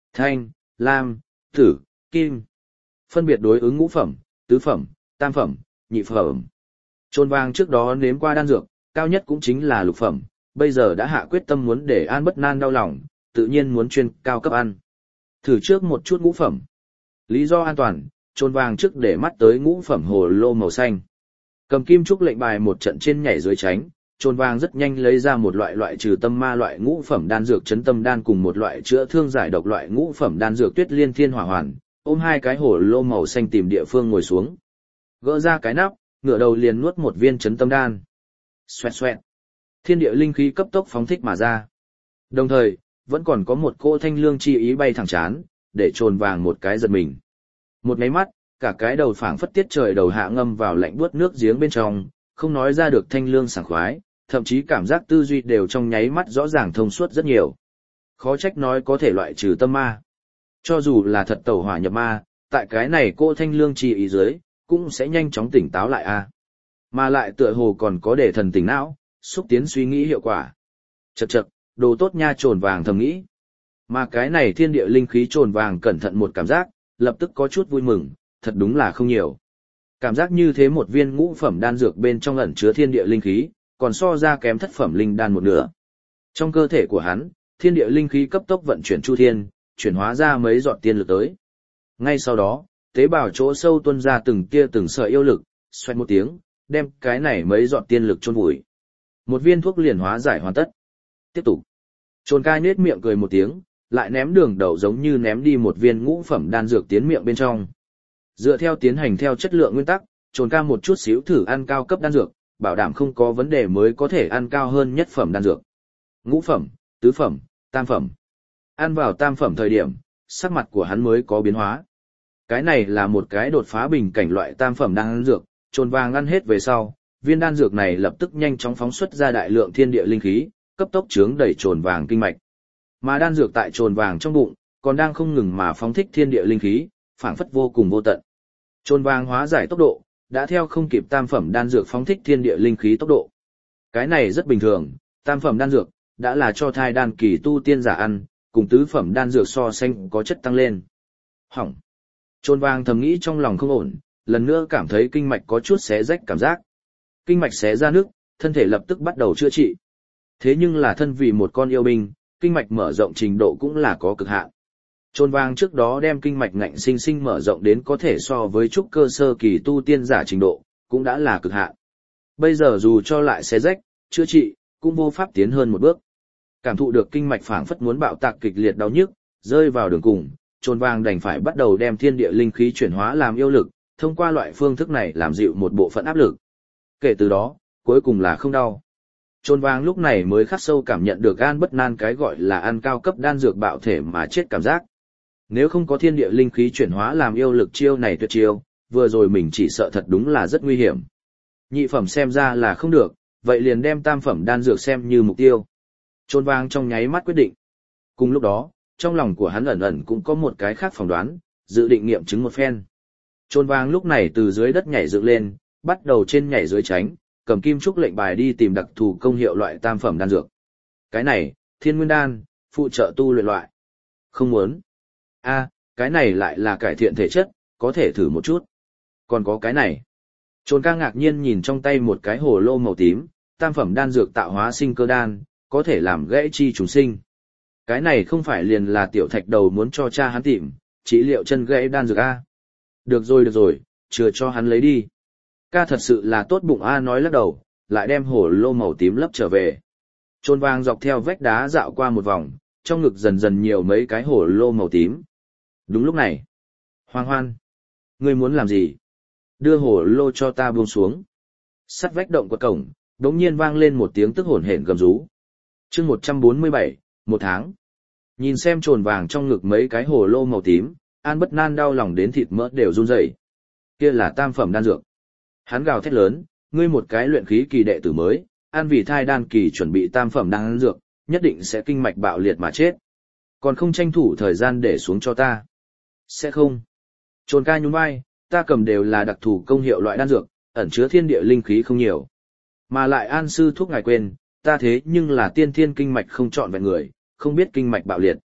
thanh, lam, tử, kim. Phân biệt đối ứng ngũ phẩm, tứ phẩm, tam phẩm, nhị phẩm. Trồn vàng trước đó nếm qua đan dược, cao nhất cũng chính là lục phẩm, bây giờ đã hạ quyết tâm muốn để An Bất Nan đau lòng, tự nhiên muốn chuyên cao cấp ăn. Thử trước một chút ngũ phẩm. Lý do an toàn, trồn vàng trước để mắt tới ngũ phẩm hồ lô màu xanh. Cầm kim trúc lệnh bài một trận trên nhảy dưới tránh, trồn vàng rất nhanh lấy ra một loại loại trừ tâm ma loại ngũ phẩm đan dược chấn tâm đan cùng một loại chữa thương giải độc loại ngũ phẩm đan dược tuyết liên thiên hỏa hoàn, ôm hai cái hồ lô màu xanh tìm địa phương ngồi xuống. Gỡ ra cái nắp, ngửa đầu liền nuốt một viên chấn tâm đan. Xoẹt xoẹt. Thiên địa linh khí cấp tốc phóng thích mà ra. Đồng thời, vẫn còn có một cỗ thanh lương chi ý bay thẳng chán, để trồn vàng một cái giật mình. Một máy mắt, cả cái đầu phảng phất tiết trời đầu hạ ngâm vào lạnh buốt nước giếng bên trong, không nói ra được thanh lương sảng khoái, thậm chí cảm giác tư duy đều trong nháy mắt rõ ràng thông suốt rất nhiều. Khó trách nói có thể loại trừ tâm ma. Cho dù là thật tẩu hỏa nhập ma, tại cái này cỗ thanh lương chi ý dưới, cũng sẽ nhanh chóng tỉnh táo lại a. Mà lại tựa hồ còn có để thần tỉnh não, xúc tiến suy nghĩ hiệu quả. Chậc chậc, đồ tốt nha trồn vàng thầm nghĩ. Mà cái này thiên địa linh khí trồn vàng cẩn thận một cảm giác, lập tức có chút vui mừng, thật đúng là không nhiều. Cảm giác như thế một viên ngũ phẩm đan dược bên trong ẩn chứa thiên địa linh khí, còn so ra kém thất phẩm linh đan một nửa. Trong cơ thể của hắn, thiên địa linh khí cấp tốc vận chuyển chu thiên, chuyển hóa ra mấy giọt tiên lực tới. Ngay sau đó, tế bào chỗ sâu tuôn ra từng tia từng sợi yêu lực, xoẹt một tiếng, đem cái này mấy giọt tiên lực chôn vùi. Một viên thuốc liền hóa giải hoàn tất. Tiếp tục. Trồn ca nhếch miệng cười một tiếng, lại ném đường đậu giống như ném đi một viên ngũ phẩm đan dược tiến miệng bên trong. Dựa theo tiến hành theo chất lượng nguyên tắc, trồn ca một chút xíu thử ăn cao cấp đan dược, bảo đảm không có vấn đề mới có thể ăn cao hơn nhất phẩm đan dược. Ngũ phẩm, tứ phẩm, tam phẩm. Ăn vào tam phẩm thời điểm, sắc mặt của hắn mới có biến hóa. Cái này là một cái đột phá bình cảnh loại tam phẩm đan dược, trồn vàng ăn hết về sau, viên đan dược này lập tức nhanh chóng phóng xuất ra đại lượng thiên địa linh khí, cấp tốc chướng đẩy trồn vàng kinh mạch. Mà đan dược tại trồn vàng trong bụng, còn đang không ngừng mà phóng thích thiên địa linh khí, phảng phất vô cùng vô tận. Trồn vàng hóa giải tốc độ, đã theo không kịp tam phẩm đan dược phóng thích thiên địa linh khí tốc độ. Cái này rất bình thường, tam phẩm đan dược đã là cho thai đan kỳ tu tiên giả ăn, cùng tứ phẩm đan dược so sánh có chất tăng lên. Hỏng. Trồn vàng thầm nghĩ trong lòng không ổn, lần nữa cảm thấy kinh mạch có chút xé rách cảm giác. Kinh mạch xé ra nước, thân thể lập tức bắt đầu chữa trị. Thế nhưng là thân vì một con yêu binh, kinh mạch mở rộng trình độ cũng là có cực hạn. Trồn vàng trước đó đem kinh mạch ngạnh sinh sinh mở rộng đến có thể so với trúc cơ sơ kỳ tu tiên giả trình độ, cũng đã là cực hạn. Bây giờ dù cho lại xé rách, chữa trị, cũng vô pháp tiến hơn một bước. Cảm thụ được kinh mạch phảng phất muốn bạo tạc kịch liệt đau nhức, rơi vào đường cùng, trồn vàng đành phải bắt đầu đem thiên địa linh khí chuyển hóa làm yêu lực, thông qua loại phương thức này làm dịu một bộ phận áp lực. Kể từ đó, cuối cùng là không đau. Trồn vàng lúc này mới khắc sâu cảm nhận được An Bất Nan cái gọi là ăn cao cấp đan dược bạo thể mà chết cảm giác. Nếu không có thiên địa linh khí chuyển hóa làm yêu lực chiêu này tuyệt chiêu, vừa rồi mình chỉ sợ thật đúng là rất nguy hiểm. Nhị phẩm xem ra là không được, vậy liền đem tam phẩm đan dược xem như mục tiêu. Trồn vàng trong nháy mắt quyết định. Cùng lúc đó, trong lòng của hắn ẩn ẩn cũng có một cái khác phỏng đoán, dự định nghiệm chứng một phen. Trồn vàng lúc này từ dưới đất nhảy dựng lên, bắt đầu trên nhảy dưới tránh, cầm kim trúc lệnh bài đi tìm đặc thù công hiệu loại tam phẩm đan dược. Cái này, thiên nguyên đan, phụ trợ tu luyện loại. Không muốn. A, cái này lại là cải thiện thể chất, có thể thử một chút. Còn có cái này. Trồn ca ngạc nhiên nhìn trong tay một cái hồ lô màu tím, tam phẩm đan dược tạo hóa sinh cơ đan, có thể làm gãy chi trùng sinh. Cái này không phải liền là tiểu thạch đầu muốn cho cha hắn tìm, chỉ liệu chân gãy đan dược A. Được rồi được rồi, chừa cho hắn lấy đi. Ca thật sự là tốt bụng A nói lắc đầu, lại đem hồ lô màu tím lấp trở về. Trồn vàng dọc theo vách đá dạo qua một vòng, trong ngực dần dần nhiều mấy cái hồ lô màu tím. Đúng lúc này. Hoang hoan. Ngươi muốn làm gì? Đưa hồ lô cho ta buông xuống. Sắt vách động của cổng, đống nhiên vang lên một tiếng tức hổn hển gầm rú. chương một trăm bốn mươi bảy, một tháng. Nhìn xem trồn vàng trong ngực mấy cái hồ lô màu tím, An Bất Nan đau lòng đến thịt mỡ đều run rẩy. Kia là tam phẩm đan dược. Hắn gào thét lớn, ngươi một cái luyện khí kỳ đệ tử mới, ăn vì thai đan kỳ chuẩn bị tam phẩm đan dược, nhất định sẽ kinh mạch bạo liệt mà chết. Còn không tranh thủ thời gian để xuống cho ta. Sẽ không. Trồn ca nhún vai, ta cầm đều là đặc thù công hiệu loại đan dược, ẩn chứa thiên địa linh khí không nhiều. Mà lại An sư thuốc ngài quên, ta thế nhưng là tiên thiên kinh mạch không chọn vẹn người, không biết kinh mạch bạo liệt.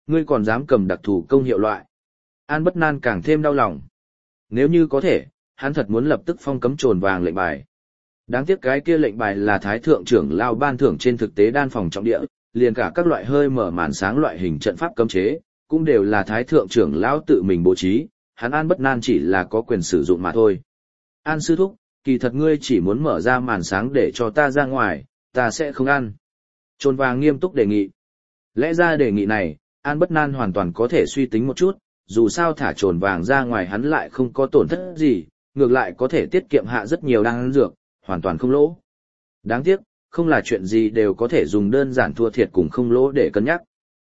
Ngươi còn dám cầm đặc thù công hiệu loại. An Bất Nan càng thêm đau lòng. Nếu như có thể, hắn thật muốn lập tức phong cấm trồn vàng lệnh bài. Đáng tiếc cái kia lệnh bài là thái thượng trưởng lao ban thưởng trên thực tế đan phòng trọng địa, liền cả các loại hơi mở màn sáng loại hình trận pháp cấm chế, cũng đều là thái thượng trưởng lão tự mình bố trí, hắn An Bất Nan chỉ là có quyền sử dụng mà thôi. An sư thúc, kỳ thật ngươi chỉ muốn mở ra màn sáng để cho ta ra ngoài, ta sẽ không ăn. Trồn vàng nghiêm túc đề nghị. Lẽ ra đề nghị này, An Bất Nan hoàn toàn có thể suy tính một chút, dù sao thả trồn vàng ra ngoài hắn lại không có tổn thất gì, ngược lại có thể tiết kiệm hạ rất nhiều đan dược, hoàn toàn không lỗ. Đáng tiếc, không là chuyện gì đều có thể dùng đơn giản thua thiệt cùng không lỗ để cân nhắc.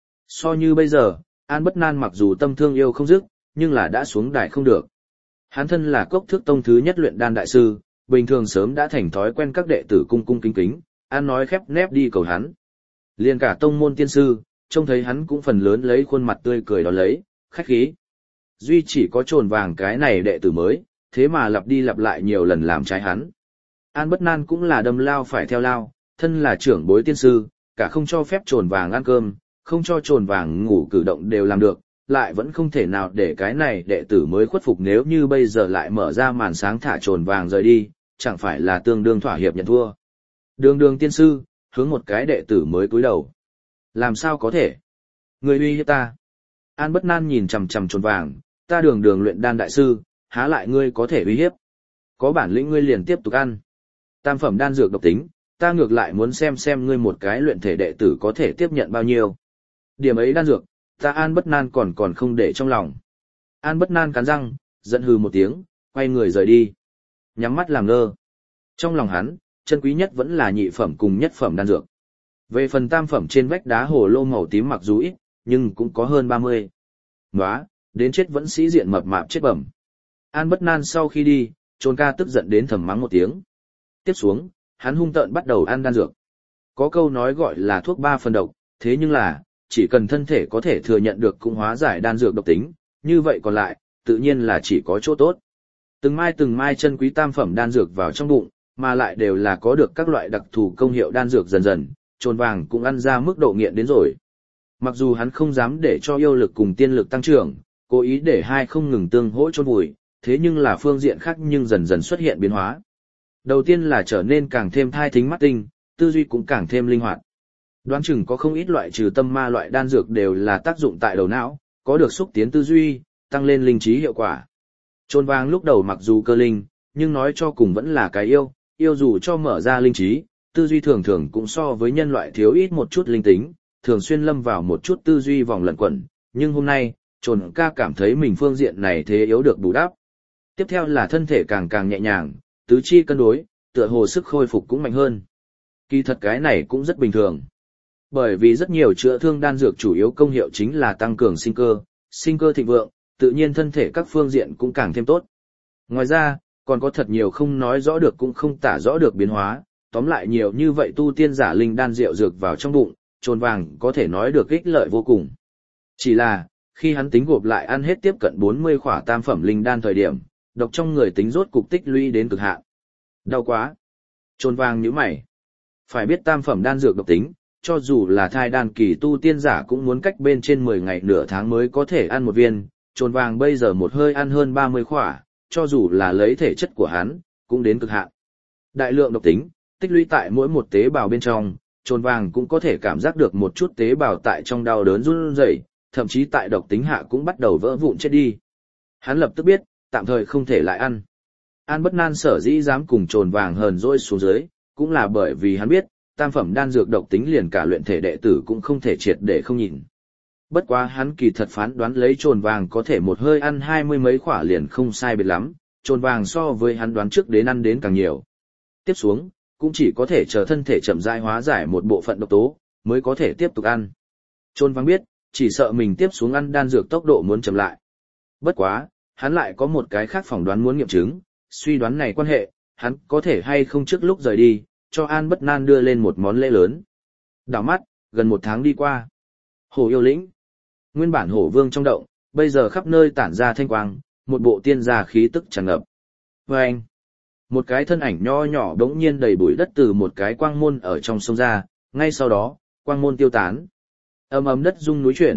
So như bây giờ, An Bất Nan mặc dù tâm thương yêu không dứt, nhưng là đã xuống đài không được. Hắn thân là Cốc Thước Tông thứ nhất luyện đan đại sư, bình thường sớm đã thành thói quen các đệ tử cung cung kính kính, An nói khép nép đi cầu hắn. Liền cả tông môn tiên sư, trông thấy hắn cũng phần lớn lấy khuôn mặt tươi cười đón lấy, khách khí. Duy chỉ có trồn vàng cái này đệ tử mới, thế mà lặp đi lặp lại nhiều lần làm trái hắn. An Bất Nan cũng là đâm lao phải theo lao, thân là trưởng bối tiên sư, cả không cho phép trồn vàng ăn cơm, không cho trồn vàng ngủ cử động đều làm được, lại vẫn không thể nào để cái này đệ tử mới khuất phục. Nếu như bây giờ lại mở ra màn sáng thả trồn vàng rời đi, chẳng phải là tương đương thỏa hiệp nhận thua. Đường đường tiên sư, hướng một cái đệ tử mới cúi đầu. Làm sao có thể? Người uy hiếp ta. An Bất Nan nhìn chằm chằm trồn vàng, ta đường đường luyện đan đại sư, há lại ngươi có thể uy hiếp. Có bản lĩnh ngươi liền tiếp tục ăn. Tam phẩm đan dược độc tính, ta ngược lại muốn xem xem ngươi một cái luyện thể đệ tử có thể tiếp nhận bao nhiêu. Điểm ấy đan dược, ta An Bất Nan còn còn không để trong lòng. An Bất Nan cắn răng, giận hừ một tiếng, quay người rời đi. Nhắm mắt làm ngơ. Trong lòng hắn, chân quý nhất vẫn là nhị phẩm cùng nhất phẩm đan dược. Về phần tam phẩm trên vách đá hồ lô màu tím mặc dù ít, nhưng cũng có hơn ba mươi. Nóa, đến chết vẫn sĩ diện mập mạp chết bẩm. An Bất Nan sau khi đi, Trồn ca tức giận đến thầm mắng một tiếng. Tiếp xuống, hắn hung tợn bắt đầu ăn đan dược. Có câu nói gọi là thuốc ba phần độc, thế nhưng là, chỉ cần thân thể có thể thừa nhận được cũng hóa giải đan dược độc tính, như vậy còn lại, tự nhiên là chỉ có chỗ tốt. Từng mai từng mai chân quý tam phẩm đan dược vào trong bụng, mà lại đều là có được các loại đặc thù công hiệu đan dược dần dần, Trồn vàng cũng ăn ra mức độ nghiện đến rồi. Mặc dù hắn không dám để cho yêu lực cùng tiên lực tăng trưởng, cố ý để hai không ngừng tương hỗ chôn vùi, thế nhưng là phương diện khác nhưng dần dần xuất hiện biến hóa. Đầu tiên là trở nên càng thêm thai thính mắt tinh, tư duy cũng càng thêm linh hoạt. Đoán chừng có không ít loại trừ tâm ma loại đan dược đều là tác dụng tại đầu não, có được xúc tiến tư duy, tăng lên linh trí hiệu quả. Trồn vàng lúc đầu mặc dù cơ linh, nhưng nói cho cùng vẫn là cái yêu, yêu dù cho mở ra linh trí, tư duy thường thường cũng so với nhân loại thiếu ít một chút linh tính, thường xuyên lâm vào một chút tư duy vòng lẩn quẩn, nhưng hôm nay, Trồn ca cảm thấy mình phương diện này thế yếu được bù đắp. Tiếp theo là thân thể càng càng nhẹ nhàng, tứ chi cân đối, tựa hồ sức khôi phục cũng mạnh hơn. Kỳ thật cái này cũng rất bình thường. Bởi vì rất nhiều chữa thương đan dược chủ yếu công hiệu chính là tăng cường sinh cơ, sinh cơ thịnh vượng, tự nhiên thân thể các phương diện cũng càng thêm tốt. Ngoài ra, còn có thật nhiều không nói rõ được cũng không tả rõ được biến hóa, tóm lại nhiều như vậy tu tiên giả linh đan rượu dược vào trong bụng, Trồn vàng có thể nói được ích lợi vô cùng. Chỉ là, khi hắn tính gộp lại ăn hết tiếp cận bốn mươi khỏa tam phẩm linh đan thời điểm, độc trong người tính rốt cục tích lũy đến cực hạn. Đau quá. Trồn vàng nhíu mày. Phải biết tam phẩm đan dược độc tính, cho dù là thai đan kỳ tu tiên giả cũng muốn cách bên trên mười ngày nửa tháng mới có thể ăn một viên, Trồn vàng bây giờ một hơi ăn hơn ba mươi khỏa, cho dù là lấy thể chất của hắn, cũng đến cực hạn. Đại lượng độc tính, tích lũy tại mỗi một tế bào bên trong, Trồn vàng cũng có thể cảm giác được một chút tế bào tại trong đau đớn run rẩy, thậm chí tại độc tính hạ cũng bắt đầu vỡ vụn chết đi. Hắn lập tức biết, tạm thời không thể lại ăn. An Bất Nan sở dĩ dám cùng Trồn vàng hờn dỗi xuống dưới, cũng là bởi vì hắn biết, tam phẩm đan dược độc tính liền cả luyện thể đệ tử cũng không thể triệt để không nhìn. Bất quá hắn kỳ thật phán đoán lấy Trồn vàng có thể một hơi ăn hai mươi mấy khỏa liền không sai biệt lắm, Trồn vàng so với hắn đoán trước đến ăn đến càng nhiều. Tiếp xuống, cũng chỉ có thể chờ thân thể chậm rãi hóa giải một bộ phận độc tố, mới có thể tiếp tục ăn. Trồn vàng biết, chỉ sợ mình tiếp xuống ăn đan dược tốc độ muốn chậm lại. Bất quá, hắn lại có một cái khác phỏng đoán muốn nghiệm chứng, suy đoán này quan hệ, hắn có thể hay không trước lúc rời đi, cho An Bất Nan đưa lên một món lễ lớn. Đảo mắt, gần một tháng đi qua. Hồ yêu lĩnh. Nguyên bản hổ vương trong động, bây giờ khắp nơi tản ra thanh quang, một bộ tiên gia khí tức tràn ngập. Và anh, một cái thân ảnh nho nhỏ đống nhiên đầy bụi đất từ một cái quang môn ở trong sông ra, ngay sau đó, quang môn tiêu tán. Ầm ầm đất rung núi chuyển,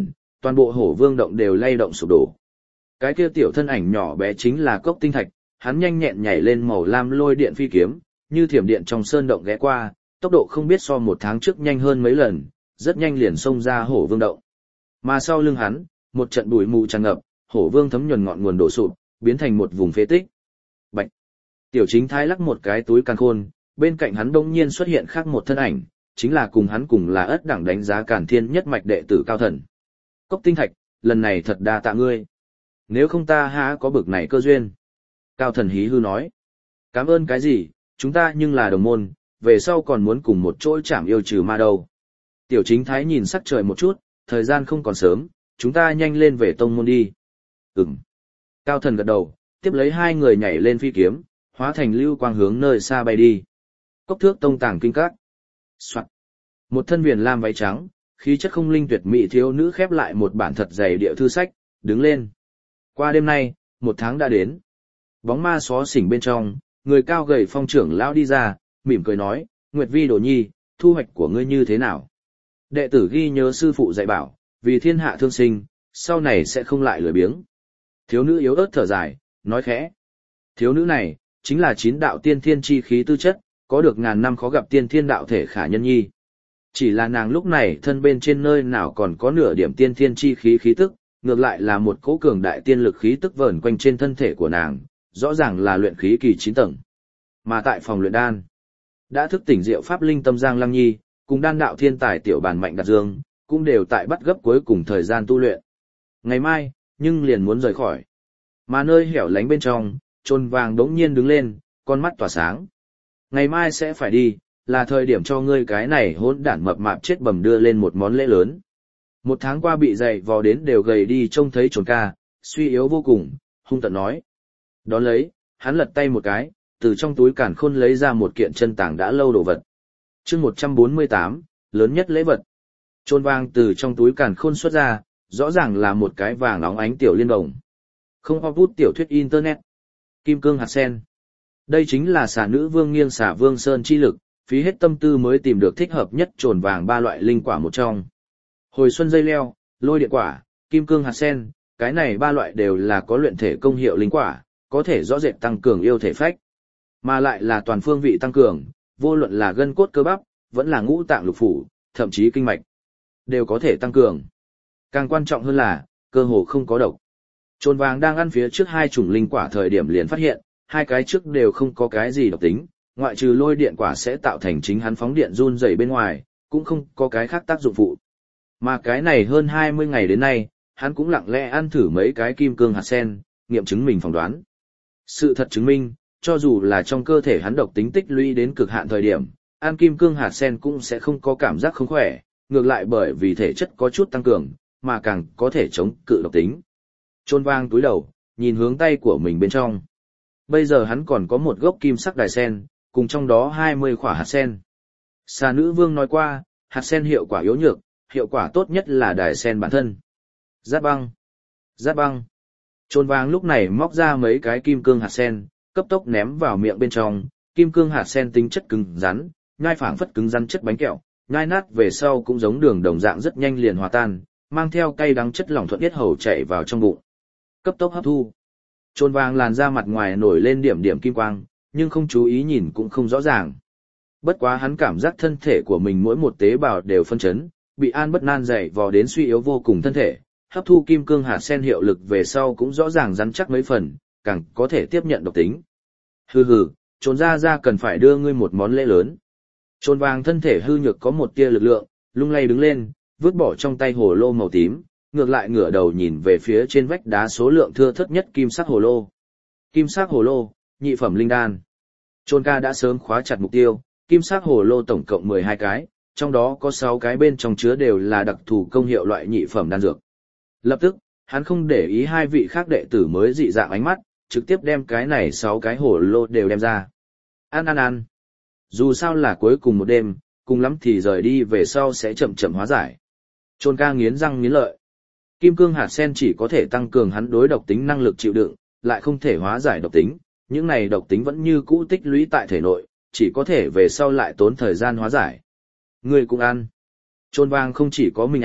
Toàn bộ hổ vương động đều lay động sụp đổ. Cái kia tiểu thân ảnh nhỏ bé chính là cốc tinh thạch, hắn nhanh nhẹn nhảy lên màu lam lôi điện phi kiếm, như thiểm điện trong sơn động ghé qua, tốc độ không biết so một tháng trước nhanh hơn mấy lần, rất nhanh liền xông ra hổ vương động. Mà sau lưng hắn, một trận bụi mù tràn ngập, hổ vương thấm nhuần ngọn nguồn đổ sụp, biến thành một vùng phế tích. Bạch. Tiểu Chính Thái lắc một cái túi càn khôn, bên cạnh hắn đông nhiên xuất hiện khác một thân ảnh, chính là cùng hắn cùng là ất đẳng đánh giá Càn Thiên nhất mạch đệ tử Cao Thần. Cốc tinh thạch, lần này thật đa tạ ngươi. Nếu không ta há có bực này cơ duyên. Cao Thần hí hư nói. Cảm ơn cái gì, chúng ta nhưng là đồng môn, về sau còn muốn cùng một chỗ chảm yêu trừ ma đâu. Tiểu Chính Thái nhìn sắc trời một chút, thời gian không còn sớm, chúng ta nhanh lên về tông môn đi. Ừm. Cao Thần gật đầu, tiếp lấy hai người nhảy lên phi kiếm, hóa thành lưu quang hướng nơi xa bay đi. Cốc Thước Tông tàng kinh các. Soạt. Một thân viền lam váy trắng, khí chất không linh tuyệt mỹ thiếu nữ khép lại một bản thật dày địa thư sách, đứng lên. Qua đêm nay, một tháng đã đến. Bóng ma xó xỉnh bên trong, người cao gầy phong trưởng lão đi ra, mỉm cười nói, Nguyệt Vi Đồ Nhi, thu hoạch của ngươi như thế nào? Đệ tử ghi nhớ sư phụ dạy bảo, vì thiên hạ thương sinh, sau này sẽ không lại lười biếng. Thiếu nữ yếu ớt thở dài, nói khẽ. Thiếu nữ này, chính là chín đạo tiên thiên chi khí tư chất, có được ngàn năm khó gặp tiên thiên đạo thể khả nhân nhi. Chỉ là nàng lúc này thân bên trên nơi nào còn có nửa điểm tiên thiên chi khí khí tức, ngược lại là một cỗ cường đại tiên lực khí tức vờn quanh trên thân thể của nàng, rõ ràng là luyện khí kỳ chín tầng. Mà tại phòng luyện đan, đã thức tỉnh diệu pháp linh tâm Giang Lăng Nhi, cùng đan đạo thiên tài tiểu bản Mạnh Đạt Dương, cũng đều tại bắt gấp cuối cùng thời gian tu luyện. Ngày mai, nhưng liền muốn rời khỏi. Mà nơi hẻo lánh bên trong, Chôn Vàng đống nhiên đứng lên, con mắt tỏa sáng. Ngày mai sẽ phải đi, là thời điểm cho ngươi cái này hỗn đản mập mạp chết bầm đưa lên một món lễ lớn. Một tháng qua bị dày vò đến đều gầy đi trông thấy Trồn ca, suy yếu vô cùng, hung tợn nói. Đón lấy, hắn lật tay một cái, từ trong túi càn khôn lấy ra một kiện chân tàng đã lâu đồ vật. Chương một trăm bốn mươi tám, lớn nhất lễ vật. Chôn Vàng từ trong túi càn khôn xuất ra, rõ ràng là một cái vàng óng ánh tiểu liên đồng. Không ho bút tiểu thuyết internet. Kim cương hạt sen. Đây chính là xà nữ vương nghiêng xà vương sơn chi lực, phí hết tâm tư mới tìm được thích hợp nhất Chồn Vàng ba loại linh quả một trong. Hồi xuân dây leo, lôi điện quả, kim cương hạt sen, cái này ba loại đều là có luyện thể công hiệu linh quả, có thể rõ rệt tăng cường yêu thể phách, mà lại là toàn phương vị tăng cường, vô luận là gân cốt cơ bắp, vẫn là ngũ tạng lục phủ, thậm chí kinh mạch, đều có thể tăng cường. Càng quan trọng hơn là, cơ hồ không có độc. Chồn Vàng đang ăn phía trước hai chủng linh quả thời điểm liền phát hiện, hai cái trước đều không có cái gì độc tính, ngoại trừ lôi điện quả sẽ tạo thành chính hắn phóng điện run rẩy bên ngoài, cũng không có cái khác tác dụng phụ. Mà cái này hơn hai mươi ngày đến nay, hắn cũng lặng lẽ ăn thử mấy cái kim cương hạt sen, nghiệm chứng mình phỏng đoán. Sự thật chứng minh, cho dù là trong cơ thể hắn độc tính tích lũy đến cực hạn thời điểm, ăn kim cương hạt sen cũng sẽ không có cảm giác không khỏe, ngược lại bởi vì thể chất có chút tăng cường, mà càng có thể chống cự độc tính. Chôn Vàng túi đầu, nhìn hướng tay của mình bên trong. Bây giờ hắn còn có một gốc kim sắc đài sen, cùng trong đó hai mươi quả hạt sen. Xà nữ vương nói qua, hạt sen hiệu quả yếu nhược, hiệu quả tốt nhất là đài sen bản thân. Giáp băng. Giáp băng. Chôn Vàng lúc này móc ra mấy cái kim cương hạt sen, cấp tốc ném vào miệng bên trong, kim cương hạt sen tính chất cứng rắn, nhai phảng phất cứng rắn chất bánh kẹo, nhai nát về sau cũng giống đường đồng dạng rất nhanh liền hòa tan, mang theo cay đắng chất lỏng thuận tiết hầu chảy vào trong bụng. Cấp tốc hấp thu. Chôn Vàng làn da mặt ngoài nổi lên điểm điểm kim quang, nhưng không chú ý nhìn cũng không rõ ràng. Bất quá hắn cảm giác thân thể của mình mỗi một tế bào đều phân chấn, bị an bất nan dày vò đến suy yếu vô cùng thân thể, hấp thu kim cương hạt sen hiệu lực về sau cũng rõ ràng rắn chắc mấy phần, càng có thể tiếp nhận độc tính. Hừ hừ, Chồn ra ra cần phải đưa ngươi một món lễ lớn. Chồn Vàng thân thể hư nhược có một tia lực lượng, lung lay đứng lên, vứt bỏ trong tay hồ lô màu tím, ngược lại ngửa đầu nhìn về phía trên vách đá số lượng thưa thớt nhất kim sắc hồ lô. Kim sắc hồ lô, nhị phẩm linh đan. Chôn ca đã sớm khóa chặt mục tiêu, kim sắc hồ lô tổng cộng mười hai cái, trong đó có sáu cái bên trong chứa đều là đặc thù công hiệu loại nhị phẩm đan dược. Lập tức, hắn không để ý hai vị khác đệ tử mới dị dạng ánh mắt, trực tiếp đem cái này sáu cái hồ lô đều đem ra. Ăn ăn ăn. Dù sao là cuối cùng một đêm, cùng lắm thì rời đi về sau sẽ chậm chậm hóa giải. Chôn ca nghiến răng nghiến lợi. Kim cương hạt sen chỉ có thể tăng cường hắn đối độc tính năng lực chịu đựng, lại không thể hóa giải độc tính, những này độc tính vẫn như cũ tích lũy tại thể nội, chỉ có thể về sau lại tốn thời gian hóa giải. Người cũng ăn. Chôn Vàng không chỉ có mình ăn,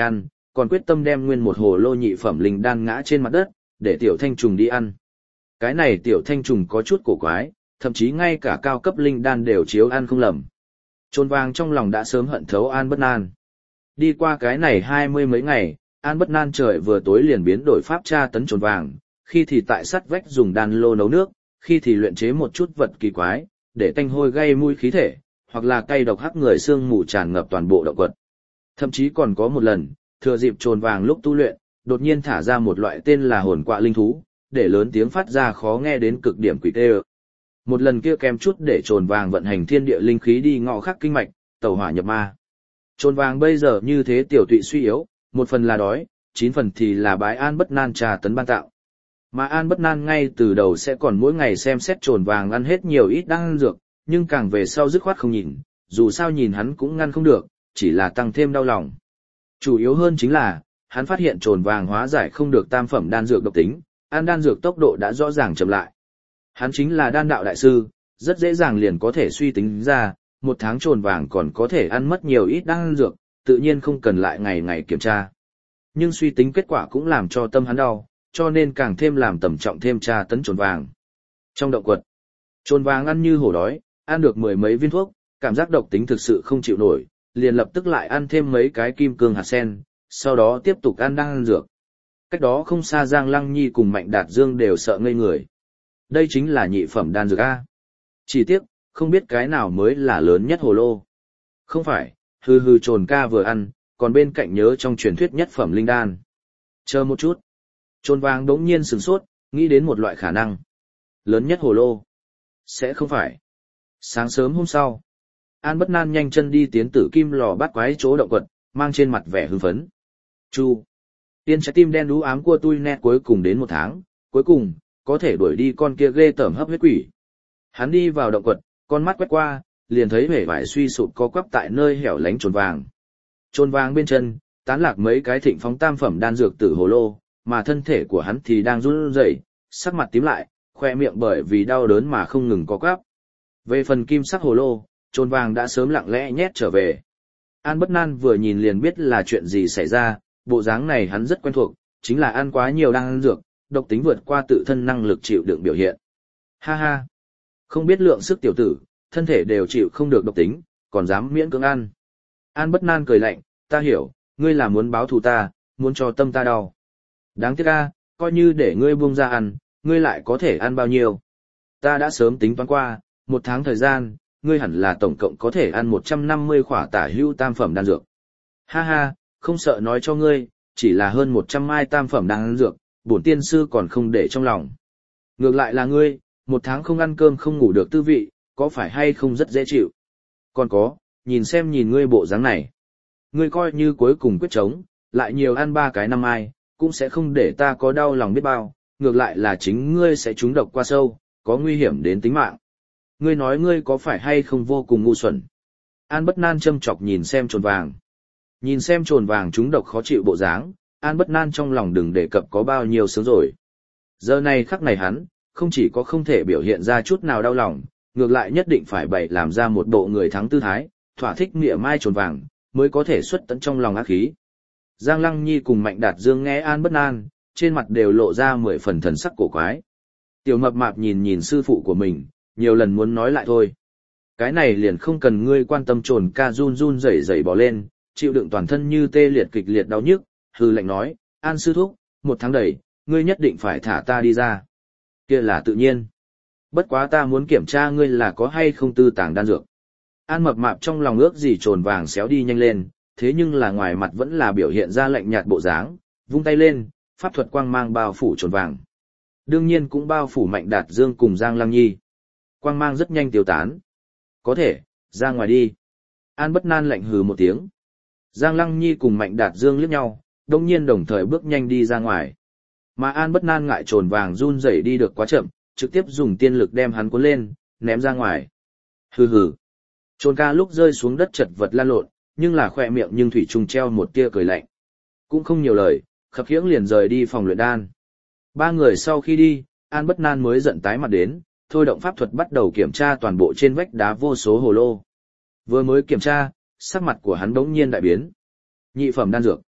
còn quyết tâm đem nguyên một hồ lô nhị phẩm linh đan ngã trên mặt đất, để tiểu thanh trùng đi ăn. Cái này tiểu thanh trùng có chút cổ quái, thậm chí ngay cả cao cấp linh đan đều chiếu ăn không lầm. Trồn vàng trong lòng đã sớm hận thấu An Bất Nan. Đi qua cái này hai mươi mấy ngày, An Bất Nan trời vừa tối liền biến đổi pháp tra tấn trồn vàng, khi thì tại sắt vách dùng đan lô nấu nước, khi thì luyện chế một chút vật kỳ quái, để tanh hôi gây mùi khí thể, hoặc là cay độc hắc người xương mù tràn ngập toàn bộ động quật. Thậm chí còn có một lần, thừa dịp trồn vàng lúc tu luyện, đột nhiên thả ra một loại tên là hồn quạ linh thú, để lớn tiếng phát ra khó nghe đến cực điểm quỷ tê. Một lần kia kèm chút để trồn vàng vận hành thiên địa linh khí đi ngọ khắc kinh mạch, tẩu hỏa nhập ma. Trồn vàng bây giờ như thế tiểu tụy suy yếu, một phần là đói, chín phần thì là bái An Bất Nan trà tấn ban tạo. Mà An Bất Nan ngay từ đầu sẽ còn mỗi ngày xem xét trồn vàng ăn hết nhiều ít đan dược, nhưng càng về sau dứt khoát không nhìn, dù sao nhìn hắn cũng ngăn không được, chỉ là tăng thêm đau lòng. Chủ yếu hơn chính là, hắn phát hiện trồn vàng hóa giải không được tam phẩm đan dược độc tính, ăn đan dược tốc độ đã rõ ràng chậm lại. Hắn chính là đan đạo đại sư, rất dễ dàng liền có thể suy tính ra, một tháng trồn vàng còn có thể ăn mất nhiều ít đan dược, tự nhiên không cần lại ngày ngày kiểm tra. Nhưng suy tính kết quả cũng làm cho tâm hắn đau, cho nên càng thêm làm tầm trọng thêm tra tấn trồn vàng. Trong động quật, trồn vàng ăn như hổ đói, ăn được mười mấy viên thuốc, cảm giác độc tính thực sự không chịu nổi, liền lập tức lại ăn thêm mấy cái kim cương hạt sen, sau đó tiếp tục ăn đan dược. Cách đó không xa Giang Lăng Nhi cùng Mạnh Đạt Dương đều sợ ngây người. Đây chính là nhị phẩm đan dược A. Chỉ tiếc, không biết cái nào mới là lớn nhất hồ lô. Không phải, hừ hừ trồn ca vừa ăn, còn bên cạnh nhớ trong truyền thuyết nhất phẩm linh đan. Chờ một chút. Trồn vàng đống nhiên sửng sốt, nghĩ đến một loại khả năng. Lớn nhất hồ lô. Sẽ không phải. Sáng sớm hôm sau, An Bất Nan nhanh chân đi tiến tử kim lò bát quái chỗ động quật, mang trên mặt vẻ hưng phấn. Chu. Tiên trái tim đen đú ám của tôi nét cuối cùng đến một tháng, cuối cùng, có thể đuổi đi con kia ghê tởm hấp huyết quỷ. Hắn đi vào động quật, con mắt quét qua, liền thấy vẻ vải suy sụp co quắp tại nơi hẻo lánh trồn vàng. Trồn vàng bên chân, tán lạc mấy cái thịnh phóng tam phẩm đan dược tử hồ lô, mà thân thể của hắn thì đang run rẩy, sắc mặt tím lại, khoe miệng bởi vì đau đớn mà không ngừng co quắp. Về phần kim sắc hồ lô, trồn vàng đã sớm lặng lẽ nhét trở về. An Bất Nan vừa nhìn liền biết là chuyện gì xảy ra, bộ dáng này hắn rất quen thuộc, chính là ăn quá nhiều đan dược, độc tính vượt qua tự thân năng lực chịu đựng biểu hiện. Ha ha, không biết lượng sức tiểu tử, thân thể đều chịu không được độc tính, còn dám miễn cưỡng ăn. An Bất Nan cười lạnh, ta hiểu, ngươi là muốn báo thù ta, muốn cho tâm ta đau. Đáng tiếc a, coi như để ngươi buông ra ăn, ngươi lại có thể ăn bao nhiêu. Ta đã sớm tính toán qua, một tháng thời gian, ngươi hẳn là tổng cộng có thể ăn một trăm năm mươi khỏa tả hữu tam phẩm đan dược. Ha ha, không sợ nói cho ngươi, chỉ là hơn một trăm mai tam phẩm đan dược, bổn tiên sư còn không để trong lòng. Ngược lại là ngươi, một tháng không ăn cơm không ngủ được tư vị, có phải hay không rất dễ chịu. Còn có, nhìn xem nhìn ngươi bộ dáng này. Ngươi coi như cuối cùng quyết chống, lại nhiều ăn ba cái năm ai, cũng sẽ không để ta có đau lòng biết bao, ngược lại là chính ngươi sẽ trúng độc qua sâu, có nguy hiểm đến tính mạng. Ngươi nói ngươi có phải hay không vô cùng ngu xuẩn. An Bất Nan châm chọc nhìn xem trồn vàng. Nhìn xem trồn vàng trúng độc khó chịu bộ dáng, An Bất Nan trong lòng đừng đề cập có bao nhiêu sướng rồi. Giờ này khắc này hắn, không chỉ có không thể biểu hiện ra chút nào đau lòng, ngược lại nhất định phải bày làm ra một bộ người thắng tư thái, thỏa thích mỉa mai trồn vàng, mới có thể xuất tận trong lòng ác khí. Giang Lăng Nhi cùng Mạnh Đạt Dương nghe An Bất Nan, trên mặt đều lộ ra mười phần thần sắc cổ quái. Tiểu mập mạp nhìn nhìn sư phụ của mình, nhiều lần muốn nói lại thôi. Cái này liền không cần ngươi quan tâm trồn ca run run rẩy rẩy bỏ lên, chịu đựng toàn thân như tê liệt kịch liệt đau nhức, hư lệnh nói, An sư thúc, một tháng đầy, ngươi nhất định phải thả ta đi ra. Kia là tự nhiên. Bất quá ta muốn kiểm tra ngươi là có hay không tư tàng đan dược. An mập mạp trong lòng ước gì trồn vàng xéo đi nhanh lên, thế nhưng là ngoài mặt vẫn là biểu hiện ra lạnh nhạt bộ dáng, vung tay lên, pháp thuật quang mang bao phủ trồn vàng. Đương nhiên cũng bao phủ Mạnh Đạt Dương cùng Giang Lăng Nhi. Quang mang rất nhanh tiêu tán. Có thể, ra ngoài đi. An Bất Nan lạnh hừ một tiếng. Giang Lăng Nhi cùng Mạnh Đạt Dương liếc nhau, đồng nhiên đồng thời bước nhanh đi ra ngoài. Mà An Bất Nan ngại trồn vàng run rẩy đi được quá chậm, trực tiếp dùng tiên lực đem hắn cuốn lên, ném ra ngoài. Hừ hừ. Trồn ca lúc rơi xuống đất chật vật lan lộn, nhưng là khỏe miệng nhưng thủy trùng treo một tia cười lạnh. Cũng không nhiều lời, khập khiễng liền rời đi phòng luyện đan. Ba người sau khi đi, An Bất Nan mới giận tái mặt đến, thôi động pháp thuật bắt đầu kiểm tra toàn bộ trên vách đá vô số hồ lô. Vừa mới kiểm tra, sắc mặt của hắn bỗng nhiên đại biến. Nhị phẩm đan dược.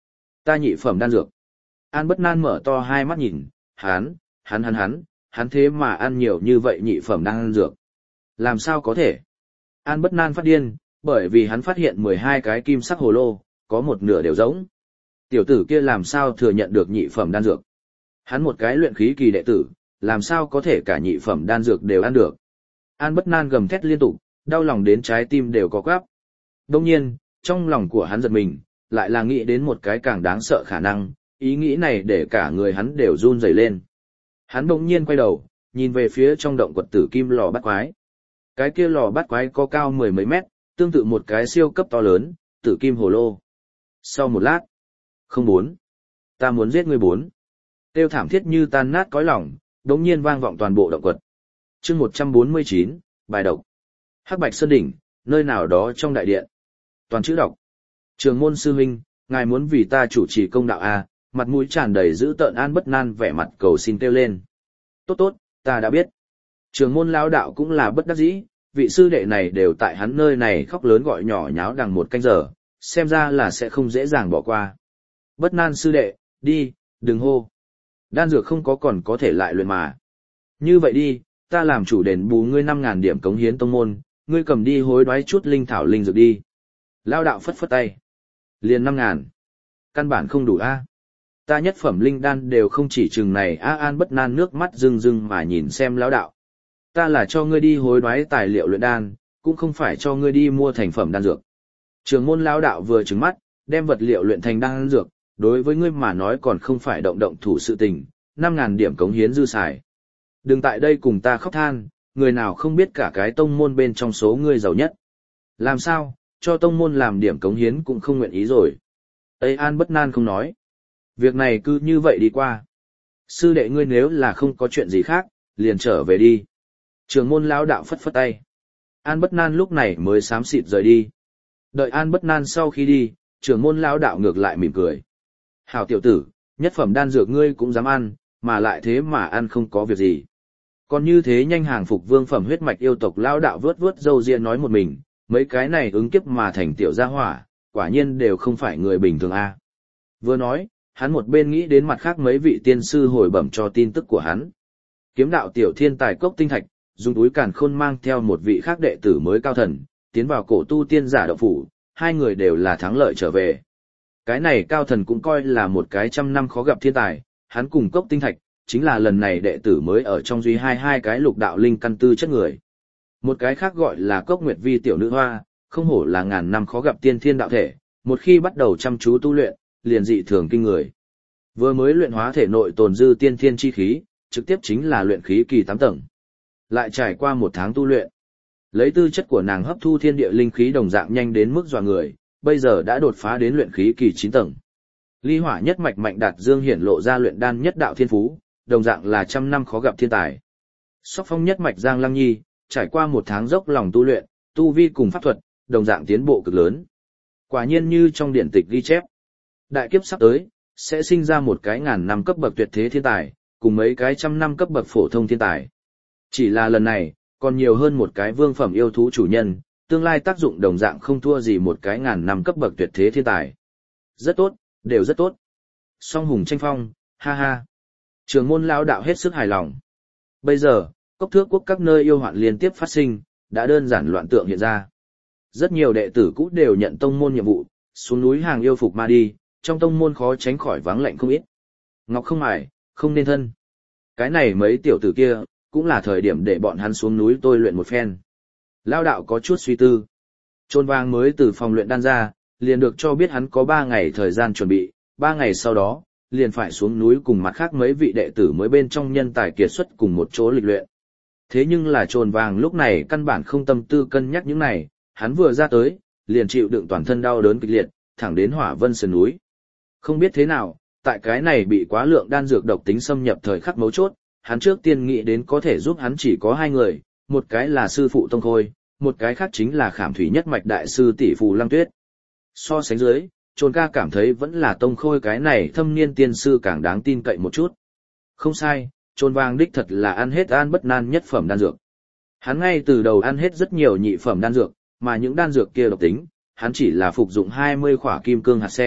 Ta nhị phẩm đan dược. An Bất Nan mở to hai mắt nhìn, hắn, hắn hắn hắn, hắn thế mà ăn nhiều như vậy nhị phẩm đan dược. Làm sao có thể? An Bất Nan phát điên, bởi vì hắn phát hiện mười hai cái kim sắc hồ lô, có một nửa đều giống. Tiểu tử kia làm sao thừa nhận được nhị phẩm đan dược? Hắn một cái luyện khí kỳ đệ tử, làm sao có thể cả nhị phẩm đan dược đều ăn được? An Bất Nan gầm thét liên tục, đau lòng đến trái tim đều có quắp. Đông nhiên, trong lòng của hắn giật mình, lại là nghĩ đến một cái càng đáng sợ khả năng, ý nghĩ này để cả người hắn đều run rẩy lên. Hắn đông nhiên quay đầu, nhìn về phía trong động quật tử kim lò bát quái. Cái kia lò bát quái có cao mười mấy mét, tương tự một cái siêu cấp to lớn, tử kim hồ lô. Sau một lát, không bốn, ta muốn giết ngươi bốn. Tiêu thảm thiết như tan nát cõi lòng, đống nhiên vang vọng toàn bộ động quật. Chương một trăm bốn mươi chín, bài độc. Hắc Bạch Sơn đỉnh, nơi nào đó trong đại điện. Toàn chữ đọc. Trường môn sư huynh, ngài muốn vì ta chủ trì công đạo a? Mặt mũi tràn đầy dữ tợn An Bất Nan vẻ mặt cầu xin kêu lên. Tốt tốt, ta đã biết. Trường môn lão đạo cũng là bất đắc dĩ, vị sư đệ này đều tại hắn nơi này khóc lớn gọi nhỏ nháo đằng một canh giờ, xem ra là sẽ không dễ dàng bỏ qua. Bất Nan sư đệ, đi, đừng hô. Đan dược không có còn có thể lại luyện mà. Như vậy đi, ta làm chủ đền bù ngươi năm ngàn điểm cống hiến tông môn, ngươi cầm đi hối đoái chút linh thảo linh dược đi. Lao đạo phất phất tay. Liền năm ngàn. Căn bản không đủ a. Ta nhất phẩm linh đan đều không chỉ chừng này a. An Bất Nan nước mắt rưng rưng mà nhìn xem lão đạo. Ta là cho ngươi đi hối đoái tài liệu luyện đan, cũng không phải cho ngươi đi mua thành phẩm đan dược. Trường môn lão đạo vừa trừng mắt, đem vật liệu luyện thành đan dược, đối với ngươi mà nói còn không phải động động thủ sự tình, năm ngàn điểm cống hiến dư xài. Đừng tại đây cùng ta khóc than, người nào không biết cả cái tông môn bên trong số ngươi giàu nhất. Làm sao, cho tông môn làm điểm cống hiến cũng không nguyện ý rồi. Tây An Bất Nan không nói. Việc này cứ như vậy đi qua. Sư đệ ngươi nếu là không có chuyện gì khác, liền trở về đi. Trường môn lão đạo phất phất tay. An Bất Nan lúc này mới xám xịt rời đi. Đợi An Bất Nan sau khi đi, trưởng môn lão đạo ngược lại mỉm cười. Hảo tiểu tử, nhất phẩm đan dược ngươi cũng dám ăn, mà lại thế mà ăn không có việc gì. Còn như thế nhanh hàng phục vương phẩm huyết mạch yêu tộc lão đạo vớt vớt râu ria nói một mình, mấy cái này ứng kiếp mà thành tiểu gia hỏa, quả nhiên đều không phải người bình thường a. Vừa nói, hắn một bên nghĩ đến mặt khác mấy vị tiên sư hồi bẩm cho tin tức của hắn. Kiếm đạo tiểu thiên tài cốc tinh thạch, dùng túi càn khôn mang theo một vị khác đệ tử mới cao thần, tiến vào cổ tu tiên giả động phủ, hai người đều là thắng lợi trở về. Cái này cao thần cũng coi là một cái trăm năm khó gặp thiên tài, hắn cùng cốc tinh thạch, chính là lần này đệ tử mới ở trong duy hai hai cái lục đạo linh căn tư chất người. Một cái khác gọi là cốc nguyệt vi tiểu nữ hoa, không hổ là ngàn năm khó gặp tiên thiên đạo thể, một khi bắt đầu chăm chú tu luyện, liền dị thường kinh người. Vừa mới luyện hóa thể nội tồn dư tiên thiên chi khí, trực tiếp chính là luyện khí kỳ tám tầng. Lại trải qua một tháng tu luyện, lấy tư chất của nàng hấp thu thiên địa linh khí đồng dạng nhanh đến mức dọa người, bây giờ đã đột phá đến luyện khí kỳ chín tầng. Ly hỏa nhất mạch mạnh đạt dương hiển lộ ra luyện đan nhất đạo thiên phú, đồng dạng là trăm năm khó gặp thiên tài. Sóc phong nhất mạch Giang Lăng Nhi, trải qua một tháng dốc lòng tu luyện, tu vi cùng pháp thuật, đồng dạng tiến bộ cực lớn. Quả nhiên như trong điển tịch ghi chép, đại kiếp sắp tới, sẽ sinh ra một cái ngàn năm cấp bậc tuyệt thế thiên tài, cùng mấy cái trăm năm cấp bậc phổ thông thiên tài. Chỉ là lần này, còn nhiều hơn một cái vương phẩm yêu thú chủ nhân, tương lai tác dụng đồng dạng không thua gì một cái ngàn năm cấp bậc tuyệt thế thiên tài. Rất tốt, đều rất tốt. Song hùng tranh phong, ha ha. Trường môn lão đạo hết sức hài lòng. Bây giờ, cốc thước quốc các nơi yêu hoạn liên tiếp phát sinh, đã đơn giản loạn tượng hiện ra. Rất nhiều đệ tử cũ đều nhận tông môn nhiệm vụ, xuống núi hàng yêu phục ma đi, trong tông môn khó tránh khỏi vắng lạnh không ít. Ngọc không ải, không nên thân. Cái này mấy tiểu tử kia, cũng là thời điểm để bọn hắn xuống núi tôi luyện một phen. Lao đạo có chút suy tư. Trôn vàng mới từ phòng luyện đan ra, liền được cho biết hắn có ba ngày thời gian chuẩn bị, ba ngày sau đó, liền phải xuống núi cùng mặt khác mấy vị đệ tử mới bên trong nhân tài kiệt xuất cùng một chỗ lịch luyện. Thế nhưng là trồn vàng lúc này căn bản không tâm tư cân nhắc những này, hắn vừa ra tới, liền chịu đựng toàn thân đau đớn kịch liệt, thẳng đến Hỏa Vân sườn núi. Không biết thế nào, tại cái này bị quá lượng đan dược độc tính xâm nhập thời khắc mấu chốt, hắn trước tiên nghĩ đến có thể giúp hắn chỉ có hai người, một cái là sư phụ Tông Khôi, một cái khác chính là Khảm Thủy nhất mạch đại sư tỷ phù Lăng Tuyết. So sánh dưới, Trồn ca cảm thấy vẫn là Tông Khôi cái này thâm niên tiên sư càng đáng tin cậy một chút. Không sai, Trồn vàng đích thật là ăn hết An Bất Nan nhất phẩm đan dược. Hắn ngay từ đầu ăn hết rất nhiều nhị phẩm đan dược, mà những đan dược kia độc tính, hắn chỉ là phục dụng hai mươi khỏa kim cương hạt sen,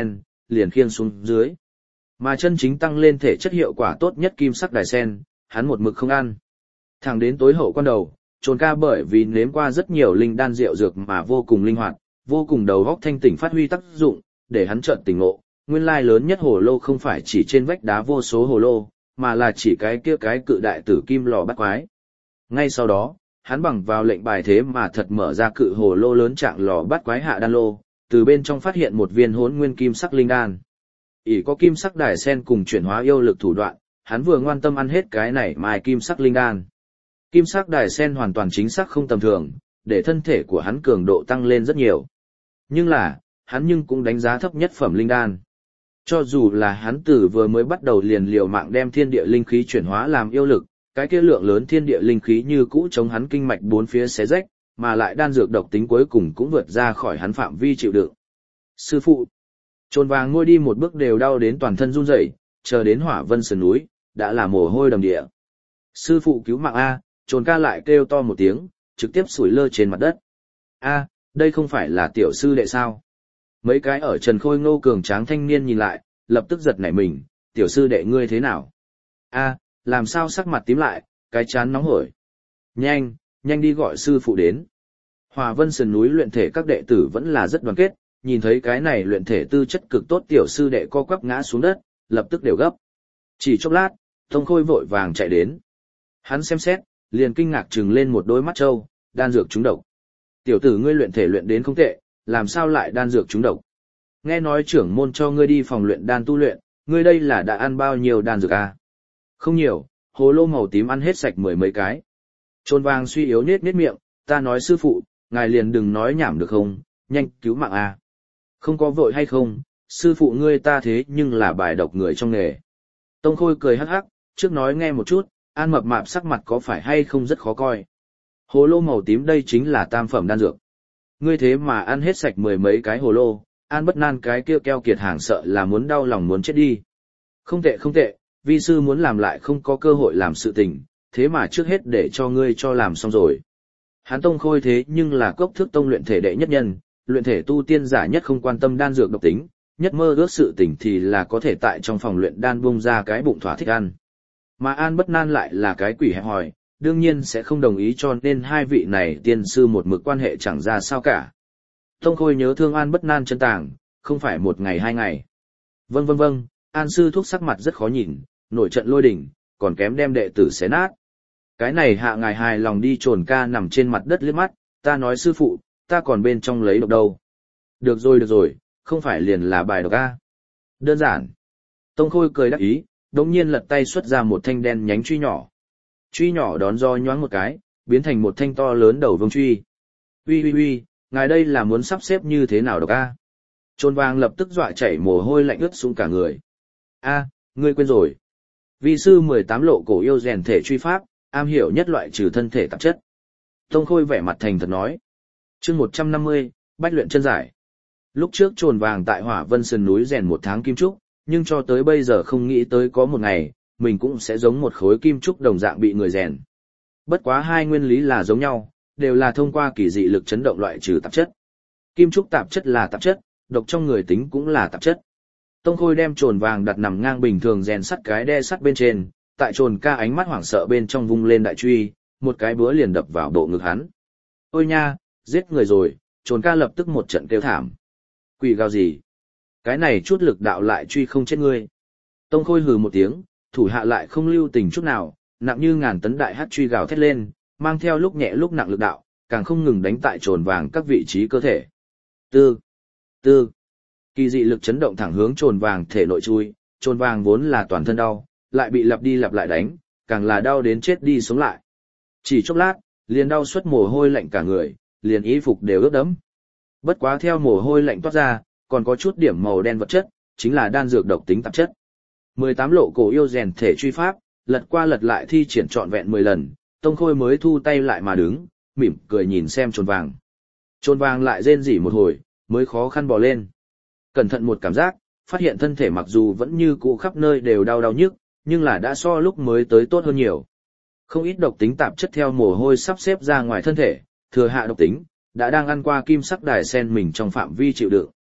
liền khiêng xuống dưới. Mà chân chính tăng lên thể chất hiệu quả tốt nhất kim sắc đài sen, hắn một mực không ăn. Thẳng đến tối hậu quan đầu, Trồn ca bởi vì nếm qua rất nhiều linh đan rượu dược mà vô cùng linh hoạt, vô cùng đầu óc thanh tỉnh phát huy tác dụng, để hắn chợt tỉnh ngộ, nguyên lai lớn nhất hồ lô không phải chỉ trên vách đá vô số hồ lô, mà là chỉ cái kia cái cự đại tử kim lò bắt quái. Ngay sau đó, hắn bằng vào lệnh bài thế mà thật mở ra cự hồ lô lớn trạng lò bắt quái hạ đan lô, từ bên trong phát hiện một viên hỗn nguyên kim sắc linh đan. ỷ có kim sắc đài sen cùng chuyển hóa yêu lực thủ đoạn, hắn vừa ngoan tâm ăn hết cái này mai kim sắc linh đan. Kim sắc đài sen hoàn toàn chính xác không tầm thường, để thân thể của hắn cường độ tăng lên rất nhiều. Nhưng là, hắn nhưng cũng đánh giá thấp nhất phẩm linh đan. Cho dù là hắn từ vừa mới bắt đầu liền liều mạng đem thiên địa linh khí chuyển hóa làm yêu lực, cái kia lượng lớn thiên địa linh khí như cũ chống hắn kinh mạch bốn phía xé rách, mà lại đan dược độc tính cuối cùng cũng vượt ra khỏi hắn phạm vi chịu đựng. Sư phụ, Trồn vàng ngôi đi một bước đều đau đến toàn thân run rẩy, chờ đến Hỏa Vân sườn núi, đã là mồ hôi đầm địa. Sư phụ cứu mạng a! Trồn ca lại kêu to một tiếng, trực tiếp sủi lơ trên mặt đất. A, đây không phải là tiểu sư đệ sao? Mấy cái ở Trần Khôi Ngô cường tráng thanh niên nhìn lại, lập tức giật nảy mình, tiểu sư đệ ngươi thế nào? A, làm sao sắc mặt tím lại, cái chán nóng hổi. Nhanh, nhanh đi gọi sư phụ đến. Hòa Vân sườn núi luyện thể các đệ tử vẫn là rất đoàn kết, nhìn thấy cái này luyện thể tư chất cực tốt tiểu sư đệ co quắp ngã xuống đất, lập tức đều gấp. Chỉ chốc lát, Tông Khôi vội vàng chạy đến. Hắn xem xét, liền kinh ngạc trừng lên một đôi mắt trâu, đan dược trúng độc. Tiểu tử ngươi luyện thể luyện đến không tệ, làm sao lại đan dược trúng độc? Nghe nói trưởng môn cho ngươi đi phòng luyện đan tu luyện, ngươi đây là đã ăn bao nhiêu đan dược à? Không nhiều, hồ lô màu tím ăn hết sạch mười mấy cái. Trồn vàng suy yếu nết nết miệng, ta nói sư phụ, ngài liền đừng nói nhảm được không, nhanh cứu mạng à. Không có vội hay không, sư phụ ngươi ta thế nhưng là bài độc người trong nghề. Tông Khôi cười hắc hắc, trước nói nghe một chút, An mập mạp sắc mặt có phải hay không rất khó coi. Hồ lô màu tím đây chính là tam phẩm đan dược. Ngươi thế mà ăn hết sạch mười mấy cái hồ lô, An bất nan cái kia keo kiệt hàng sợ là muốn đau lòng muốn chết đi. Không tệ không tệ, vi sư muốn làm lại không có cơ hội làm sự tình, thế mà trước hết để cho ngươi cho làm xong rồi. Hán Tông Khôi thế nhưng là cốc thước tông luyện thể đệ nhất nhân, luyện thể tu tiên giả nhất không quan tâm đan dược độc tính, nhất mơ ước sự tình thì là có thể tại trong phòng luyện đan bung ra cái bụng thỏa thích ăn. Mà An bất nan lại là cái quỷ hẹp hòi, đương nhiên sẽ không đồng ý cho nên hai vị này tiên sư một mực quan hệ chẳng ra sao cả. Tông Khôi nhớ thương An bất nan chân tàng, không phải một ngày hai ngày. Vâng vâng vâng, An sư thuốc sắc mặt rất khó nhìn, nổi trận lôi đỉnh, còn kém đem đệ tử xé nát. Cái này hạ ngài hài lòng đi. Trồn ca nằm trên mặt đất liếc mắt, ta nói sư phụ, ta còn bên trong lấy độc đâu. Được rồi được rồi, không phải liền là bài độc a. Đơn giản. Tông Khôi cười đắc ý, đống nhiên lật tay xuất ra một thanh đen nhánh truy nhỏ. Truy nhỏ đón do nhoáng một cái, biến thành một thanh to lớn đầu vương truy. Uy uy uy, ngài đây là muốn sắp xếp như thế nào độc a? Trồn vàng lập tức dọa chảy mồ hôi lạnh ướt xuống cả người. A, ngươi quên rồi. Vi sư mười tám lộ cổ yêu rèn thể truy pháp, am hiểu nhất loại trừ thân thể tạp chất. Tông Khôi vẻ mặt thành thật nói. Chương một trăm năm mươi, bách luyện chân giải. Lúc trước Trồn vàng tại Hỏa Vân sườn núi rèn một tháng kim trúc, nhưng cho tới bây giờ không nghĩ tới có một ngày, mình cũng sẽ giống một khối kim trúc đồng dạng bị người rèn. Bất quá hai nguyên lý là giống nhau, đều là thông qua kỳ dị lực chấn động loại trừ tạp chất. Kim trúc tạp chất là tạp chất, độc trong người tính cũng là tạp chất. Tông Khôi đem Trồn vàng đặt nằm ngang bình thường rèn sắt cái đe sắt bên trên, tại Trồn ca ánh mắt hoảng sợ bên trong vung lên đại truy, một cái búa liền đập vào bộ ngực hắn. Ôi nha, giết người rồi, Trồn ca lập tức một trận kêu thảm. Quỷ gào gì? Cái này chút lực đạo lại truy không chết ngươi. Tông Khôi hừ một tiếng, thủ hạ lại không lưu tình chút nào, nặng như ngàn tấn đại hắc truy gào thét lên, mang theo lúc nhẹ lúc nặng lực đạo, càng không ngừng đánh tại Trồn vàng các vị trí cơ thể. Tư, tư, kỳ dị lực chấn động thẳng hướng Trồn vàng thể nội chui, Trồn vàng vốn là toàn thân đau, lại bị lặp đi lặp lại đánh, càng là đau đến chết đi sống lại. Chỉ chốc lát, liền đau xuất mồ hôi lạnh cả người, liền y phục đều ướt đẫm. Bất quá theo mồ hôi lạnh toát ra, còn có chút điểm màu đen vật chất, chính là đan dược độc tính tạp chất. mười tám lộ cổ yêu rèn thể truy pháp, lật qua lật lại thi triển trọn vẹn mười lần, Tông Khôi mới thu tay lại mà đứng, mỉm cười nhìn xem Trồn vàng. Trồn vàng lại rên rỉ một hồi, mới khó khăn bò lên. Cẩn thận một cảm giác, phát hiện thân thể mặc dù vẫn như cũ khắp nơi đều đau đau nhức, nhưng là đã so lúc mới tới tốt hơn nhiều. Không ít độc tính tạp chất theo mồ hôi sắp xếp ra ngoài thân thể, thừa hạ độc tính, đã đang ăn qua kim sắc đài sen mình trong phạm vi chịu đựng.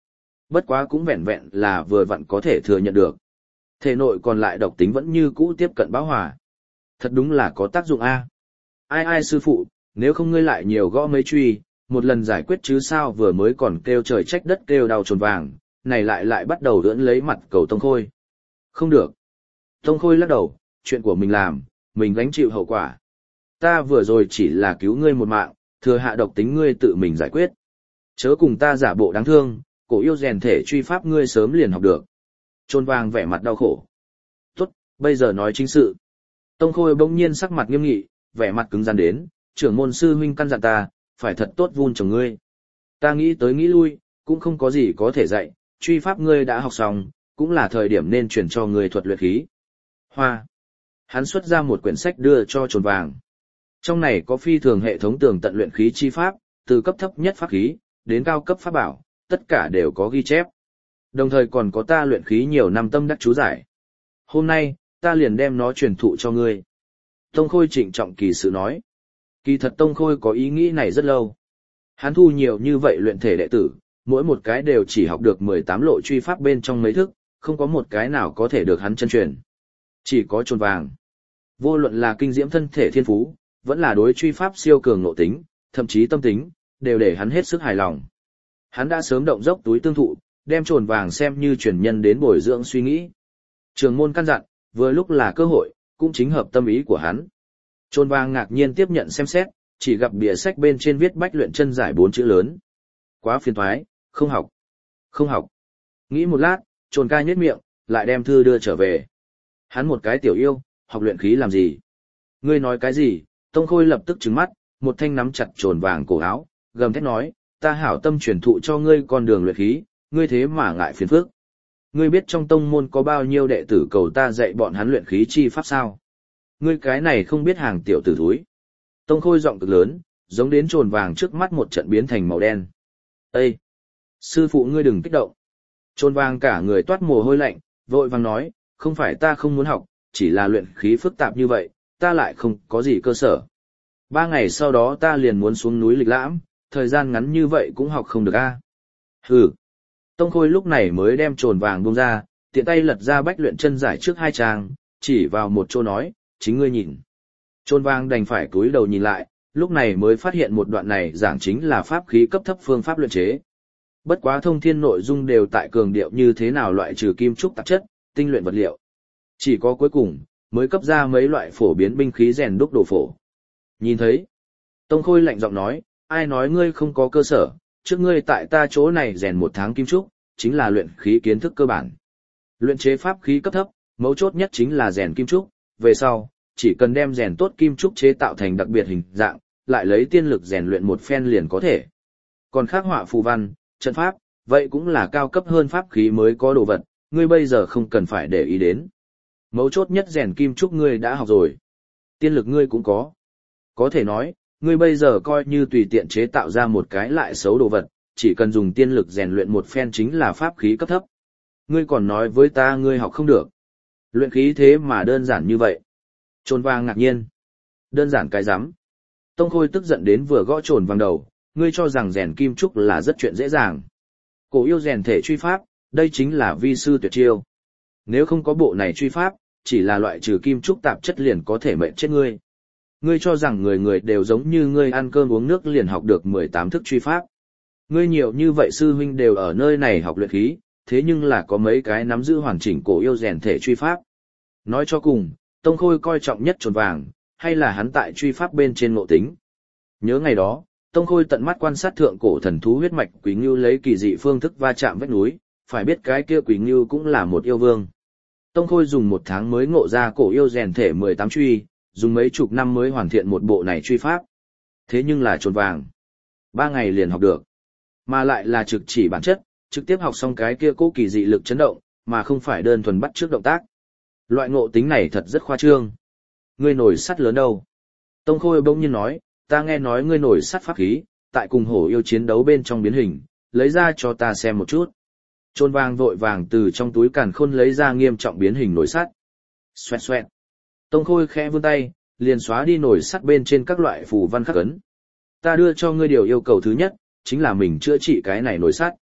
Bất quá cũng vẹn vẹn là vừa vặn có thể thừa nhận được. Thể nội còn lại độc tính vẫn như cũ tiếp cận bão hỏa. Thật đúng là có tác dụng a. Ai ai sư phụ, nếu không ngươi lại nhiều gõ mấy truy, một lần giải quyết chứ sao vừa mới còn kêu trời trách đất kêu đau trồn vàng, này lại lại bắt đầu đưỡn lấy mặt cầu Tông Khôi. Không được. Tông Khôi lắc đầu, chuyện của mình làm, mình gánh chịu hậu quả. Ta vừa rồi chỉ là cứu ngươi một mạng, thừa hạ độc tính ngươi tự mình giải quyết. Chớ cùng ta giả bộ đáng thương, cổ yêu rèn thể truy pháp ngươi sớm liền học được. Trôn vàng vẻ mặt đau khổ. Tốt, bây giờ nói chính sự. Tông Khôi bỗng nhiên sắc mặt nghiêm nghị, vẻ mặt cứng rắn đến, trưởng môn sư huynh căn dặn ta, phải thật tốt vun trồng ngươi. Ta nghĩ tới nghĩ lui, cũng không có gì có thể dạy, truy pháp ngươi đã học xong, cũng là thời điểm nên chuyển cho ngươi thuật luyện khí. Hoa. Hắn xuất ra một quyển sách đưa cho Trồn Vàng. Trong này có phi thường hệ thống tường tận luyện khí chi pháp, từ cấp thấp nhất pháp khí, đến cao cấp pháp bảo, tất cả đều có ghi chép. Đồng thời còn có ta luyện khí nhiều năm tâm đắc chú giải. Hôm nay, ta liền đem nó truyền thụ cho ngươi. Tông Khôi trịnh trọng kỳ sự nói. Kỳ thật Tông Khôi có ý nghĩ này rất lâu. Hắn thu nhiều như vậy luyện thể đệ tử, mỗi một cái đều chỉ học được mười tám lộ truy pháp bên trong mấy thức, không có một cái nào có thể được hắn chân truyền. Chỉ có Trồn Vàng. Vô luận là kinh diễm thân thể thiên phú, vẫn là đối truy pháp siêu cường nội tính, thậm chí tâm tính, đều để hắn hết sức hài lòng. Hắn đã sớm động dốc túi tương thụ, đem Trồn Vàng xem như truyền nhân đến bồi dưỡng suy nghĩ. Trường môn căn dặn, vừa lúc là cơ hội, cũng chính hợp tâm ý của hắn. Trồn Vàng ngạc nhiên tiếp nhận xem xét, chỉ gặp bìa sách bên trên viết bách luyện chân giải bốn chữ lớn. Quá phiền toái, không học. Không học. Nghĩ một lát, Trồn ca nhếch miệng, lại đem thư đưa trở về. Hắn một cái tiểu yêu, học luyện khí làm gì? Ngươi nói cái gì? Tông Khôi lập tức trừng mắt, một thanh nắm chặt Trồn Vàng cổ áo, gầm thét nói, ta hảo tâm truyền thụ cho ngươi con đường luyện khí, ngươi thế mà ngại phiền phức. Ngươi biết trong tông môn có bao nhiêu đệ tử cầu ta dạy bọn hắn luyện khí chi pháp sao? Ngươi cái này không biết hàng tiểu tử thúi. Tông Khôi giọng cực lớn, giống đến Trồn Vàng trước mắt một trận biến thành màu đen. Ê! Sư phụ ngươi đừng kích động. Trồn Vàng cả người toát mồ hôi lạnh, vội vàng nói, không phải ta không muốn học, chỉ là luyện khí phức tạp như vậy, ta lại không có gì cơ sở. Ba ngày sau đó ta liền muốn xuống núi lịch lãm, thời gian ngắn như vậy cũng học không được a. Hừ. Tông Khôi lúc này mới đem Trồn Vàng buông ra, tiện tay lật ra bách luyện chân giải trước hai trang, chỉ vào một chỗ nói, chính ngươi nhìn. Trồn Vàng đành phải cúi đầu nhìn lại, lúc này mới phát hiện một đoạn này giảng chính là pháp khí cấp thấp phương pháp luyện chế. Bất quá thông thiên nội dung đều tại cường điệu như thế nào loại trừ kim trúc tạp chất, tinh luyện vật liệu. Chỉ có cuối cùng, mới cấp ra mấy loại phổ biến binh khí rèn đúc đồ phổ. Nhìn thấy, Tông Khôi lạnh giọng nói, ai nói ngươi không có cơ sở, trước ngươi tại ta chỗ này rèn một tháng kim trúc, chính là luyện khí kiến thức cơ bản. Luyện chế pháp khí cấp thấp, mấu chốt nhất chính là rèn kim trúc, về sau, chỉ cần đem rèn tốt kim trúc chế tạo thành đặc biệt hình dạng, lại lấy tiên lực rèn luyện một phen liền có thể. Còn khắc họa phù văn, trận pháp, vậy cũng là cao cấp hơn pháp khí mới có đồ vật, ngươi bây giờ không cần phải để ý đến. Mấu chốt nhất rèn kim trúc ngươi đã học rồi. Tiên lực ngươi cũng có. Có thể nói, ngươi bây giờ coi như tùy tiện chế tạo ra một cái lại xấu đồ vật, chỉ cần dùng tiên lực rèn luyện một phen chính là pháp khí cấp thấp. Ngươi còn nói với ta ngươi học không được. Luyện khí thế mà đơn giản như vậy. Trồn Vàng ngạc nhiên. Đơn giản cái rắm. Tông Khôi tức giận đến vừa gõ Trồn Vàng đầu, ngươi cho rằng rèn kim trúc là rất chuyện dễ dàng. Cổ yêu rèn thể truy pháp, đây chính là vi sư tuyệt chiêu. Nếu không có bộ này truy pháp, chỉ là loại trừ kim trúc tạp chất liền có thể mệnh chết ngươi. Ngươi cho rằng người người đều giống như ngươi ăn cơm uống nước liền học được mười tám thức truy pháp. Ngươi nhiều như vậy sư huynh đều ở nơi này học luyện khí, thế nhưng là có mấy cái nắm giữ hoàn chỉnh cổ yêu rèn thể truy pháp. Nói cho cùng, Tông Khôi coi trọng nhất Trồn Vàng, hay là hắn tại truy pháp bên trên ngộ tính. Nhớ ngày đó, Tông Khôi tận mắt quan sát thượng cổ thần thú huyết mạch Quý Ngưu lấy kỳ dị phương thức va chạm vách núi, phải biết cái kia Quý Ngưu cũng là một yêu vương. Tông Khôi dùng một tháng mới ngộ ra cổ yêu rèn thể mười tám truy, dùng mấy chục năm mới hoàn thiện một bộ này truy pháp. Thế nhưng là Trồn Vàng. Ba ngày liền học được. Mà lại là trực chỉ bản chất, trực tiếp học xong cái kia cố kỳ dị lực chấn động, mà không phải đơn thuần bắt trước động tác. Loại ngộ tính này thật rất khoa trương. Ngươi nổi sắt lớn đâu? Tông Khôi bỗng nhiên nói, ta nghe nói ngươi nổi sắt pháp khí, tại cùng hổ yêu chiến đấu bên trong biến hình, lấy ra cho ta xem một chút. Trồn Vàng vội vàng từ trong túi càn khôn lấy ra nghiêm trọng biến hình nổi sắt. Xoẹt xoẹt. Tông Khôi khẽ vươn tay, liền xóa đi nổi sắt bên trên các loại phù văn khắc ấn. Ta đưa cho ngươi điều yêu cầu thứ nhất, chính là mình chữa trị cái này nổi sắt.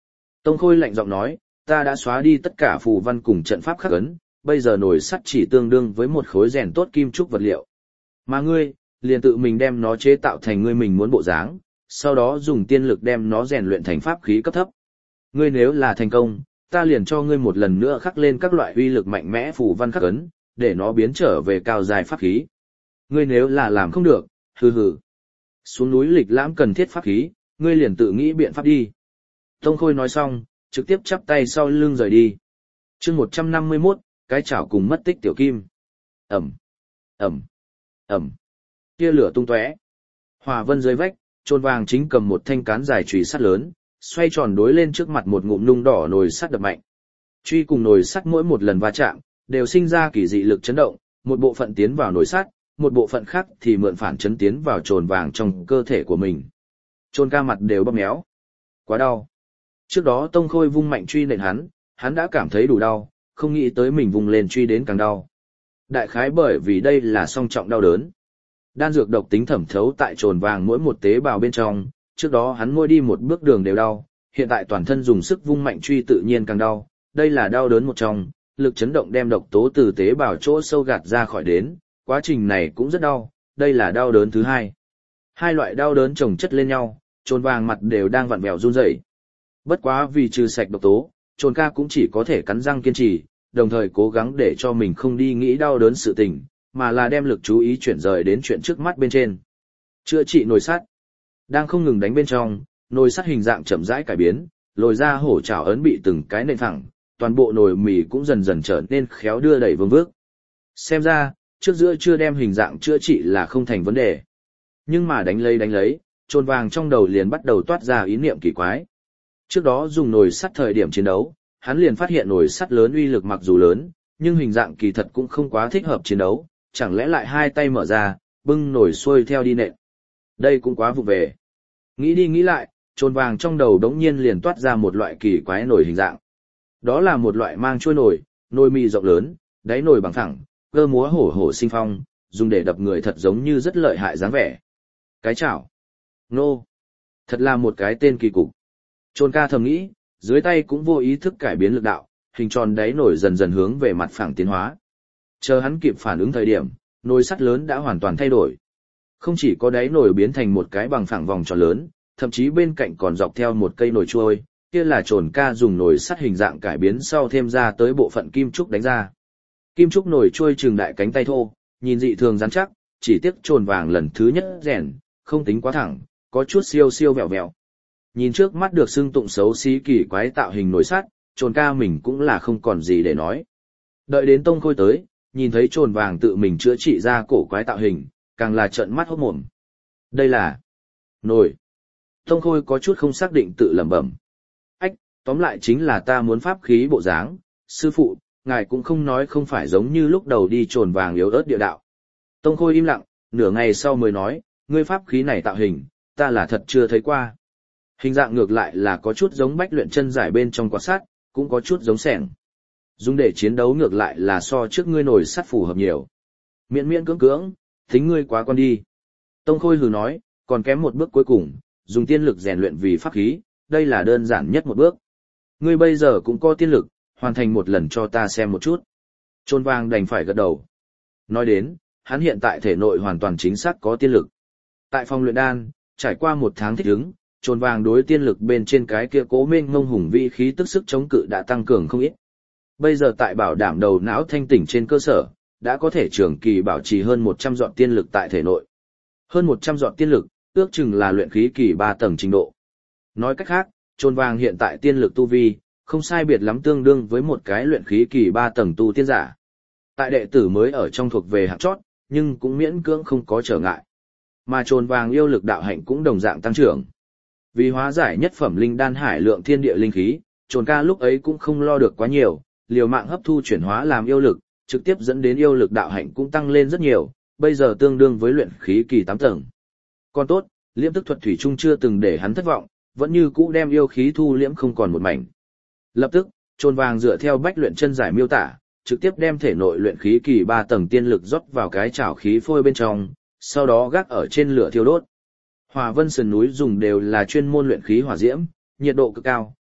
Tông Khôi lạnh giọng nói, ta đã xóa đi tất cả phù văn cùng trận pháp khắc ấn, bây giờ nồi sắt chỉ tương đương với một khối rèn tốt kim trúc vật liệu. Mà ngươi, liền tự mình đem nó chế tạo thành ngươi mình muốn bộ dáng, sau đó dùng tiên lực đem nó rèn luyện thành pháp khí cấp thấp. Ngươi nếu là thành công, ta liền cho ngươi một lần nữa khắc lên các loại uy lực mạnh mẽ phù văn khắc ấn, để nó biến trở về cao dài pháp khí. Ngươi nếu là làm không được, hừ hừ. Xuống núi lịch lãm cần thiết pháp khí, ngươi liền tự nghĩ biện pháp đi. Tông Khôi nói xong, trực tiếp chắp tay sau lưng rời đi. chương một trăm năm mươi mốt, cái chảo cùng mất tích tiểu kim. Ẩm, Ẩm, Ẩm. Tia lửa tung tóe. Hỏa vân dưới vách, Trôn Vàng chính cầm một thanh cán dài chùy sắt lớn, xoay tròn đối lên trước mặt một ngụm nung đỏ nồi sắt đập mạnh. Truy cùng nồi sắt mỗi một lần va chạm, đều sinh ra kỳ dị lực chấn động, một bộ phận tiến vào nồi sắt, một bộ phận khác thì mượn phản chấn tiến vào Trôn Vàng trong cơ thể của mình. Trôn ca mặt đều bóp méo. Quá đau. Trước đó Tông Khôi vung mạnh truy nện hắn, hắn đã cảm thấy đủ đau, không nghĩ tới mình vùng lên truy đến càng đau. Đại khái bởi vì đây là song trọng đau đớn. Đan dược độc tính thẩm thấu tại Trồn Vàng mỗi một tế bào bên trong, trước đó hắn mỗi đi một bước đường đều đau, hiện tại toàn thân dùng sức vung mạnh truy tự nhiên càng đau, đây là đau đớn một trong, lực chấn động đem độc tố từ tế bào chỗ sâu gạt ra khỏi đến, quá trình này cũng rất đau, đây là đau đớn thứ hai. Hai loại đau đớn chồng chất lên nhau, Trồn Vàng mặt đều đang vặn vẹo run rẩy. Bất quá vì trừ sạch độc tố, Trồn ca cũng chỉ có thể cắn răng kiên trì, đồng thời cố gắng để cho mình không đi nghĩ đau đớn sự tình, mà là đem lực chú ý chuyển rời đến chuyện trước mắt bên trên. Chữa trị nồi sắt. Đang không ngừng đánh bên trong, nồi sắt hình dạng chậm rãi cải biến, lồi ra hổ chảo ấn bị từng cái nện thẳng, toàn bộ nồi mì cũng dần dần trở nên khéo đưa đẩy vương vước. Xem ra, trước giữa chưa đem hình dạng chữa trị là không thành vấn đề. Nhưng mà đánh lấy đánh lấy, Trồn Vàng trong đầu liền bắt đầu toát ra ý niệm kỳ quái. Trước đó dùng nồi sắt thời điểm chiến đấu, hắn liền phát hiện nồi sắt lớn uy lực mặc dù lớn, nhưng hình dạng kỳ thật cũng không quá thích hợp chiến đấu, chẳng lẽ lại hai tay mở ra, bưng nồi xuôi theo đi nện. Đây cũng quá vụ về. Nghĩ đi nghĩ lại, Trồn Vàng trong đầu đống nhiên liền toát ra một loại kỳ quái nồi hình dạng. Đó là một loại mang chuôi nồi, nồi mì rộng lớn, đáy nồi bằng thẳng, cơ múa hổ hổ sinh phong, dùng để đập người thật giống như rất lợi hại dáng vẻ. Cái chảo. Nô. Thật là một cái tên kỳ cục. Trôn ca thầm nghĩ, dưới tay cũng vô ý thức cải biến lực đạo, hình tròn đáy nồi dần dần hướng về mặt phẳng tiến hóa. Chờ hắn kịp phản ứng thời điểm, nồi sắt lớn đã hoàn toàn thay đổi. Không chỉ có đáy nồi biến thành một cái bằng phẳng vòng tròn lớn, thậm chí bên cạnh còn dọc theo một cây nồi trôi, kia là Trồn ca dùng nồi sắt hình dạng cải biến sau thêm ra tới bộ phận kim trúc đánh ra. Kim trúc nồi trôi trường đại cánh tay thô, nhìn dị thường rắn chắc, chỉ tiếc Trồn Vàng lần thứ nhất rèn, không tính quá thẳng, có chút siêu siêu vẹo vẹo. Nhìn trước mắt được xưng tụng xấu xí kỳ quái tạo hình nồi sắt, Trồn ca mình cũng là không còn gì để nói. Đợi đến Tông Khôi tới, nhìn thấy Trồn Vàng tự mình chữa trị ra cổ quái tạo hình, càng là trợn mắt hốt mồm. Đây là nồi. Tông Khôi có chút không xác định tự lẩm bẩm. Ách, tóm lại chính là ta muốn pháp khí bộ dáng, sư phụ, ngài cũng không nói không phải giống như lúc đầu đi Trồn Vàng yếu ớt địa đạo. Tông Khôi im lặng, nửa ngày sau mới nói, ngươi pháp khí này tạo hình, ta là thật chưa thấy qua. Hình dạng ngược lại là có chút giống bách luyện chân giải bên trong quạt sắt, cũng có chút giống xẻng. Dùng để chiến đấu ngược lại là so trước ngươi nồi sắt phù hợp nhiều. Miễn miễn cưỡng cưỡng, tính ngươi quá con đi. Tông Khôi hừ nói, còn kém một bước cuối cùng, dùng tiên lực rèn luyện vì pháp khí, đây là đơn giản nhất một bước. Ngươi bây giờ cũng có tiên lực, hoàn thành một lần cho ta xem một chút. Trôn Vàng đành phải gật đầu. Nói đến, hắn hiện tại thể nội hoàn toàn chính xác có tiên lực. Tại phòng luyện đan, trải qua một tháng thích ứng, Trồn Vàng đối tiên lực bên trên cái kia cố mênh ngông hùng vĩ khí tức sức chống cự đã tăng cường không ít. Bây giờ tại bảo đảm đầu não thanh tỉnh trên cơ sở, đã có thể trường kỳ bảo trì hơn một trăm giọt tiên lực tại thể nội. Hơn một trăm giọt tiên lực, ước chừng là luyện khí kỳ ba tầng trình độ. Nói cách khác, Trồn Vàng hiện tại tiên lực tu vi, không sai biệt lắm tương đương với một cái luyện khí kỳ ba tầng tu tiên giả. Tại đệ tử mới ở trong thuộc về hạng chót, nhưng cũng miễn cưỡng không có trở ngại. Mà Trồn Vàng yêu lực đạo hạnh cũng đồng dạng tăng trưởng. Vì hóa giải nhất phẩm linh đan hải lượng thiên địa linh khí, Trồn ca lúc ấy cũng không lo được quá nhiều, liều mạng hấp thu chuyển hóa làm yêu lực, trực tiếp dẫn đến yêu lực đạo hạnh cũng tăng lên rất nhiều, bây giờ tương đương với luyện khí kỳ tám tầng. Còn tốt, liễm tức thuật thủy chung chưa từng để hắn thất vọng, vẫn như cũ đem yêu khí thu liễm không còn một mảnh. Lập tức, Trồn Vàng dựa theo bách luyện chân giải miêu tả, trực tiếp đem thể nội luyện khí kỳ ba tầng tiên lực rót vào cái chảo khí phôi bên trong, sau đó gác ở trên lửa thiêu đốt. Hỏa Vân sườn núi dùng đều là chuyên môn luyện khí hỏa diễm, nhiệt độ cực cao,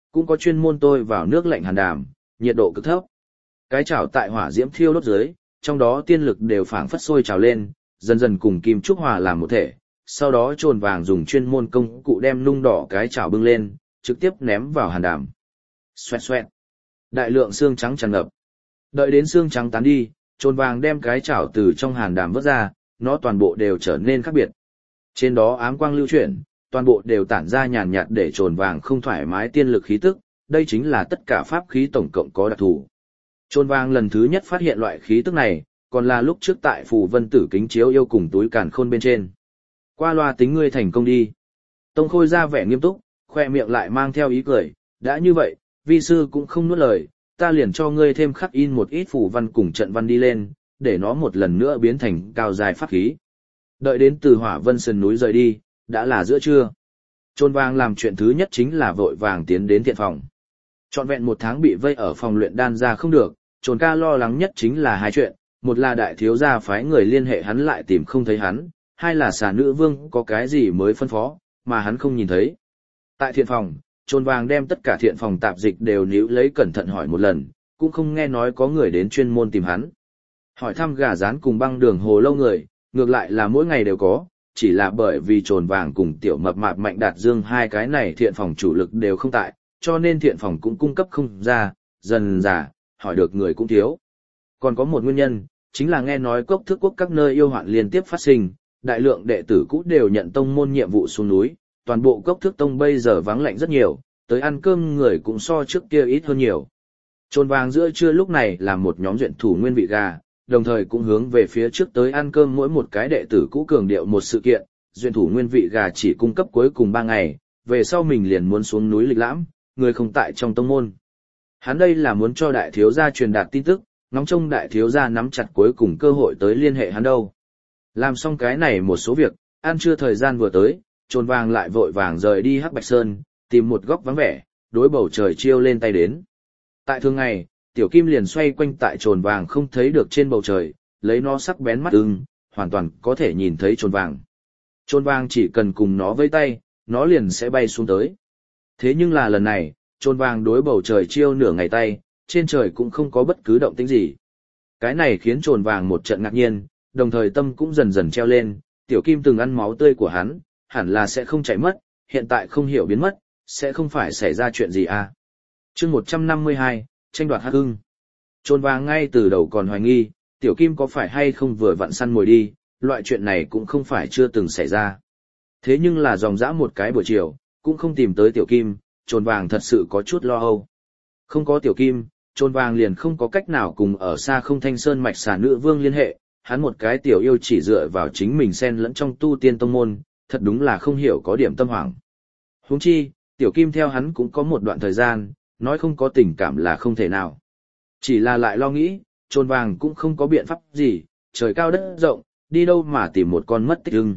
cũng có chuyên môn tôi vào nước lạnh hàn đàm, nhiệt độ cực thấp. Cái chảo tại hỏa diễm thiêu đốt dưới, trong đó tiên lực đều phảng phất sôi trào lên, dần dần cùng kim trúc hòa làm một thể. Sau đó trồn vàng dùng chuyên môn công cụ đem nung đỏ cái chảo bưng lên, trực tiếp ném vào hàn đàm. Xoẹt xoẹt. Đại lượng xương trắng tràn ngập. Đợi đến xương trắng tán đi, trồn vàng đem cái chảo từ trong hàn đàm vớt ra, nó toàn bộ đều trở nên khác biệt. Trên đó ám quang lưu chuyển, toàn bộ đều tản ra nhàn nhạt để trồn vàng không thoải mái tiên lực khí tức, đây chính là tất cả pháp khí tổng cộng có đặc thù. Trồn vàng lần thứ nhất phát hiện loại khí tức này, còn là lúc trước tại phù vân tử kính chiếu yêu cùng túi càn khôn bên trên. Qua loa tính ngươi thành công đi. Tông Khôi ra vẻ nghiêm túc, khoe miệng lại mang theo ý cười, đã như vậy, vi sư cũng không nuốt lời, ta liền cho ngươi thêm khắc in một ít phù văn cùng trận văn đi lên, để nó một lần nữa biến thành cao dài pháp khí. Đợi đến từ Hỏa Vân Sơn núi rời đi, đã là giữa trưa. Trôn vàng làm chuyện thứ nhất chính là vội vàng tiến đến thiện phòng. Trọn vẹn một tháng bị vây ở phòng luyện đan ra không được, Trồn ca lo lắng nhất chính là hai chuyện, một là đại thiếu gia phái người liên hệ hắn lại tìm không thấy hắn, hai là xà nữ vương có cái gì mới phân phó, mà hắn không nhìn thấy. Tại thiện phòng, Trồn vàng đem tất cả thiện phòng tạp dịch đều níu lấy cẩn thận hỏi một lần, cũng không nghe nói có người đến chuyên môn tìm hắn. Hỏi thăm gà rán cùng băng đường hồ lâu người, ngược lại là mỗi ngày đều có, chỉ là bởi vì Trồn vàng cùng tiểu mập mạp Mạnh Đạt Dương hai cái này thiện phòng chủ lực đều không tại, cho nên thiện phòng cũng cung cấp không ra, dần dà, hỏi được người cũng thiếu. Còn có một nguyên nhân, chính là nghe nói cốc thước quốc các nơi yêu hoạn liên tiếp phát sinh, đại lượng đệ tử cũ đều nhận tông môn nhiệm vụ xuống núi, toàn bộ cốc thước tông bây giờ vắng lạnh rất nhiều, tới ăn cơm người cũng so trước kia ít hơn nhiều. Trồn vàng giữa trưa lúc này là một nhóm duyện thủ nguyên vị gà, đồng thời cũng hướng về phía trước tới ăn cơm mỗi một cái đệ tử cũ cường điệu một sự kiện, duyện thủ nguyên vị gà chỉ cung cấp cuối cùng ba ngày, về sau mình liền muốn xuống núi lịch lãm, người không tại trong tông môn. Hắn đây là muốn cho đại thiếu gia truyền đạt tin tức, ngóng trông đại thiếu gia nắm chặt cuối cùng cơ hội tới liên hệ hắn đâu. Làm xong cái này một số việc, ăn trưa thời gian vừa tới, Trồn vàng lại vội vàng rời đi Hắc Bạch Sơn, tìm một góc vắng vẻ, đối bầu trời chiêu lên tay đến. Tại thường ngày, tiểu kim liền xoay quanh tại Trồn vàng không thấy được trên bầu trời, lấy nó sắc bén mắt ưng, hoàn toàn có thể nhìn thấy Trồn vàng. Trồn vàng chỉ cần cùng nó vây tay, nó liền sẽ bay xuống tới. Thế nhưng là lần này, Trồn vàng đối bầu trời chiêu nửa ngày tay, trên trời cũng không có bất cứ động tĩnh gì. Cái này khiến Trồn vàng một trận ngạc nhiên, đồng thời tâm cũng dần dần treo lên, tiểu kim từng ăn máu tươi của hắn, hẳn là sẽ không chạy mất, hiện tại không hiểu biến mất, sẽ không phải xảy ra chuyện gì à. Chương một trăm năm mươi hai, tranh đoạt hắc ưng. Trồn vàng ngay từ đầu còn hoài nghi, tiểu kim có phải hay không vừa vặn săn mồi đi, loại chuyện này cũng không phải chưa từng xảy ra. Thế nhưng là dòng dã một cái buổi chiều, cũng không tìm tới tiểu kim, Trồn vàng thật sự có chút lo âu. Không có tiểu kim, Trồn vàng liền không có cách nào cùng ở xa không thanh sơn mạch xà nữ vương liên hệ, hắn một cái tiểu yêu chỉ dựa vào chính mình xen lẫn trong tu tiên tông môn, thật đúng là không hiểu có điểm tâm hoảng. Huống chi, tiểu kim theo hắn cũng có một đoạn thời gian, nói không có tình cảm là không thể nào. Chỉ là lại lo nghĩ, Trồn vàng cũng không có biện pháp gì, trời cao đất rộng, đi đâu mà tìm một con mất tích ưng.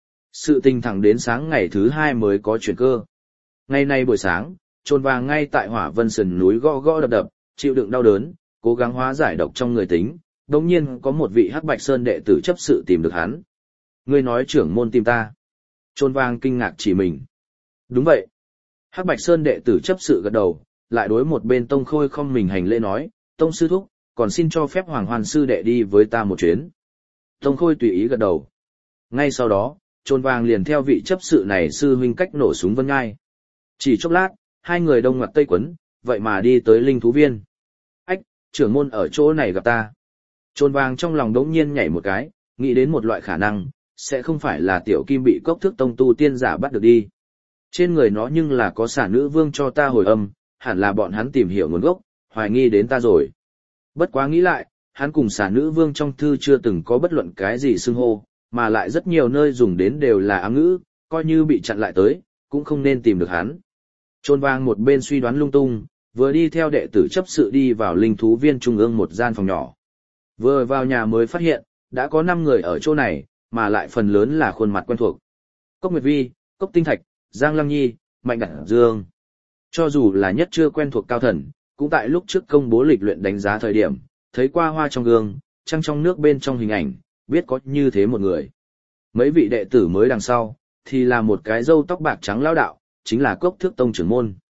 Sự tình thẳng đến sáng ngày thứ hai mới có chuyển cơ. Ngày nay buổi sáng, Trồn vàng ngay tại Hỏa Vân Sơn núi gõ gõ đập đập, chịu đựng đau đớn, cố gắng hóa giải độc trong người tính, đồng nhiên có một vị Hắc Bạch Sơn đệ tử chấp sự tìm được hắn. Ngươi nói trưởng môn tìm ta. Trồn vàng kinh ngạc chỉ mình. Đúng vậy. Hắc Bạch Sơn đệ tử chấp sự gật đầu, lại đối một bên Tông Khôi không mình hành lễ nói, Tông sư thúc, còn xin cho phép Hoàng Hoàn sư đệ đi với ta một chuyến. Tông Khôi tùy ý gật đầu. Ngay sau đó, Trồn vàng liền theo vị chấp sự này sư huynh cách nổ súng vân ngai. Chỉ chốc lát, hai người đông ngoặt tây quấn, vậy mà đi tới linh thú viên. Ách, trưởng môn ở chỗ này gặp ta. Trồn vàng trong lòng đống nhiên nhảy một cái, nghĩ đến một loại khả năng, sẽ không phải là tiểu kim bị cốc thước tông tu tiên giả bắt được đi. Trên người nó nhưng là có xả nữ vương cho ta hồi âm, hẳn là bọn hắn tìm hiểu nguồn gốc, hoài nghi đến ta rồi. Bất quá nghĩ lại, hắn cùng xả nữ vương trong thư chưa từng có bất luận cái gì xưng hô, mà lại rất nhiều nơi dùng đến đều là ám ngữ, coi như bị chặn lại tới, cũng không nên tìm được hắn. Trồn vàng một bên suy đoán lung tung, vừa đi theo đệ tử chấp sự đi vào linh thú viên trung ương một gian phòng nhỏ. Vừa vào nhà mới phát hiện, đã có năm người ở chỗ này, mà lại phần lớn là khuôn mặt quen thuộc. Cốc Nguyệt Vi, Cốc Tinh Thạch, Giang Lăng Nhi, Mạnh Đạt Dương. Cho dù là nhất chưa quen thuộc cao thần, cũng tại lúc trước công bố lịch luyện đánh giá thời điểm, thấy qua hoa trong gương, trăng trong nước bên trong hình ảnh, biết có như thế một người. Mấy vị đệ tử mới đằng sau, thì là một cái râu tóc bạc trắng lão đạo, chính là Cốc Thước Tông trưởng môn.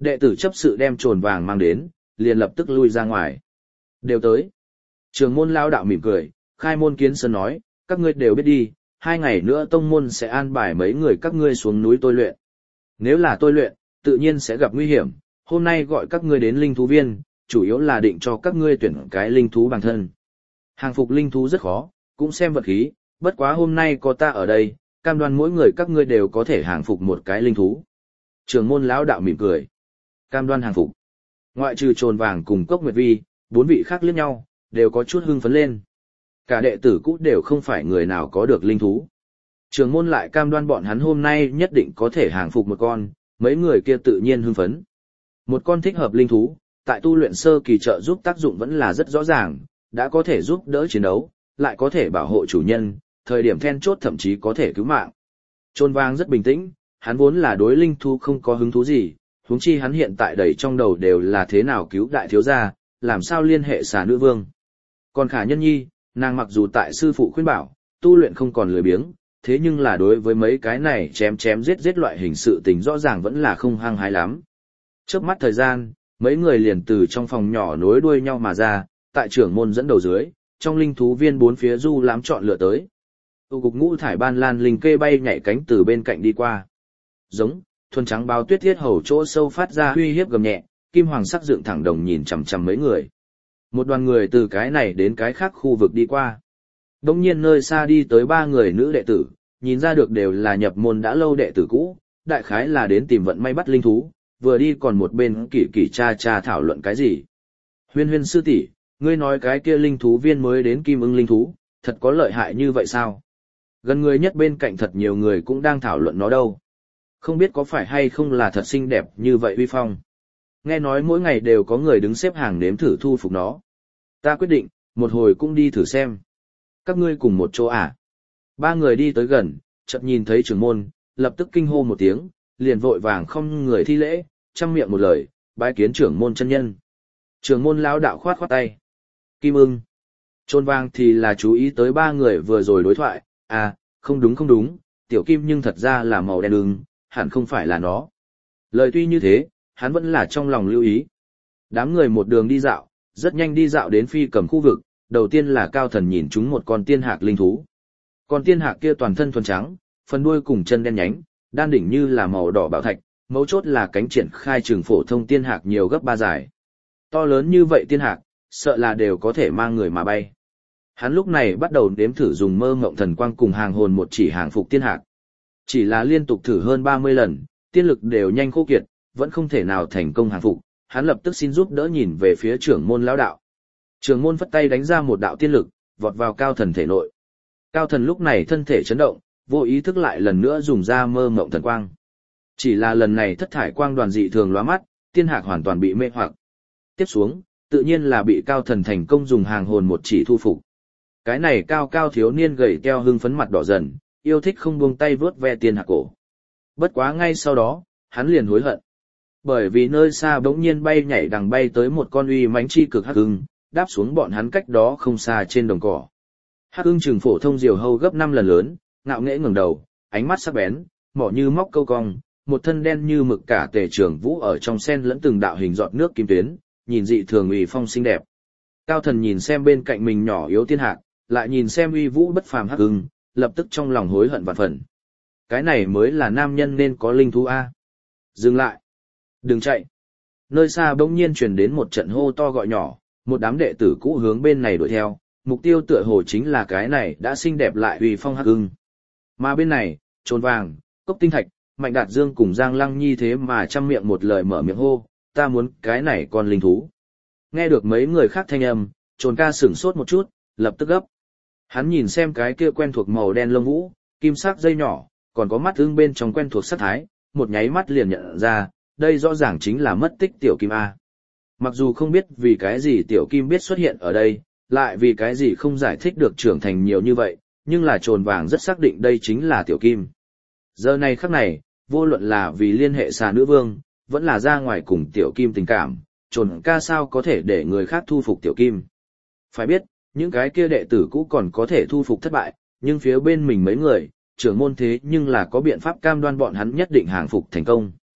Đệ tử chấp sự đem trồn vàng mang đến, liền lập tức lui ra ngoài. Đều tới. Trường môn lao đạo mỉm cười, khai môn kiến sơn nói, các ngươi đều biết đi, hai ngày nữa tông môn sẽ an bài mấy người các ngươi xuống núi tôi luyện. Nếu là tôi luyện, tự nhiên sẽ gặp nguy hiểm, hôm nay gọi các ngươi đến linh thú viên, chủ yếu là định cho các ngươi tuyển cái linh thú bằng thân. Hàng phục linh thú rất khó, cũng xem vật khí, bất quá hôm nay có ta ở đây, cam đoan mỗi người các ngươi đều có thể hàng phục một cái linh thú. Trường môn lão đạo mỉm cười. Cam đoan hàng phục. Ngoại trừ trồn vàng cùng cốc nguyệt vi, bốn vị khác liếc nhau, đều có chút hưng phấn lên. Cả đệ tử cũ đều không phải người nào có được linh thú. Trường môn lại cam đoan bọn hắn hôm nay nhất định có thể hàng phục một con, mấy người kia tự nhiên hưng phấn. Một con thích hợp linh thú, tại tu luyện sơ kỳ trợ giúp tác dụng vẫn là rất rõ ràng, đã có thể giúp đỡ chiến đấu, lại có thể bảo hộ chủ nhân, thời điểm then chốt thậm chí có thể cứu mạng. Trôn vang rất bình tĩnh, hắn vốn là đối linh thú không có hứng thú gì, huống chi hắn hiện tại đầy trong đầu đều là thế nào cứu đại thiếu gia, làm sao liên hệ xà nữ vương. Còn Khả Nhân Nhi, nàng mặc dù tại sư phụ khuyên bảo, tu luyện không còn lười biếng, thế nhưng là đối với mấy cái này chém chém giết giết loại hình sự tình rõ ràng vẫn là không hăng hái lắm. Chớp mắt thời gian, mấy người liền từ trong phòng nhỏ nối đuôi nhau mà ra, tại trưởng môn dẫn đầu dưới, trong linh thú viên bốn phía du lãm chọn lựa tới. Tu cục ngũ thải ban lan linh kê bay nhảy cánh từ bên cạnh đi qua. Giống, thuần trắng báo tuyết thiết hầu chỗ sâu phát ra uy hiếp gầm nhẹ, kim hoàng sắc dựng thẳng đồng nhìn chằm chằm mấy người. Một đoàn người từ cái này đến cái khác khu vực đi qua. Đông nhiên nơi xa đi tới ba người nữ đệ tử, nhìn ra được đều là nhập môn đã lâu đệ tử cũ, đại khái là đến tìm vận may bắt linh thú, vừa đi còn một bên kỳ kỳ cha cha thảo luận cái gì. Huyên huyên sư tỷ, ngươi nói cái kia linh thú viên mới đến kim ưng linh thú, thật có lợi hại như vậy sao? Gần người nhất bên cạnh thật nhiều người cũng đang thảo luận nó đâu. Không biết có phải hay không là thật xinh đẹp như vậy uy phong. Nghe nói mỗi ngày đều có người đứng xếp hàng nếm thử thu phục nó. Ta quyết định, một hồi cũng đi thử xem. Các ngươi cùng một chỗ à? Ba người đi tới gần, chợt nhìn thấy trưởng môn, lập tức kinh hô một tiếng, liền vội vàng không người thi lễ, chăm miệng một lời, bái kiến trưởng môn chân nhân. Trưởng môn lão đạo khoát khoát tay. Kim ưng. Trôn vang thì là chú ý tới ba người vừa rồi đối thoại, à, không đúng không đúng, tiểu kim nhưng thật ra là màu đen ưng, hẳn không phải là nó. Lời tuy như thế, hắn vẫn là trong lòng lưu ý. Đám người một đường đi dạo, rất nhanh đi dạo đến phi cầm khu vực, đầu tiên là Cao Thần nhìn chúng một con tiên hạc linh thú. Con tiên hạc kia toàn thân thuần trắng, phần đuôi cùng chân đen nhánh, đan đỉnh như là màu đỏ bảo thạch, mấu chốt là cánh triển khai trường phổ thông tiên hạc nhiều gấp ba dài. To lớn như vậy tiên hạc, sợ là đều có thể mang người mà bay. Hắn lúc này bắt đầu đếm thử dùng mơ ngộng thần quang cùng hàng hồn một chỉ hàng phục tiên hạc. Chỉ là liên tục thử hơn ba mươi lần, tiên lực đều nhanh khô kiệt, vẫn không thể nào thành công hàng phục, hắn lập tức xin giúp đỡ nhìn về phía trưởng môn lão đạo. Trưởng môn phất tay đánh ra một đạo tiên lực, vọt vào Cao Thần thể nội. Cao Thần lúc này thân thể chấn động, vô ý thức lại lần nữa dùng ra mơ ngộng thần quang. Chỉ là lần này thất thải quang đoàn dị thường lóa mắt, tiên hạc hoàn toàn bị mê hoặc. Tiếp xuống, tự nhiên là bị Cao Thần thành công dùng hàng hồn một chỉ thu phục. Cái này cao cao thiếu niên gầy teo hưng phấn mặt đỏ dần, yêu thích không buông tay vớt ve tiên hạc cổ. Bất quá ngay sau đó, hắn liền hối hận. Bởi vì nơi xa bỗng nhiên bay nhảy đằng bay tới một con uy mãnh chi cực hắc ưng, đáp xuống bọn hắn cách đó không xa trên đồng cỏ. Hắc ưng chừng phổ thông diều hâu gấp năm lần lớn, ngạo nghễ ngẩng đầu, ánh mắt sắc bén, mỏ như móc câu cong, một thân đen như mực cả tề trường vũ ở trong sen lẫn từng đạo hình giọt nước kim tuyến, nhìn dị thường uy phong xinh đẹp. Cao Thần nhìn xem bên cạnh mình nhỏ yếu tiên hạc, lại nhìn xem uy vũ bất phàm hắc ưng, lập tức trong lòng hối hận vạn phần. Cái này mới là nam nhân nên có linh thú a. Dừng lại. Đừng chạy. Nơi xa bỗng nhiên truyền đến một trận hô to gọi nhỏ, một đám đệ tử cũ hướng bên này đuổi theo, mục tiêu tựa hồ chính là cái này đã xinh đẹp lại uy phong hắc ưng. Mà bên này, Trồn Vàng, Cốc Tinh Thạch, Mạnh Đạt Dương cùng Giang Lăng Nhi thế mà trăm miệng một lời mở miệng hô, ta muốn cái này con linh thú. Nghe được mấy người khác thanh âm, Trồn ca sửng sốt một chút, lập tức gấp. Hắn nhìn xem cái kia quen thuộc màu đen lông vũ, kim sắc dây nhỏ, còn có mắt ưng bên trong quen thuộc sắc thái, một nháy mắt liền nhận ra, đây rõ ràng chính là mất tích tiểu kim A. Mặc dù không biết vì cái gì tiểu kim biết xuất hiện ở đây, lại vì cái gì không giải thích được trưởng thành nhiều như vậy, nhưng là Trồn Vàng rất xác định đây chính là tiểu kim. Giờ này khắc này, vô luận là vì liên hệ xà nữ vương, vẫn là ra ngoài cùng tiểu kim tình cảm, Trồn ca sao có thể để người khác thu phục tiểu kim. Phải biết, những cái kia đệ tử cũ còn có thể thu phục thất bại, nhưng phía bên mình mấy người, trưởng môn thế nhưng là có biện pháp cam đoan bọn hắn nhất định hàng phục thành công.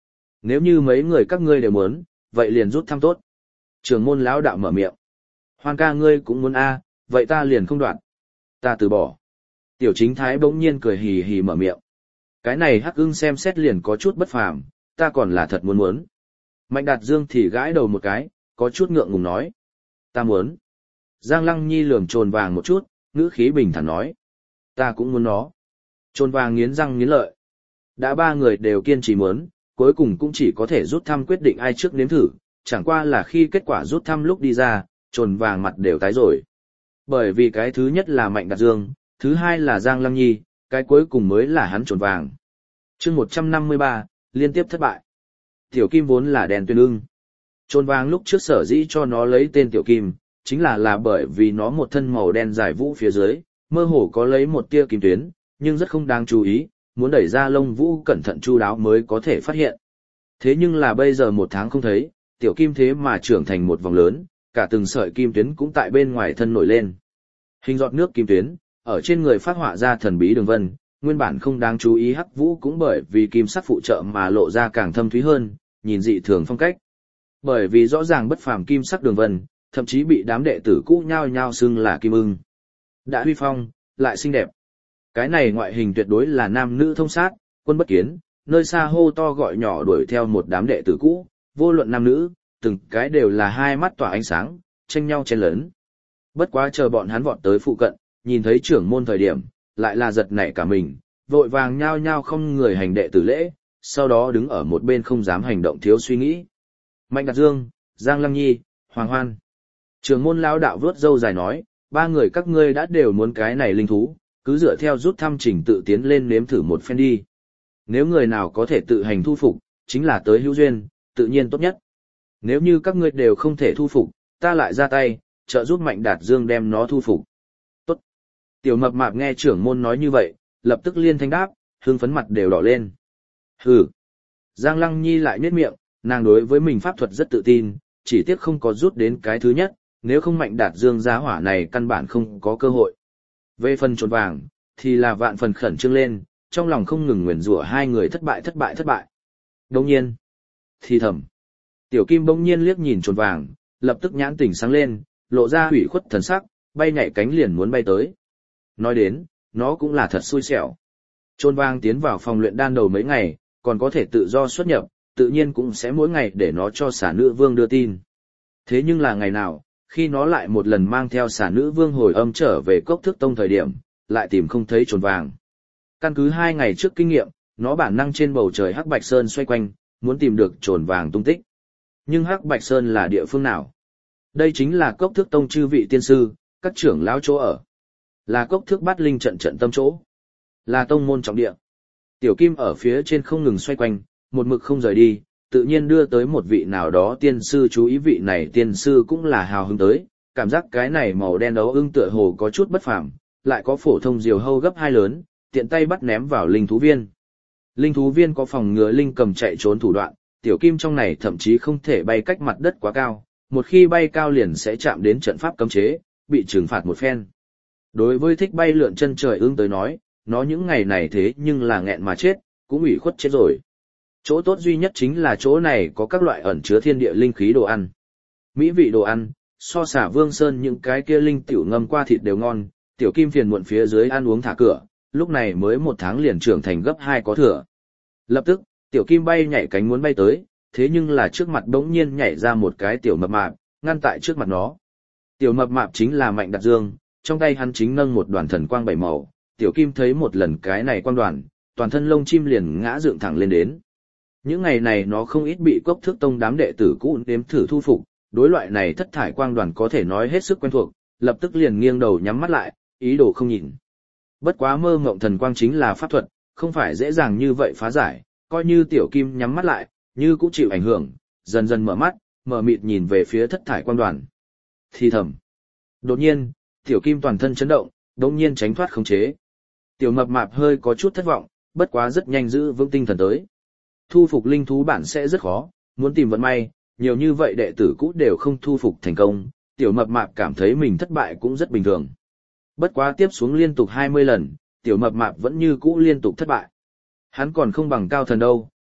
Nếu như mấy người các ngươi đều muốn, vậy liền rút thăm tốt. Trưởng môn lão đạo mở miệng. Hoan ca ngươi cũng muốn a, vậy ta liền không đoạn. Ta từ bỏ. Tiểu chính thái bỗng nhiên cười hì hì mở miệng. Cái này Hắc Ưng xem xét liền có chút bất phàm, ta còn là thật muốn muốn. Mạnh Đạt Dương thì gãi đầu một cái, có chút ngượng ngùng nói. Ta muốn. Giang Lăng Nhi lườm Trồn Vàng một chút, ngữ khí bình thản nói. Ta cũng muốn nó. Trồn Vàng nghiến răng nghiến lợi. Đã ba người đều kiên trì muốn, cuối cùng cũng chỉ có thể rút thăm quyết định ai trước nếm thử, chẳng qua là khi kết quả rút thăm lúc đi ra, Trồn Vàng mặt đều tái rồi. Bởi vì cái thứ nhất là Mạnh Đạt Dương, thứ hai là Giang Lăng Nhi, cái cuối cùng mới là hắn Trồn Vàng. Chương một trăm năm mươi ba, liên tiếp thất bại. Tiểu Kim vốn là đèn tuyên ưng. Trồn Vàng lúc trước sở dĩ cho nó lấy tên Tiểu Kim, chính là là bởi vì nó một thân màu đen dài vũ phía dưới, mơ hồ có lấy một tia kim tuyến, nhưng rất không đáng chú ý, muốn đẩy ra lông vũ cẩn thận chu đáo mới có thể phát hiện. Thế nhưng là bây giờ một tháng không thấy, Tiểu Kim thế mà trưởng thành một vòng lớn, cả từng sợi kim tuyến cũng tại bên ngoài thân nổi lên. Hình giọt nước kim tuyến, ở trên người phát họa ra thần bí đường vân, nguyên bản không đáng chú ý hắc vũ cũng bởi vì kim sắc phụ trợ mà lộ ra càng thâm thúy hơn, nhìn dị thường phong cách. Bởi vì rõ ràng bất phàm kim sắc đường vân, thậm chí bị đám đệ tử cũ nhao nhao xưng là kim ưng. Đã huy phong, lại xinh đẹp. Cái này ngoại hình tuyệt đối là nam nữ thông sát, quân bất kiến, nơi xa hô to gọi nhỏ đuổi theo một đám đệ tử cũ, vô luận nam nữ, từng cái đều là hai mắt tỏa ánh sáng, tranh nhau chen lớn. Bất quá chờ bọn hắn vọt tới phụ cận, nhìn thấy trưởng môn thời điểm, lại là giật nảy cả mình, vội vàng nhao nhao không người hành đệ tử lễ, sau đó đứng ở một bên không dám hành động thiếu suy nghĩ. Mạnh Đạt Dương, Giang Lăng Nhi, Hoàng Hoan. Trưởng môn lão đạo vớt râu dài nói, ba người các ngươi đã đều muốn cái này linh thú, cứ dựa theo rút thăm trình tự tiến lên nếm thử một phen đi. Nếu người nào có thể tự hành thu phục, chính là tới hữu duyên, tự nhiên tốt nhất. Nếu như các ngươi đều không thể thu phục, ta lại ra tay, trợ giúp Mạnh Đạt Dương đem nó thu phục. Tốt. Tiểu mập mạp nghe trưởng môn nói như vậy, lập tức liên thanh đáp, hương phấn mặt đều đỏ lên. Hừ. Giang Lăng Nhi lại nhếch miệng, nàng đối với mình pháp thuật rất tự tin, chỉ tiếc không có rút đến cái thứ nhất, nếu không Mạnh Đạt Dương giá hỏa này căn bản không có cơ hội. Về phần Trồn Vàng, thì là vạn phần khẩn trương lên, trong lòng không ngừng nguyền rủa hai người thất bại thất bại thất bại. Đồng nhiên, thì thầm. Tiểu Kim bỗng nhiên liếc nhìn Trồn Vàng, lập tức nhãn tỉnh sáng lên, lộ ra hủy khuất thần sắc, bay nhảy cánh liền muốn bay tới. Nói đến, nó cũng là thật xui xẻo. Trồn Vàng tiến vào phòng luyện đan đầu mấy ngày, còn có thể tự do xuất nhập, tự nhiên cũng sẽ mỗi ngày để nó cho xà nữ vương đưa tin. Thế nhưng là ngày nào, khi nó lại một lần mang theo xà nữ vương hồi âm trở về Cốc Thước Tông thời điểm, lại tìm không thấy Trồn Vàng. Căn cứ hai ngày trước kinh nghiệm, nó bản năng trên bầu trời Hắc Bạch Sơn xoay quanh, muốn tìm được Trồn Vàng tung tích. Nhưng Hắc Bạch Sơn là địa phương nào? Đây chính là Cốc Thước Tông chư vị tiên sư, các trưởng lão chỗ ở. Là Cốc Thước Bát Linh trận trận tâm chỗ. Là tông môn trọng địa. Tiểu Kim ở phía trên không ngừng xoay quanh, một mực không rời đi, tự nhiên đưa tới một vị nào đó tiên sư chú ý, vị này tiên sư cũng là hào hứng tới, cảm giác cái này màu đen đấu ưng tựa hồ có chút bất phàm, lại có phổ thông diều hâu gấp hai lớn, tiện tay bắt ném vào linh thú viên. Linh thú viên có phòng ngừa linh cầm chạy trốn thủ đoạn, Tiểu Kim trong này thậm chí không thể bay cách mặt đất quá cao, một khi bay cao liền sẽ chạm đến trận pháp cấm chế, bị trừng phạt một phen. Đối với thích bay lượn chân trời ưng tới nói, nó những ngày này thế nhưng là nghẹn mà chết, cũng ủy khuất chết rồi. Chỗ tốt duy nhất chính là chỗ này có các loại ẩn chứa thiên địa linh khí đồ ăn. Mỹ vị đồ ăn, so xả Vương Sơn những cái kia linh tiểu ngâm qua thịt đều ngon, Tiểu Kim phiền muộn phía dưới ăn uống thả cửa, lúc này mới một tháng liền trưởng thành gấp hai có thừa. Lập tức, Tiểu Kim bay nhảy cánh muốn bay tới, thế nhưng là trước mặt bỗng nhiên nhảy ra một cái tiểu mập mạp, ngăn tại trước mặt nó. Tiểu mập mạp chính là Mạnh Đạt Dương, trong tay hắn chính nâng một đoàn thần quang bảy màu, Tiểu Kim thấy một lần cái này quang đoàn, toàn thân lông chim liền ngã dựng thẳng lên đến. Những ngày này nó không ít bị Cốc Thước Tông đám đệ tử cũ nếm thử thu phục, đối loại này thất thải quang đoàn có thể nói hết sức quen thuộc, lập tức liền nghiêng đầu nhắm mắt lại, ý đồ không nhìn. Bất quá mơ ngộng thần quang chính là pháp thuật, không phải dễ dàng như vậy phá giải, coi như Tiểu Kim nhắm mắt lại, như cũng chịu ảnh hưởng, dần dần mở mắt, mở mịt nhìn về phía thất thải quang đoàn. Thì thầm. Đột nhiên, Tiểu Kim toàn thân chấn động, đột nhiên tránh thoát khống chế. Tiểu mập mạp hơi có chút thất vọng, bất quá rất nhanh giữ vững tinh thần tới. Thu phục linh thú bản sẽ rất khó, muốn tìm vận may, nhiều như vậy đệ tử cũ đều không thu phục thành công, tiểu mập mạp cảm thấy mình thất bại cũng rất bình thường. Bất quá tiếp xuống liên tục hai mươi lần, tiểu mập mạp vẫn như cũ liên tục thất bại. Hắn còn không bằng cao thần đâu,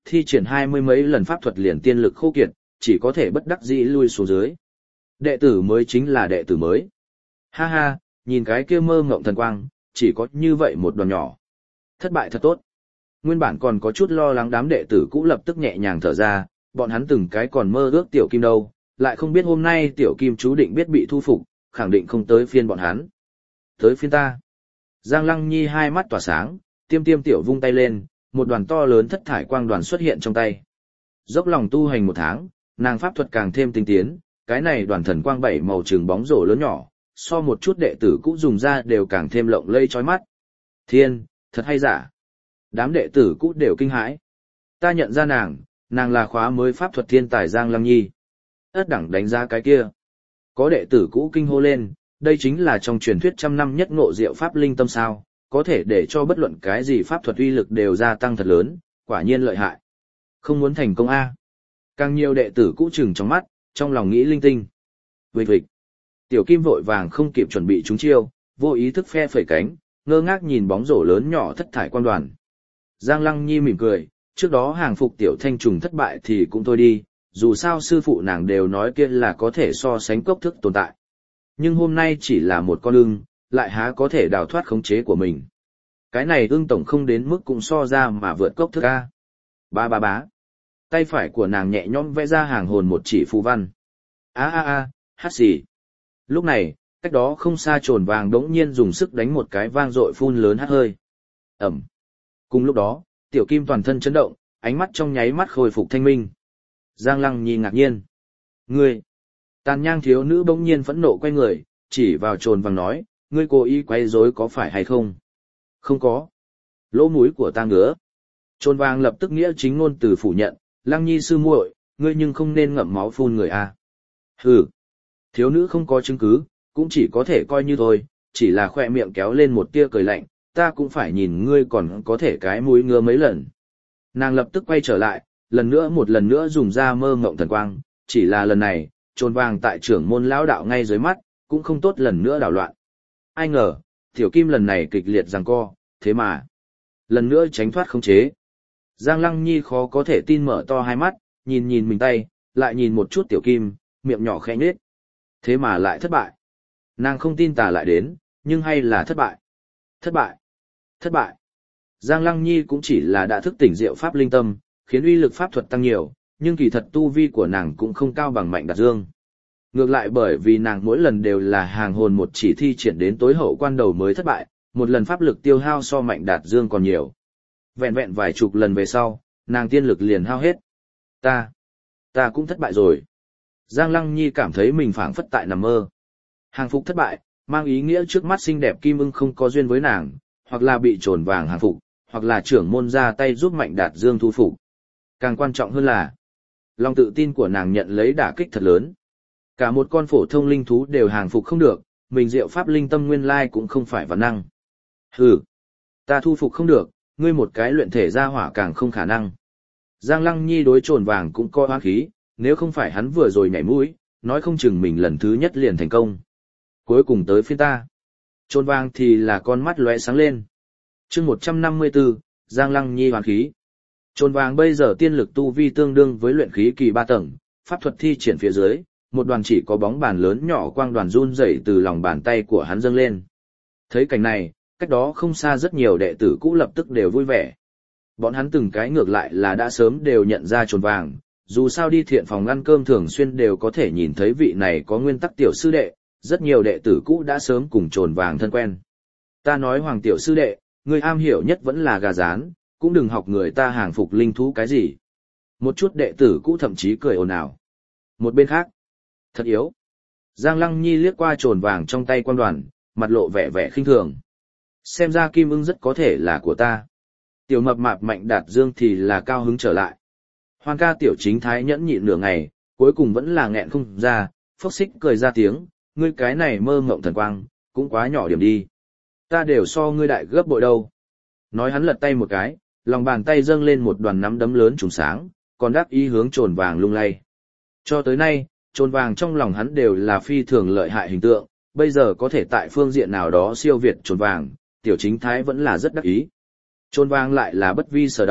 thi triển hai mươi mấy lần pháp thuật liền tiên lực khô kiệt, chỉ có thể bất đắc dĩ lui xuống dưới. Đệ tử mới chính là đệ tử mới. Ha ha, nhìn cái kia mơ ngộng thần quang, chỉ có như vậy một đoàn nhỏ. Thất bại thật tốt. Nguyên bản còn có chút lo lắng đám đệ tử cũ lập tức nhẹ nhàng thở ra, bọn hắn từng cái còn mơ ước tiểu kim đâu, lại không biết hôm nay tiểu kim chú định biết bị thu phục, khẳng định không tới phiên bọn hắn. Tới phiên ta. Giang Lăng Nhi hai mắt tỏa sáng, tiêm tiêm tiểu vung tay lên, một đoàn to lớn thất thải quang đoàn xuất hiện trong tay. Dốc lòng tu hành một tháng, nàng pháp thuật càng thêm tinh tiến, cái này đoàn thần quang bảy màu trường bóng rổ lớn nhỏ, so một chút đệ tử cũ dùng ra đều càng thêm lộng lẫy chói mắt. Thiên, thật hay giả. Đám đệ tử cũ đều kinh hãi. Ta nhận ra nàng, nàng là khóa mới pháp thuật thiên tài Giang Lăng Nhi. Ất đẳng đánh giá cái kia. Có đệ tử cũ kinh hô lên, đây chính là trong truyền thuyết trăm năm nhất ngộ diệu pháp linh tâm sao, có thể để cho bất luận cái gì pháp thuật uy lực đều gia tăng thật lớn, quả nhiên lợi hại. Không muốn thành công a. Càng nhiều đệ tử cũ chừng trong mắt, trong lòng nghĩ linh tinh. Vịch vịch. Tiểu Kim vội vàng không kịp chuẩn bị trúng chiêu, vô ý thức phe phẩy cánh, ngơ ngác nhìn bóng rổ lớn nhỏ thất thải quang đoàn. Giang Lăng Nhi mỉm cười, trước đó hàng phục tiểu thanh trùng thất bại thì cũng thôi đi, dù sao sư phụ nàng đều nói kia là có thể so sánh cốc thức tồn tại. Nhưng hôm nay chỉ là một con ưng, lại há có thể đào thoát khống chế của mình. Cái này ưng tổng không đến mức cũng so ra mà vượt cốc thức a. Ba ba bá. Tay phải của nàng nhẹ nhõm vẽ ra hàng hồn một chỉ phù văn. A a a, hát xì. Lúc này, cách đó không xa trồn vàng đống nhiên dùng sức đánh một cái vang dội phun lớn hát hơi. Ẩm. Cùng lúc đó, tiểu kim toàn thân chấn động, ánh mắt trong nháy mắt khôi phục thanh minh. Giang Lăng Nhi ngạc nhiên. Ngươi! Tàn nhang thiếu nữ bỗng nhiên phẫn nộ quay người, chỉ vào trồn vàng nói, ngươi cố ý quay rối có phải hay không? Không có. Lỗ mũi của ta ngứa. Trồn vàng lập tức nghĩa chính ngôn từ phủ nhận, Lăng Nhi sư muội, ngươi nhưng không nên ngậm máu phun người a. Hừ. Thiếu nữ không có chứng cứ, cũng chỉ có thể coi như thôi, chỉ là khoe miệng kéo lên một tia cười lạnh, ta cũng phải nhìn ngươi còn có thể cái mũi ngứa mấy lần. Nàng lập tức quay trở lại, lần nữa một lần nữa dùng ra mơ ngộng thần quang, chỉ là lần này, trồn vàng tại trưởng môn lão đạo ngay dưới mắt, cũng không tốt lần nữa đảo loạn. Ai ngờ, tiểu kim lần này kịch liệt giằng co, thế mà, lần nữa tránh thoát khống chế. Giang Lăng Nhi khó có thể tin mở to hai mắt, nhìn nhìn mình tay, lại nhìn một chút tiểu kim, miệng nhỏ khẽ nhếch. Thế mà lại thất bại. Nàng không tin tà lại đến, nhưng hay là thất bại. Thất bại. Thất bại. Giang Lăng Nhi cũng chỉ là đã thức tỉnh diệu pháp linh tâm, khiến uy lực pháp thuật tăng nhiều, nhưng kỳ thật tu vi của nàng cũng không cao bằng Mạnh Đạt Dương. Ngược lại bởi vì nàng mỗi lần đều là hàng hồn một chỉ thi triển đến tối hậu quan đầu mới thất bại, một lần pháp lực tiêu hao so Mạnh Đạt Dương còn nhiều. Vẹn vẹn vài chục lần về sau, nàng tiên lực liền hao hết. Ta, ta cũng thất bại rồi. Giang Lăng Nhi cảm thấy mình phảng phất tại nằm mơ. Hàng phục thất bại, mang ý nghĩa trước mắt xinh đẹp kim ưng không có duyên với nàng, hoặc là bị trồn vàng hàng phục, hoặc là trưởng môn ra tay giúp Mạnh Đạt Dương thu phục. Càng quan trọng hơn là, lòng tự tin của nàng nhận lấy đả kích thật lớn. Cả một con phổ thông linh thú đều hàng phục không được, mình diệu pháp linh tâm nguyên lai cũng không phải vạn năng. Hừ, ta thu phục không được, ngươi một cái luyện thể ra hỏa càng không khả năng. Giang Lăng Nhi đối trồn vàng cũng có oán khí, nếu không phải hắn vừa rồi nhảy mũi, nói không chừng mình lần thứ nhất liền thành công. Cuối cùng tới phiên ta. Trồn vàng thì là con mắt lóe sáng lên. Chương một trăm năm mươi tư, Giang Lăng Nhi oán khí. Trồn vàng bây giờ tiên lực tu vi tương đương với luyện khí kỳ ba tầng, pháp thuật thi triển phía dưới, một đoàn chỉ có bóng bàn lớn nhỏ quang đoàn run rẩy từ lòng bàn tay của hắn dâng lên. Thấy cảnh này, cách đó không xa rất nhiều đệ tử cũ lập tức đều vui vẻ. Bọn hắn từng cái ngược lại là đã sớm đều nhận ra trồn vàng, dù sao đi thiện phòng ăn cơm thường xuyên đều có thể nhìn thấy vị này có nguyên tắc tiểu sư đệ, rất nhiều đệ tử cũ đã sớm cùng trồn vàng thân quen. Ta nói Hoàng tiểu sư đệ, người am hiểu nhất vẫn là gà rán, cũng đừng học người ta hàng phục linh thú cái gì. Một chút đệ tử cũ thậm chí cười ồn ào. Một bên khác, thật yếu. Giang Lăng Nhi liếc qua trồn vàng trong tay quan đoàn, mặt lộ vẻ vẻ khinh thường. Xem ra kim ưng rất có thể là của ta. Tiểu mập mạp Mạnh Đạt Dương thì là cao hứng trở lại. Hoan ca tiểu chính thái nhẫn nhịn nửa ngày, cuối cùng vẫn là nghẹn không ra, phốc xích cười ra tiếng, ngươi cái này mơ ngộng thần quang, cũng quá nhỏ điểm đi. Ta đều so ngươi đại gấp bội đâu. Nói hắn lật tay một cái, lòng bàn tay dâng lên một đoàn nắm đấm lớn trùng sáng, còn đáp ý hướng trồn vàng lung lay. Cho tới nay, trồn vàng trong lòng hắn đều là phi thường lợi hại hình tượng, bây giờ có thể tại phương diện nào đó siêu việt trồn vàng, tiểu chính thái vẫn là rất đắc ý. Trồn vàng lại là bất vi sở động,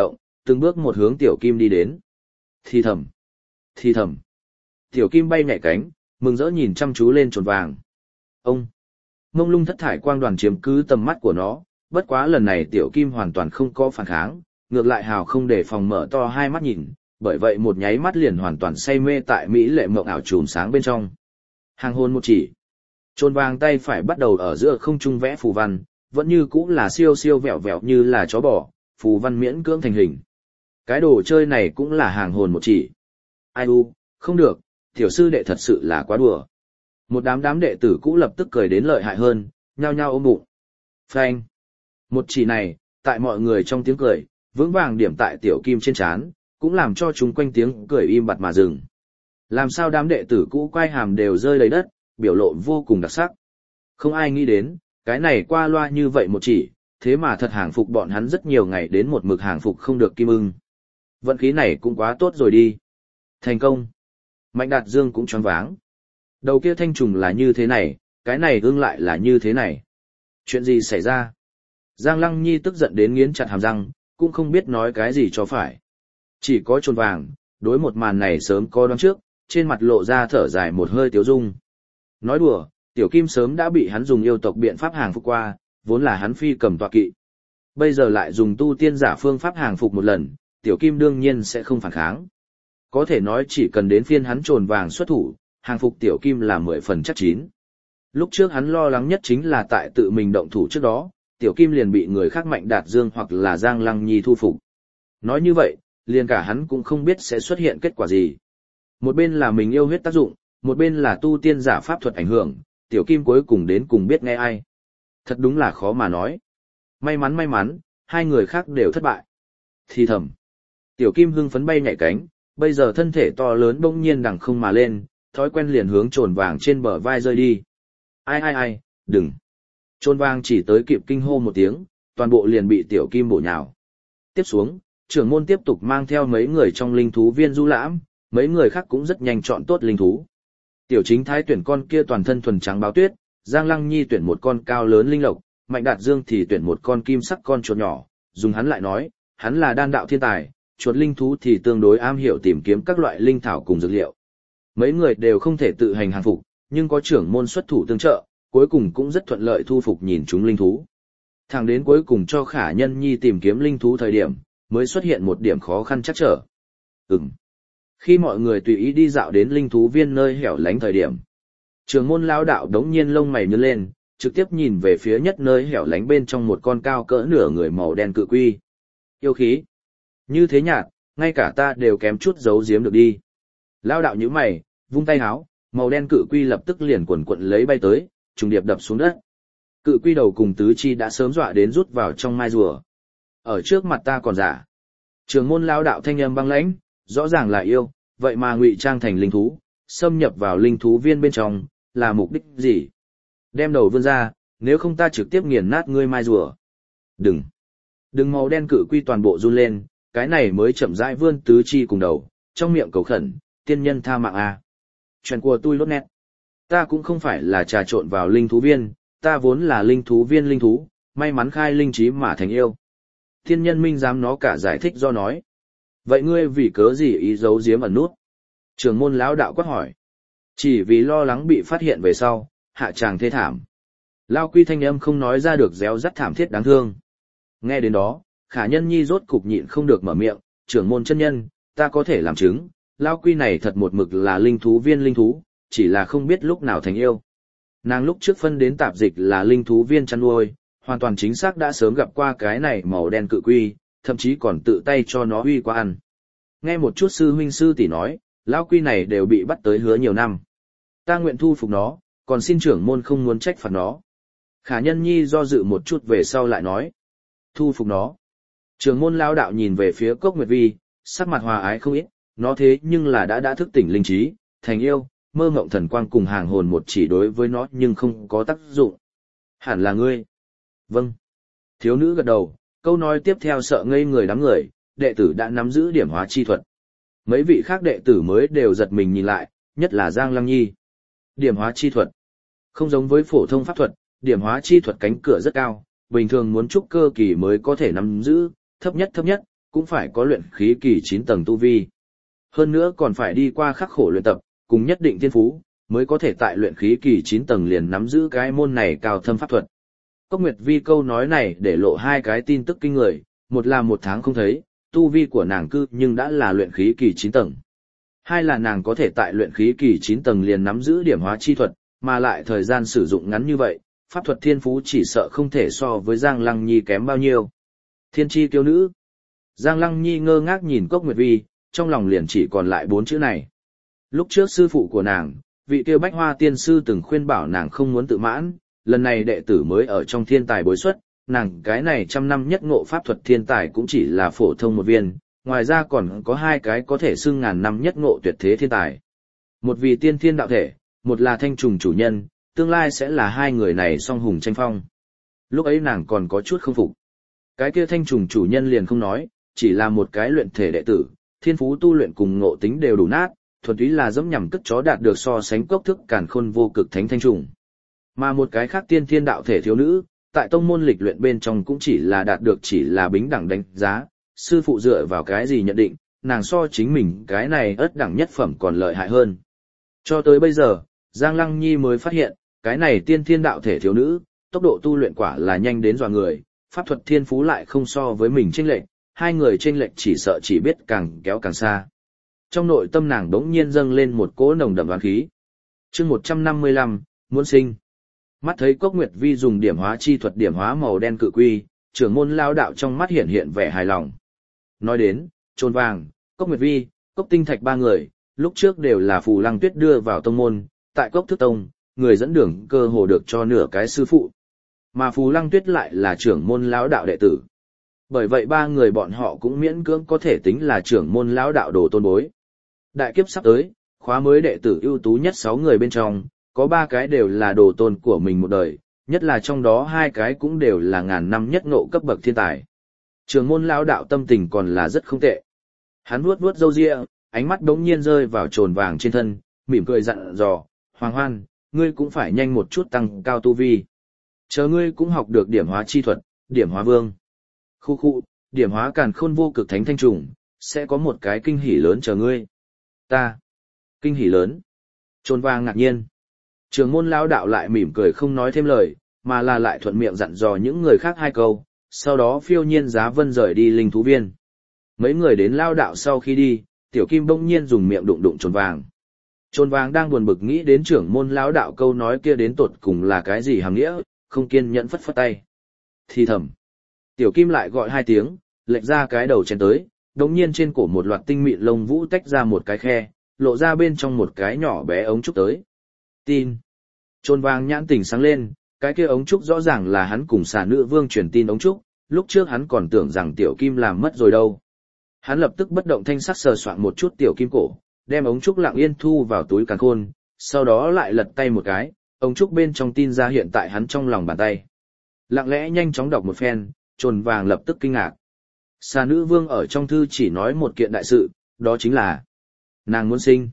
từng bước một hướng tiểu kim đi đến. Thì thầm, thì thầm. Tiểu kim bay nhảy cánh, mừng rỡ nhìn chăm chú lên trồn vàng. Ông, mông lung thất thải quang đoàn chiếm cứ tầm mắt của nó, bất quá lần này tiểu kim hoàn toàn không có phản kháng, ngược lại hào không để phòng mở to hai mắt nhìn, bởi vậy một nháy mắt liền hoàn toàn say mê tại mỹ lệ mộng ảo chùm sáng bên trong. Hàng hồn một chỉ. Trồn vàng tay phải bắt đầu ở giữa không trung vẽ phù văn, vẫn như cũng là siêu siêu vẹo vẹo như là chó bò, phù văn miễn cưỡng thành hình. Cái đồ chơi này cũng là hàng hồn một chỉ. Ai u, không được, tiểu sư đệ thật sự là quá đùa. Một đám đám đệ tử cũ lập tức cười đến lợi hại hơn, nhao nhao ôm bụng. Phanh. Một chỉ này, tại mọi người trong tiếng cười, vững vàng điểm tại tiểu kim trên trán, cũng làm cho chúng quanh tiếng cười im bặt mà dừng. Làm sao đám đệ tử cũ quay hàm đều rơi đầy đất, biểu lộ vô cùng đặc sắc. Không ai nghĩ đến, cái này qua loa như vậy một chỉ, thế mà thật hàng phục bọn hắn rất nhiều ngày đến một mực hàng phục không được kim ưng. Vận khí này cũng quá tốt rồi đi. Thành công. Mạnh Đạt Dương cũng choáng váng. Đầu kia thanh trùng là như thế này, cái này ưng lại là như thế này. Chuyện gì xảy ra? Giang Lăng Nhi tức giận đến nghiến chặt hàm răng, cũng không biết nói cái gì cho phải. Chỉ có trồn vàng, đối một màn này sớm có đoán trước, trên mặt lộ ra thở dài một hơi tiếu dung. Nói đùa, tiểu kim sớm đã bị hắn dùng yêu tộc biện pháp hàng phục qua, vốn là hắn phi cầm tọa kỵ. Bây giờ lại dùng tu tiên giả phương pháp hàng phục một lần, tiểu kim đương nhiên sẽ không phản kháng. Có thể nói chỉ cần đến phiên hắn trồn vàng xuất thủ, hàng phục tiểu kim là mười phần chắc chín. Lúc trước hắn lo lắng nhất chính là tại tự mình động thủ trước đó, tiểu kim liền bị người khác Mạnh Đạt Dương hoặc là Giang Lăng Nhi thu phục. Nói như vậy, liền cả hắn cũng không biết sẽ xuất hiện kết quả gì. Một bên là mình yêu huyết tác dụng, một bên là tu tiên giả pháp thuật ảnh hưởng, tiểu kim cuối cùng đến cùng biết nghe ai. Thật đúng là khó mà nói. May mắn may mắn, hai người khác đều thất bại. Thì thầm. Tiểu kim hưng phấn bay nhảy cánh, bây giờ thân thể to lớn bỗng nhiên đằng không mà lên, thói quen liền hướng trồn vàng trên bờ vai rơi đi. Ai ai ai, đừng. Trồn vàng chỉ tới kịp kinh hô một tiếng, toàn bộ liền bị tiểu kim bổ nhào. Tiếp xuống, trưởng môn tiếp tục mang theo mấy người trong linh thú viên du lãm, mấy người khác cũng rất nhanh chọn tốt linh thú. Tiểu chính thái tuyển con kia toàn thân thuần trắng báo tuyết, Giang Lăng Nhi tuyển một con cao lớn linh lộc, Mạnh Đạt Dương thì tuyển một con kim sắc con chuột nhỏ, dùng hắn lại nói, hắn là đan đạo thiên tài, chuột linh thú thì tương đối am hiểu tìm kiếm các loại linh thảo cùng dược liệu. Mấy người đều không thể tự hành hàng phục, nhưng có trưởng môn xuất thủ tương trợ, cuối cùng cũng rất thuận lợi thu phục nhìn chúng linh thú. Thẳng đến cuối cùng cho Khả Nhân Nhi tìm kiếm linh thú thời điểm, mới xuất hiện một điểm khó khăn chắc trở. Ừm. Khi mọi người tùy ý đi dạo đến linh thú viên nơi hẻo lánh thời điểm, trưởng môn lão đạo đống nhiên lông mày nhướng lên, trực tiếp nhìn về phía nhất nơi hẻo lánh bên trong một con cao cỡ nửa người màu đen cự quy. Yêu khí. Như thế nhạt, ngay cả ta đều kém chút giấu giếm được đi. Lão đạo nhíu mày, vung tay háo, màu đen cự quy lập tức liền quần quận lấy bay tới, trùng điệp đập xuống đất. Cự quy đầu cùng tứ chi đã sớm dọa đến rút vào trong mai rùa. Ở trước mặt ta còn giả. Trường môn lão đạo thanh âm băng lãnh, rõ ràng là yêu, vậy mà ngụy trang thành linh thú, xâm nhập vào linh thú viên bên trong, là mục đích gì? Đem đầu vươn ra, nếu không ta trực tiếp nghiền nát ngươi mai rùa. Đừng. Đừng. Màu đen cự quy toàn bộ run lên, cái này mới chậm rãi vươn tứ chi cùng đầu, trong miệng cầu khẩn, tiên nhân tha mạng a. Chuyện của tôi lốt nét. Ta cũng không phải là trà trộn vào linh thú viên, ta vốn là linh thú viên linh thú, may mắn khai linh trí mà thành yêu. Thiên nhân minh dám nó cả giải thích do nói. Vậy ngươi vì cớ gì ý giấu giếm ẩn nút? Trường môn lão đạo quát hỏi. Chỉ vì lo lắng bị phát hiện về sau, hạ tràng thê thảm. Lao quy thanh âm không nói ra được réo rắt thảm thiết đáng thương. Nghe đến đó, Khả Nhân Nhi rốt cục nhịn không được mở miệng, trưởng môn chân nhân, ta có thể làm chứng, Lao quy này thật một mực là linh thú viên linh thú, chỉ là không biết lúc nào thành yêu. Nàng lúc trước phân đến tạp dịch là linh thú viên chăn nuôi, hoàn toàn chính xác đã sớm gặp qua cái này màu đen cự quy, thậm chí còn tự tay cho nó uy qua ăn. Nghe một chút sư huynh sư tỷ nói, lão quy này đều bị bắt tới hứa nhiều năm. Ta nguyện thu phục nó, còn xin trưởng môn không muốn trách phạt nó. Khả Nhân Nhi do dự một chút về sau lại nói. Thu phục nó. Trưởng môn lão đạo nhìn về phía Cốc Nguyệt Vi, sắc mặt hòa ái không ít, nó thế nhưng là đã đã thức tỉnh linh trí, thành yêu, mơ mộng thần quang cùng hàng hồn một chỉ đối với nó nhưng không có tác dụng. Hẳn là ngươi. Vâng. Thiếu nữ gật đầu, câu nói tiếp theo sợ ngây người đám người, đệ tử đã nắm giữ điểm hóa chi thuật. Mấy vị khác đệ tử mới đều giật mình nhìn lại, nhất là Giang Lăng Nhi. Điểm hóa chi thuật. Không giống với phổ thông pháp thuật, điểm hóa chi thuật cánh cửa rất cao, bình thường muốn trúc cơ kỳ mới có thể nắm giữ, thấp nhất thấp nhất, cũng phải có luyện khí kỳ chín tầng tu vi. Hơn nữa còn phải đi qua khắc khổ luyện tập, cùng nhất định thiên phú, mới có thể tại luyện khí kỳ chín tầng liền nắm giữ cái môn này cao thâm pháp thuật. Cốc Nguyệt Vi câu nói này để lộ hai cái tin tức kinh người, một là một tháng không thấy, tu vi của nàng cư nhưng đã là luyện khí kỳ chín tầng. Hai là nàng có thể tại luyện khí kỳ chín tầng liền nắm giữ điểm hóa chi thuật, mà lại thời gian sử dụng ngắn như vậy, pháp thuật thiên phú chỉ sợ không thể so với Giang Lăng Nhi kém bao nhiêu. Thiên chi kiêu nữ. Giang Lăng Nhi ngơ ngác nhìn Cốc Nguyệt Vi, trong lòng liền chỉ còn lại bốn chữ này. Lúc trước sư phụ của nàng, vị tiêu Bách Hoa tiên sư từng khuyên bảo nàng không muốn tự mãn, lần này đệ tử mới ở trong thiên tài bối xuất, nàng cái này trăm năm nhất ngộ pháp thuật thiên tài cũng chỉ là phổ thông một viên, ngoài ra còn có hai cái có thể xưng ngàn năm nhất ngộ tuyệt thế thiên tài. Một vị tiên thiên đạo thể, một là thanh trùng chủ nhân, tương lai sẽ là hai người này song hùng tranh phong. Lúc ấy nàng còn có chút không phục. Cái kia thanh trùng chủ nhân liền không nói, chỉ là một cái luyện thể đệ tử, thiên phú tu luyện cùng ngộ tính đều đủ nát, thuần túy là dẫm nhằm cất chó đạt được so sánh cốc thức càn khôn vô cực thánh thanh trùng. Mà một cái khác tiên thiên đạo thể thiếu nữ, tại tông môn lịch luyện bên trong cũng chỉ là đạt được chỉ là bính đẳng đánh giá, sư phụ dựa vào cái gì nhận định, nàng so chính mình cái này ớt đẳng nhất phẩm còn lợi hại hơn. Cho tới bây giờ, Giang Lăng Nhi mới phát hiện, cái này tiên thiên đạo thể thiếu nữ, tốc độ tu luyện quả là nhanh đến dọa người, pháp thuật thiên phú lại không so với mình chênh lệch, hai người chênh lệch chỉ sợ chỉ biết càng kéo càng xa. Trong nội tâm nàng đống nhiên dâng lên một cỗ nồng đậm đoán khí. Chương một trăm năm mươi lăm, muốn sinh. Mắt thấy Cốc Nguyệt Vi dùng điểm hóa chi thuật điểm hóa màu đen cự quy, trưởng môn lao đạo trong mắt hiện hiện vẻ hài lòng. Nói đến, Trồn Vàng, Cốc Nguyệt Vi, Cốc Tinh Thạch ba người, lúc trước đều là Phù Lăng Tuyết đưa vào tông môn, tại Cốc Thức Tông, người dẫn đường cơ hồ được cho nửa cái sư phụ. Mà Phù Lăng Tuyết lại là trưởng môn lão đạo đệ tử. Bởi vậy ba người bọn họ cũng miễn cưỡng có thể tính là trưởng môn lão đạo đồ tôn bối. Đại kiếp sắp tới, khóa mới đệ tử ưu tú nhất sáu người bên trong, có ba cái đều là đồ tôn của mình một đời, nhất là trong đó hai cái cũng đều là ngàn năm nhất ngộ cấp bậc thiên tài. Trưởng môn lão đạo tâm tình còn là rất không tệ. Hắn vuốt vuốt râu ria, ánh mắt đống nhiên rơi vào Trồn Vàng trên thân, mỉm cười dặn dò, Hoàng Hoan, ngươi cũng phải nhanh một chút tăng cao tu vi. Chờ ngươi cũng học được điểm hóa chi thuật, điểm hóa vương. Khu khu, điểm hóa càn khôn vô cực thánh thanh trùng, sẽ có một cái kinh hỉ lớn chờ ngươi. Ta. Kinh hỉ lớn. Trồn Vàng ngạc nhiên. Trường môn lão đạo lại mỉm cười không nói thêm lời, mà là lại thuận miệng dặn dò những người khác hai câu, sau đó phiêu nhiên giá vân rời đi linh thú viên. Mấy người đến lao đạo sau khi đi, Tiểu Kim bỗng nhiên dùng miệng đụng đụng Trồn Vàng. Trồn Vàng đang buồn bực nghĩ đến trưởng môn lão đạo câu nói kia đến tột cùng là cái gì hàm nghĩa, không kiên nhẫn phất phất tay. Thì thầm. Tiểu Kim lại gọi hai tiếng, lệch ra cái đầu chén tới, đống nhiên trên cổ một loạt tinh mịn lông vũ tách ra một cái khe, lộ ra bên trong một cái nhỏ bé ống trúc tới. Tin. Trồn Vàng nhãn tỉnh sáng lên, cái kia ống trúc rõ ràng là hắn cùng xà nữ vương truyền tin ống trúc, lúc trước hắn còn tưởng rằng Tiểu Kim làm mất rồi đâu. Hắn lập tức bất động thanh sắc sờ soạn một chút Tiểu Kim cổ, đem ống trúc lặng yên thu vào túi càn khôn, sau đó lại lật tay một cái, ống trúc bên trong tin ra hiện tại hắn trong lòng bàn tay. Lặng lẽ nhanh chóng đọc một phen, Trồn Vàng lập tức kinh ngạc. Xà nữ vương ở trong thư chỉ nói một kiện đại sự, đó chính là nàng muốn sinh.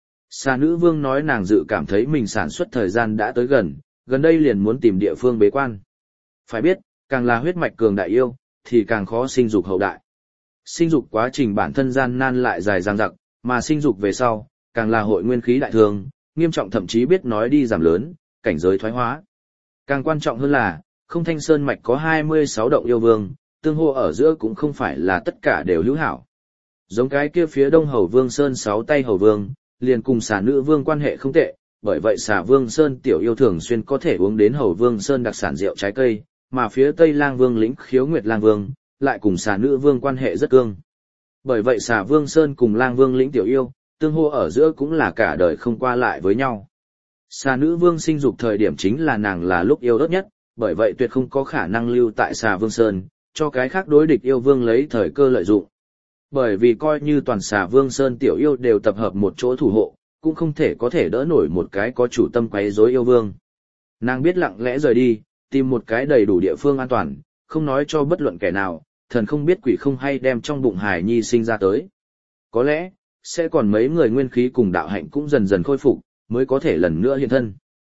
Xà nữ vương nói nàng dự cảm thấy mình sản xuất thời gian đã tới gần, gần đây liền muốn tìm địa phương bế quan. Phải biết, càng là huyết mạch cường đại yêu, thì càng khó sinh dục hậu đại. Sinh dục quá trình bản thân gian nan lại dài dằng dặc, mà sinh dục về sau, càng là hội nguyên khí đại thường, nghiêm trọng thậm chí biết nói đi giảm lớn, cảnh giới thoái hóa. Càng quan trọng hơn là, không thanh sơn mạch có hai mươi sáu động yêu vương, tương hô ở giữa cũng không phải là tất cả đều hữu hảo. Giống cái kia phía đông hầu vương sơn sáu tay hầu vương, liền cùng xà nữ vương quan hệ không tệ, bởi vậy xà vương sơn tiểu yêu thường xuyên có thể uống đến hầu vương sơn đặc sản rượu trái cây, mà phía tây lang vương lĩnh khiếu nguyệt lang vương, lại cùng xà nữ vương quan hệ rất cương. Bởi vậy xà vương sơn cùng lang vương lĩnh tiểu yêu, tương hô ở giữa cũng là cả đời không qua lại với nhau. Xà nữ vương sinh dục thời điểm chính là nàng là lúc yêu đất nhất, bởi vậy tuyệt không có khả năng lưu tại xà vương sơn, cho cái khác đối địch yêu vương lấy thời cơ lợi dụng. Bởi vì coi như toàn xà vương sơn tiểu yêu đều tập hợp một chỗ thủ hộ, cũng không thể có thể đỡ nổi một cái có chủ tâm quấy rối yêu vương. Nàng biết lặng lẽ rời đi, tìm một cái đầy đủ địa phương an toàn, không nói cho bất luận kẻ nào, thần không biết quỷ không hay đem trong bụng hài nhi sinh ra tới. Có lẽ, sẽ còn mấy người nguyên khí cùng đạo hạnh cũng dần dần khôi phục, mới có thể lần nữa hiện thân.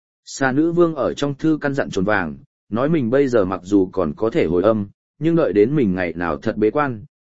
Xà nữ vương ở trong thư căn dặn Trồn Vàng, nói mình bây giờ mặc dù còn có thể hồi âm, nhưng đợi đến mình ngày nào thật bế quan,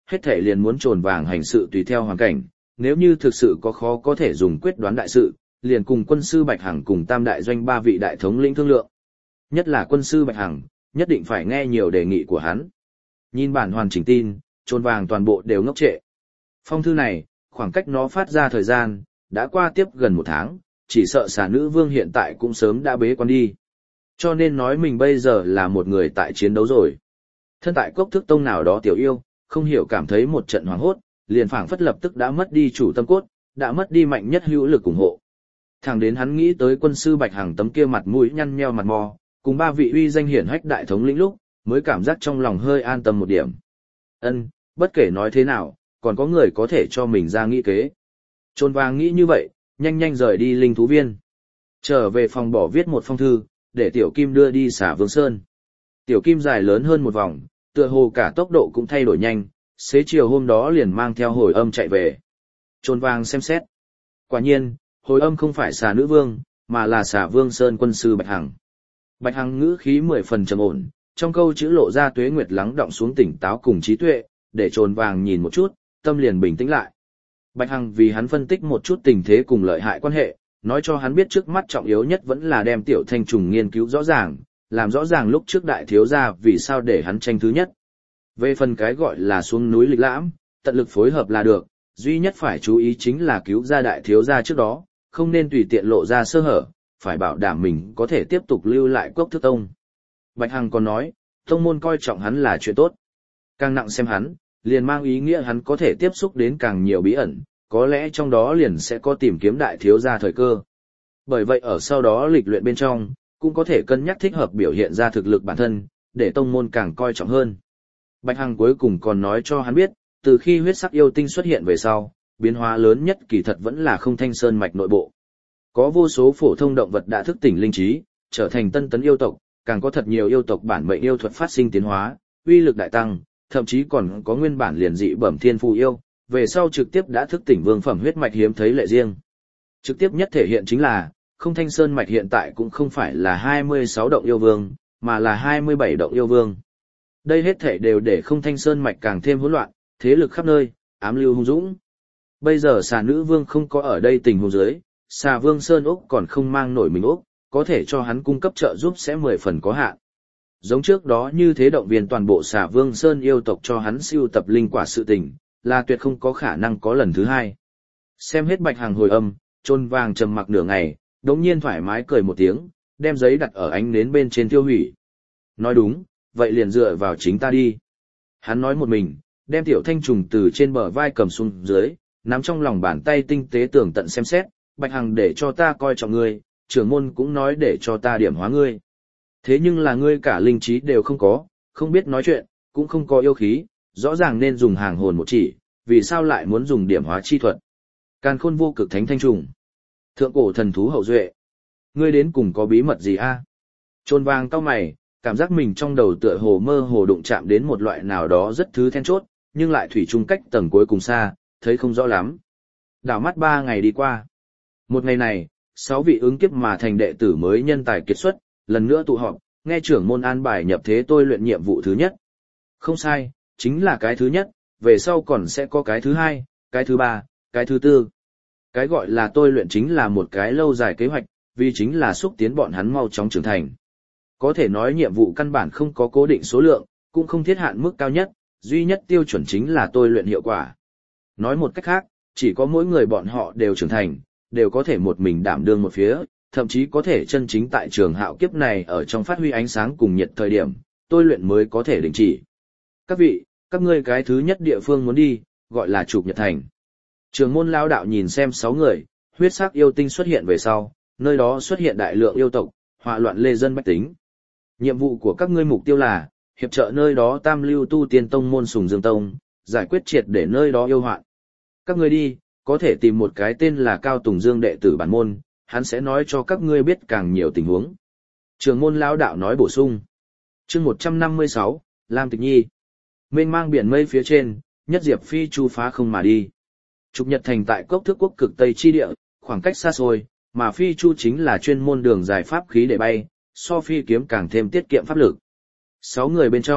hết thể liền muốn trồn vàng hành sự tùy theo hoàn cảnh, nếu như thực sự có khó có thể dùng quyết đoán đại sự, liền cùng quân sư Bạch Hằng cùng tam đại doanh ba vị đại thống lĩnh thương lượng. Nhất là quân sư Bạch Hằng, nhất định phải nghe nhiều đề nghị của hắn. Nhìn bản hoàn chỉnh tin, trồn vàng toàn bộ đều ngốc trệ. Phong thư này, khoảng cách nó phát ra thời gian, đã qua tiếp gần một tháng, chỉ sợ xà nữ vương hiện tại cũng sớm đã bế quan đi. Cho nên nói mình bây giờ là một người tại chiến đấu rồi. Thân tại cốc thức tông nào đó tiểu yêu, không hiểu cảm thấy một trận hoảng hốt, liền phảng phất lập tức đã mất đi chủ tâm cốt, đã mất đi mạnh nhất hữu lực ủng hộ. Thẳng đến hắn nghĩ tới quân sư Bạch Hằng tấm kia mặt mũi nhăn nheo mặt mò, cùng ba vị uy danh hiển hách đại thống lĩnh lúc, mới cảm giác trong lòng hơi an tâm một điểm. Ân, bất kể nói thế nào, còn có người có thể cho mình ra nghĩ kế. Trồn vàng nghĩ như vậy, nhanh nhanh rời đi linh thú viên. Trở về phòng bỏ viết một phong thư, để Tiểu Kim đưa đi Xà Vương Sơn. Tiểu Kim dài lớn hơn một vòng, tựa hồ cả tốc độ cũng thay đổi nhanh, xế chiều hôm đó liền mang theo hồi âm chạy về. Trồn vàng xem xét. Quả nhiên, hồi âm không phải Xà Nữ Vương, mà là Xà Vương Sơn quân sư Bạch Hằng. Bạch Hằng ngữ khí mười phần trầm ổn, trong câu chữ lộ ra tuế nguyệt lắng đọng xuống tỉnh táo cùng trí tuệ, để Trồn vàng nhìn một chút, tâm liền bình tĩnh lại. Bạch Hằng vì hắn phân tích một chút tình thế cùng lợi hại quan hệ, nói cho hắn biết trước mắt trọng yếu nhất vẫn là đem tiểu thanh trùng nghiên cứu rõ ràng, làm rõ ràng lúc trước đại thiếu gia vì sao để hắn tranh thứ nhất. Về phần cái gọi là xuống núi lịch lãm, tận lực phối hợp là được, duy nhất phải chú ý chính là cứu ra đại thiếu gia trước đó, không nên tùy tiện lộ ra sơ hở, phải bảo đảm mình có thể tiếp tục lưu lại Cốc Thức Tông. Bạch Hằng còn nói, tông môn coi trọng hắn là chuyện tốt. Càng nặng xem hắn, liền mang ý nghĩa hắn có thể tiếp xúc đến càng nhiều bí ẩn, có lẽ trong đó liền sẽ có tìm kiếm đại thiếu gia thời cơ. Bởi vậy ở sau đó lịch luyện bên trong, cũng có thể cân nhắc thích hợp biểu hiện ra thực lực bản thân, để tông môn càng coi trọng hơn. Bạch Hằng cuối cùng còn nói cho hắn biết, từ khi huyết sắc yêu tinh xuất hiện về sau, biến hóa lớn nhất kỳ thật vẫn là không thanh sơn mạch nội bộ. Có vô số phổ thông động vật đã thức tỉnh linh trí, trở thành tân tấn yêu tộc, càng có thật nhiều yêu tộc bản mệnh yêu thuật phát sinh tiến hóa, uy lực đại tăng, thậm chí còn có nguyên bản liền dị bẩm thiên phù yêu, về sau trực tiếp đã thức tỉnh vương phẩm huyết mạch hiếm thấy lệ riêng. Trực tiếp nhất thể hiện chính là, không thanh sơn mạch hiện tại cũng không phải là hai mươi sáu động yêu vương, mà là hai mươi bảy động yêu vương. Đây hết thể đều để không thanh sơn mạch càng thêm hỗn loạn, thế lực khắp nơi, ám lưu hung dũng. Bây giờ xà nữ vương không có ở đây tình huống dưới, xà vương sơn úc còn không mang nổi mình úc, có thể cho hắn cung cấp trợ giúp sẽ mười phần có hạn. Giống trước đó như thế động viên toàn bộ xà vương sơn yêu tộc cho hắn siêu tập linh quả sự tình, là tuyệt không có khả năng có lần thứ hai. Xem hết Bạch Hằng hồi âm, Trôn vàng trầm mặc nửa ngày, đống nhiên thoải mái cười một tiếng, đem giấy đặt ở ánh nến bên trên tiêu hủy. Nói đúng, vậy liền dựa vào chính ta đi. Hắn nói một mình, đem tiểu thanh trùng từ trên bờ vai cầm xuống dưới, nắm trong lòng bàn tay tinh tế tường tận xem xét, Bạch Hằng để cho ta coi trọng ngươi, trưởng môn cũng nói để cho ta điểm hóa ngươi. Thế nhưng là ngươi cả linh trí đều không có, không biết nói chuyện, cũng không có yêu khí, rõ ràng nên dùng hàng hồn một chỉ, vì sao lại muốn dùng điểm hóa chi thuật? Càn khôn vô cực thánh thanh trùng. Thượng cổ thần thú hậu duệ. Ngươi đến cùng có bí mật gì a? Trôn vàng cau mày, cảm giác mình trong đầu tựa hồ mơ hồ đụng chạm đến một loại nào đó rất thứ then chốt, nhưng lại thủy chung cách tầng cuối cùng xa, thấy không rõ lắm. Đảo mắt ba ngày đi qua. Một ngày này, sáu vị ứng kiếp mà thành đệ tử mới nhân tài kiệt xuất, lần nữa tụ họp, nghe trưởng môn an bài nhập thế tôi luyện nhiệm vụ thứ nhất. Không sai, chính là cái thứ nhất, về sau còn sẽ có cái thứ hai, cái thứ ba, cái thứ tư. Cái gọi là tôi luyện chính là một cái lâu dài kế hoạch, vì chính là xúc tiến bọn hắn mau chóng trưởng thành. Có thể nói nhiệm vụ căn bản không có cố định số lượng, cũng không thiết hạn mức cao nhất, duy nhất tiêu chuẩn chính là tôi luyện hiệu quả. Nói một cách khác, chỉ có mỗi người bọn họ đều trưởng thành, đều có thể một mình đảm đương một phía, thậm chí có thể chân chính tại trường hạo kiếp này ở trong phát huy ánh sáng cùng nhiệt thời điểm, tôi luyện mới có thể đình chỉ. Các vị, các ngươi cái thứ nhất địa phương muốn đi, gọi là Trục Nhật Thành. Trường môn lao đạo nhìn xem sáu người, huyết sắc yêu tinh xuất hiện về sau, nơi đó xuất hiện đại lượng yêu tộc, họa loạn lê dân bách tính. Nhiệm vụ của các ngươi mục tiêu là, hiệp trợ nơi đó tam lưu tu tiên tông môn Sùng Dương Tông, giải quyết triệt để nơi đó yêu hoạn. Các ngươi đi, có thể tìm một cái tên là Cao Tùng Dương đệ tử bản môn, hắn sẽ nói cho các ngươi biết càng nhiều tình huống. Trường môn lao đạo nói bổ sung. Chương một trăm năm mươi sáu, Lam Tịch Nhi. Mênh mang biển mây phía trên, nhất diệp phi chu phá không mà đi. Trục Nhật Thành tại cốc thước quốc cực tây chi địa, khoảng cách xa xôi, mà phi chu chính là chuyên môn đường dài pháp khí để bay, so phi kiếm càng thêm tiết kiệm pháp lực. Sáu người bên trong,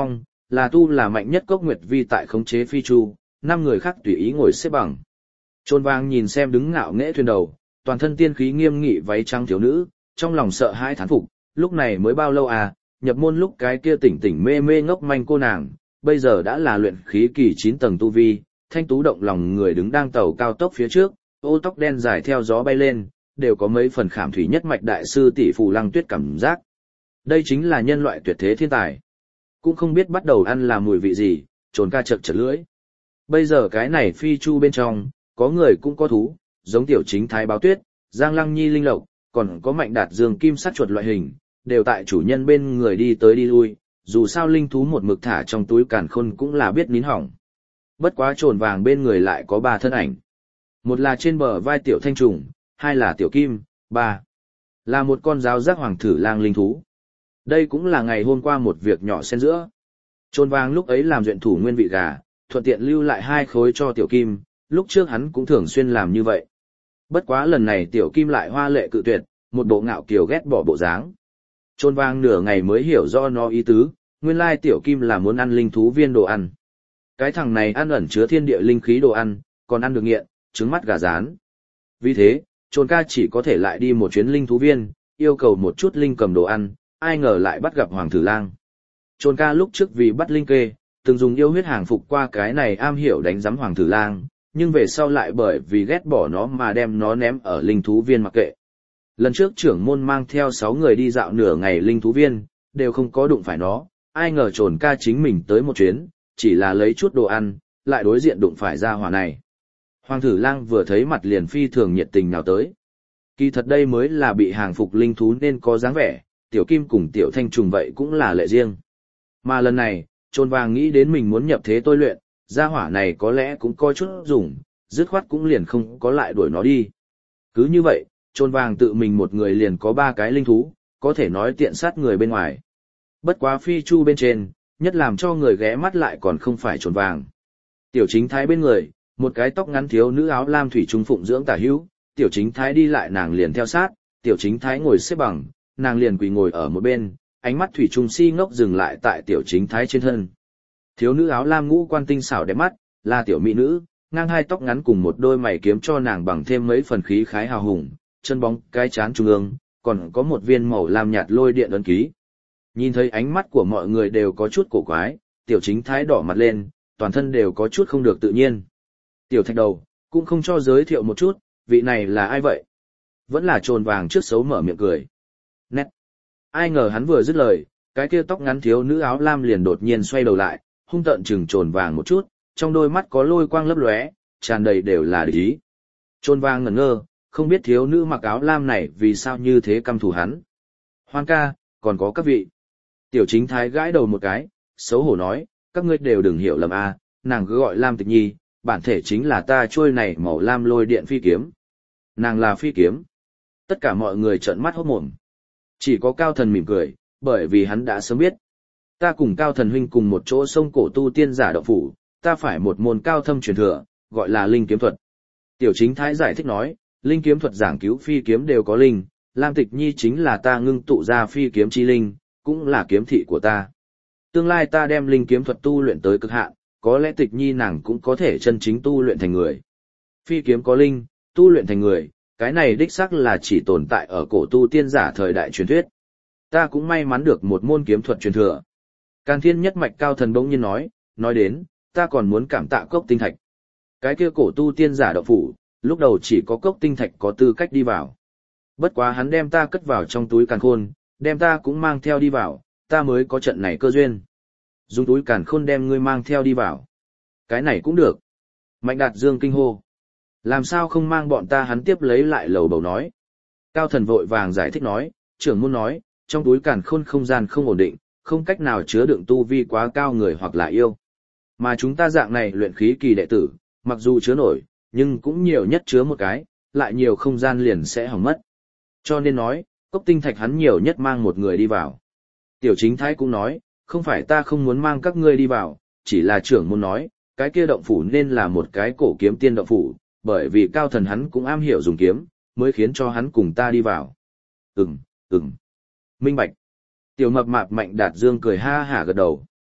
là tu là mạnh nhất Cốc Nguyệt Vi tại khống chế phi chu, năm người khác tùy ý ngồi xếp bằng. Trôn vàng nhìn xem đứng ngạo nghễ thuyền đầu, toàn thân tiên khí nghiêm nghị váy trắng thiếu nữ, trong lòng sợ hãi thán phục, lúc này mới bao lâu à, nhập môn lúc cái kia tỉnh tỉnh mê mê ngốc manh cô nàng, bây giờ đã là luyện khí kỳ chín tầng tu vi, thanh tú động lòng người đứng đang tàu cao tốc phía trước, ô tóc đen dài theo gió bay lên, đều có mấy phần khảm thủy nhất mạch đại sư tỷ phù Lăng Tuyết cảm giác. Đây chính là nhân loại tuyệt thế thiên tài. Cũng không biết bắt đầu ăn là mùi vị gì, trồn ca chật chật lưỡi. Bây giờ cái này phi chu bên trong, có người cũng có thú, giống tiểu chính thái báo tuyết, giang lăng nhi linh lộc, còn có mạnh đạt dương kim sắt chuột loại hình, đều tại chủ nhân bên người đi tới đi lui, dù sao linh thú một mực thả trong túi càn khôn cũng là biết nín hỏng. Bất quá trồn vàng bên người lại có ba thân ảnh. Một là trên bờ vai tiểu thanh trùng, hai là tiểu kim, ba là một con giáo giác hoàng thử lang linh thú. Đây cũng là ngày hôm qua một việc nhỏ xen giữa. Trồn vàng lúc ấy làm duyện thủ nguyên vị gà, thuận tiện lưu lại hai khối cho tiểu kim, lúc trước hắn cũng thường xuyên làm như vậy. Bất quá lần này tiểu kim lại hoa lệ cự tuyệt, một bộ ngạo kiều ghét bỏ bộ dáng. Trôn vàng nửa ngày mới hiểu do nó ý tứ, nguyên lai tiểu kim là muốn ăn linh thú viên đồ ăn. Cái thằng này ăn ẩn chứa thiên địa linh khí đồ ăn, còn ăn được nghiện, trứng mắt gà rán. Vì thế, trồn ca chỉ có thể lại đi một chuyến linh thú viên, yêu cầu một chút linh cầm đồ ăn, ai ngờ lại bắt gặp hoàng thử lang. Trồn ca lúc trước vì bắt linh kê, từng dùng yêu huyết hàng phục qua cái này am hiểu đánh giấm hoàng thử lang, nhưng về sau lại bởi vì ghét bỏ nó mà đem nó ném ở linh thú viên mặc kệ. Lần trước trưởng môn mang theo sáu người đi dạo nửa ngày linh thú viên, đều không có đụng phải nó, ai ngờ trồn ca chính mình tới một chuyến, chỉ là lấy chút đồ ăn, lại đối diện đụng phải ra hỏa này. Hoàng thử lang vừa thấy mặt liền phi thường nhiệt tình nào tới. Kỳ thật đây mới là bị hàng phục linh thú nên có dáng vẻ, tiểu kim cùng tiểu thanh trùng vậy cũng là lệ riêng. Mà lần này, trồn vàng nghĩ đến mình muốn nhập thế tôi luyện, gia hỏa này có lẽ cũng có chút dùng, dứt khoát cũng liền không có lại đuổi nó đi. Cứ như vậy, trồn vàng tự mình một người liền có ba cái linh thú, có thể nói tiện sát người bên ngoài. Bất quá phi chu bên trên, nhất làm cho người ghé mắt lại còn không phải trồn vàng. Tiểu chính thái bên người, một cái tóc ngắn thiếu nữ áo lam thủy trung phụng dưỡng tả hữu, tiểu chính thái đi lại nàng liền theo sát, tiểu chính thái ngồi xếp bằng, nàng liền quỳ ngồi ở một bên, ánh mắt thủy trung si ngốc dừng lại tại tiểu chính thái trên thân. Thiếu nữ áo lam ngũ quan tinh xảo đẹp mắt, là tiểu mỹ nữ, ngang hai tóc ngắn cùng một đôi mày kiếm cho nàng bằng thêm mấy phần khí khái hào hùng, chân bóng cái chán trung ương, còn có một viên màu lam nhạt lôi điện ấn ký. Nhìn thấy ánh mắt của mọi người đều có chút cổ quái, tiểu chính thái đỏ mặt lên, toàn thân đều có chút không được tự nhiên. Tiểu thạch đầu, cũng không cho giới thiệu một chút, vị này là ai vậy? Vẫn là trồn vàng trước xấu mở miệng cười. Nét. Ai ngờ hắn vừa dứt lời, cái kia tóc ngắn thiếu nữ áo lam liền đột nhiên xoay đầu lại, hung tợn chừng trồn vàng một chút, trong đôi mắt có lôi quang lấp lóe, tràn đầy đều là địch ý. Trồn vàng ngẩn ngơ, không biết thiếu nữ mặc áo lam này vì sao như thế căm thù hắn. Hoan ca, còn có các vị. Tiểu chính thái gãi đầu một cái, xấu hổ nói, các ngươi đều đừng hiểu lầm a, nàng cứ gọi Lam Tịch Nhi, bản thể chính là ta trôi này màu lam lôi điện phi kiếm. Nàng là phi kiếm. Tất cả mọi người trợn mắt hốt mồm. Chỉ có Cao Thần mỉm cười, bởi vì hắn đã sớm biết. Ta cùng Cao Thần huynh cùng một chỗ sông cổ tu tiên giả động phủ, ta phải một môn cao thâm truyền thừa, gọi là linh kiếm thuật. Tiểu chính thái giải thích nói, linh kiếm thuật giảng cứu phi kiếm đều có linh, Lam Tịch Nhi chính là ta ngưng tụ ra phi kiếm chi linh, cũng là kiếm thị của ta. Tương lai ta đem linh kiếm thuật tu luyện tới cực hạn, có lẽ Tịch Nhi nàng cũng có thể chân chính tu luyện thành người. Phi kiếm có linh, tu luyện thành người, cái này đích xác là chỉ tồn tại ở cổ tu tiên giả thời đại truyền thuyết. Ta cũng may mắn được một môn kiếm thuật truyền thừa. Càn Thiên nhất mạch Cao Thần bỗng nhiên nói, nói đến, ta còn muốn cảm tạ cốc tinh thạch. Cái kia cổ tu tiên giả động phủ, lúc đầu chỉ có cốc tinh thạch có tư cách đi vào. Bất quá hắn đem ta cất vào trong túi càn khôn, đem ta cũng mang theo đi vào, ta mới có trận này cơ duyên. Dùng túi càn khôn đem ngươi mang theo đi vào. Cái này cũng được. Mạnh Đạt Dương kinh hô. Làm sao không mang bọn ta, hắn tiếp lấy lại lầu bầu nói. Cao Thần vội vàng giải thích nói, trưởng môn nói, trong túi càn khôn không gian không ổn định, không cách nào chứa đựng tu vi quá cao người hoặc là yêu. Mà chúng ta dạng này luyện khí kỳ đệ tử, mặc dù chứa nổi, nhưng cũng nhiều nhất chứa một cái, lại nhiều không gian liền sẽ hỏng mất. Cho nên nói, cốc tinh thạch hắn nhiều nhất mang một người đi vào. Tiểu chính thái cũng nói, không phải ta không muốn mang các ngươi đi vào, chỉ là trưởng môn nói, cái kia động phủ nên là một cái cổ kiếm tiên động phủ, bởi vì Cao Thần hắn cũng am hiểu dùng kiếm, mới khiến cho hắn cùng ta đi vào. Ừm, ừm. Minh bạch. Tiểu mập mạp Mạnh Đạt Dương cười ha hả gật đầu.